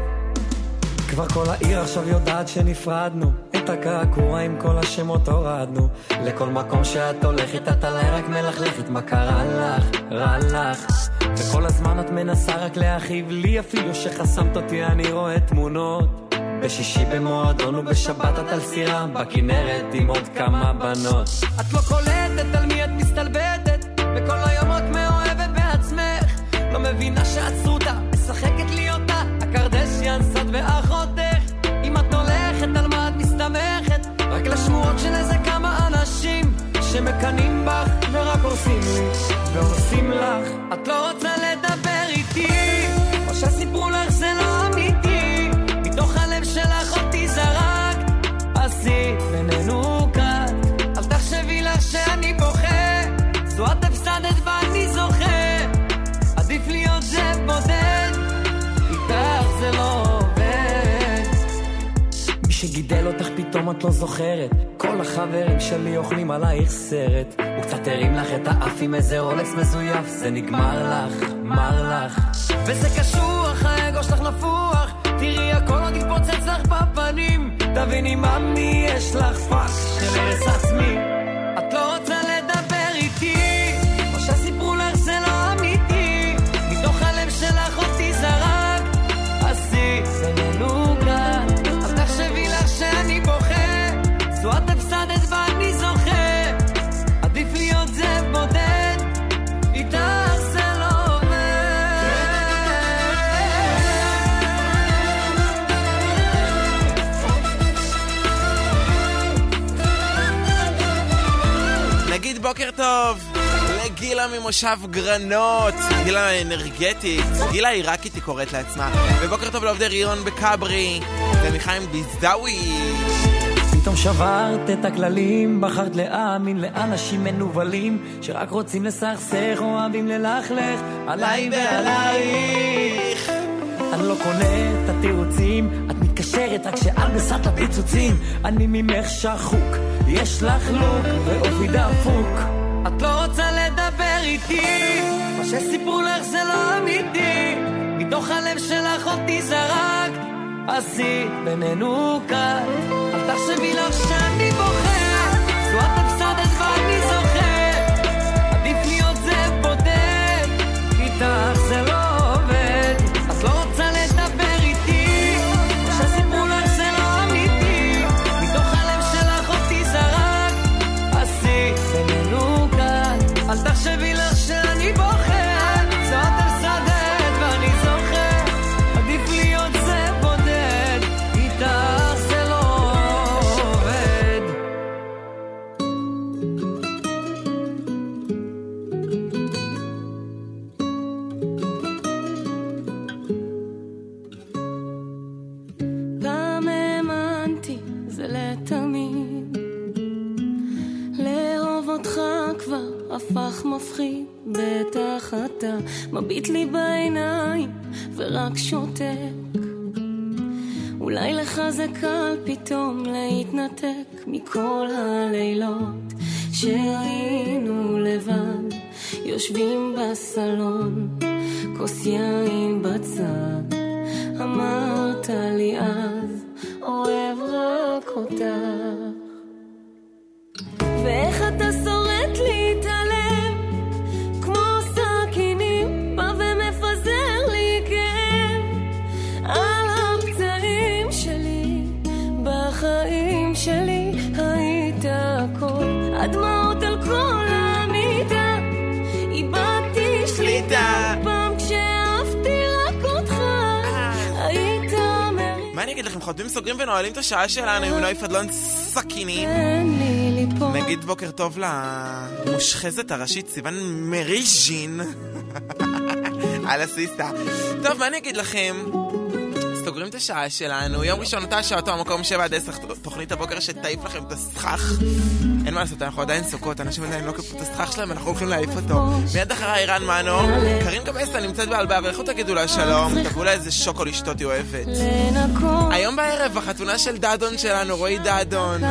כבר כל העיר עכשיו יודעת שנפרדנו, את הקעקוע עם כל השמות הורדנו. לכל מקום שאת הולכת את עליי רק מלכלכת, מה קרה לך? רע לך. וכל הזמן את מנסה רק להכאיב לי, אפילו שחסמת אותי אני רואה תמונות. בשישי במועדון ובשבת את על סירה בכנרת עם עוד כמה בנות. את לא קולטת על מי את מסתלבטת, וכל היום את מאוהבת בעצמך. לא מבינה שעצרו אותה, משחקת לי אותה הקרדשיאן סד ואחותך. אם את הולכת על מה את מסתמכת, רק לשמועות של איזה כמה אנשים שמקנים בך ורק עושים לי ועושים לך. את לא רוצה לדבר איתי, או שסיפרו לך זה לא אמיתי. מתוך הלב שלך אותי זרק, עשית בינינו קט. אל תחשבי לך שאני בוכה, זו את הפסדת ואני זוכה. עדיף להיות זאב בודד, איתך זה לא עובד. מי שגידל אותך פתאום את לא זוכרת, כל החברים שלי אוכלים עלייך סרט. הוא קצת הרים לך את האף עם איזה רולקס מזויף, זה נגמר לך, מר לך. וזה קשוח, האגו שלך נפוח, תראי הכל עוד יתפוצץ לך בפנים. תביני ממי יש לך פאק של הרס עצמי. את לא רוצה לדבר איתי, מה שסיפרו לך זה לא אמיתי. מתוך הלב שלך אותי זרק, עשית בינינו קט. אל תחשבי לך שאני בוכה, זו את הפסדת ואני זוכה. עדיף להיות זאב בודד, איתך זה לא עובד. בוקר טוב לגילה ממושב גרנות, גילה אנרגטית, גילה עיראקית היא קוראת לעצמה. ובוקר טוב לעובדי ריון בקברי ומחיים ביזדאווי. פתאום שברת את הכללים, בחרת להאמין לאנשים מנובלים שרק רוצים לסכסך, אוהבים ללכלך עליי ועלייך. אני לא קונה את התירוצים, את מתקשרת רק שעל בסת הפיצוצים. אני ממך שחוק, יש לך לוק ואופי דפוק. את לא רוצה לדבר איתי, מה שסיפרו לך זה לא אמיתי. מתוך הלב שלך אותי זרק, עשית בינינו קל. אל תחשבי לך שאני בוחר, זו את הפסדת ואני זוכר. עדיף להיות זה בודד, איתך זה לא עובד. את לא רוצה לדבר איתי, מה שסיפרו לך זה לא אמיתי. מתוך הלב שלך אותי זרק, עשית בינינו קל. אל תחשבי לך שאני בוחר, זו את הפסדת ואני זוכר. עדיף להיות זה בודד, איתך זה לא עובד. פעם האמנתי זה לתמיד, לאהוב אותך כבר הפך מפחיד. בטח אתה מביט לי בעיניים ורק שותק. אולי לך זה קל פתאום להתנתק מכל הלילות שהיינו לבד, יושבים בסלון, כוס יין בצד. אמרת לי אז אוהב רק אותך, ואיך אתה שורט לי את הלב כמו סכינים, בא ומפזר לי כאב על הפצעים שלי. בחיים שלי היית הכל, הדמעות על כל המיטה, איבדתי שליטה. פעם כשאהבתי רק אותך היית מרים. מה אני אגיד לכם, חותמים סוגרים ונועלים את השעה שלנו עם נוי פדלון סכינים. נגיד בוקר טוב למושחזת הראשית סיוון מריז'ין על הסיסטה. טוב, מה אני אגיד לכם, סוגרים את השעה שלנו. יום ראשון אותה שעה, אותו המקום שבע עד עשר, תוכנית הבוקר שתעיף לכם את הסכך. אין מה לעשות, אנחנו עדיין סוכות, אנשים עדיין לא כפו את הסכך שלהם, אנחנו הולכים להעיף אותו. מיד אחרי אירן מנו, קרין קבסה נמצאת בהלבאה, ולכו תגידו לה שלום, תבואו לה איזה שוקו לשתות, היא אוהבת. היום בערב החתונה של דדון שלנו, רועי דדון.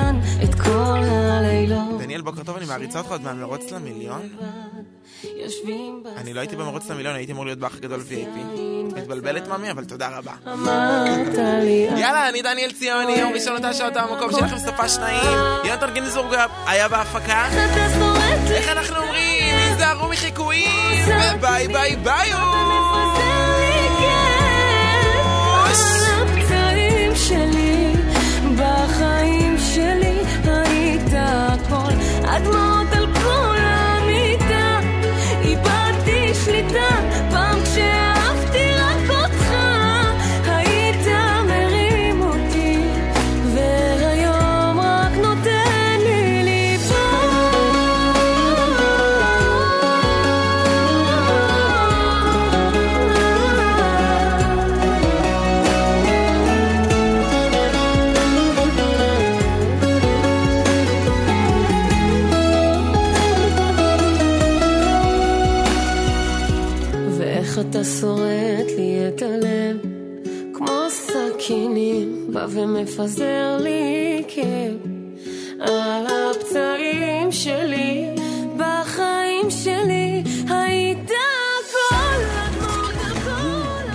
דניאל, בוקר טוב, אני מעריצה אותך עוד מהמרוץ למיליון. אני לא הייתי במרוץ למיליון, הייתי אמור להיות באח גדול וי איי פי. מתבלבלת ממי, אבל תודה רבה. יאללה, אני דניאל ציוני, יום ראשון אותה שעות המקום שלכם סופה שניים. יונתן גינזבורג היה בהפקה. איך אנחנו אומרים? נזהרו מחיקויים, וביי ביי ביי. הפצעים שלי בחיים שלי היית הכל, הדמעות על כל המיטה, איבדתי שליטה. פעם כשאהבתי רק אותך היית מרים אותי, והיום רק נותן לי ליפול. ואיך אתה שורט לי את הלב כמו סכינים, בא ומפזר לי כאב על הפצעים שלי. בחיים שלי היית הכל, הדמעות הכל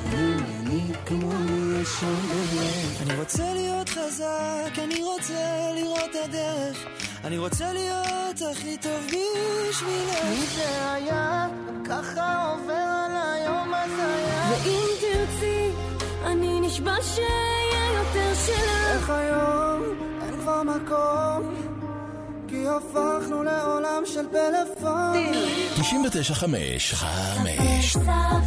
אני רוצה להיות חזק, אני רוצה לראות את הדרך, אני רוצה להיות הכי טוב בשבילך. מי זה היה? ככה עובר על היום הזה. ואם תרצי אני נשבע שיהיה יותר שלך. איך היום אין כבר מקום, כי הפכנו לעולם של פלאפון. תשעים ותשע חמש חמש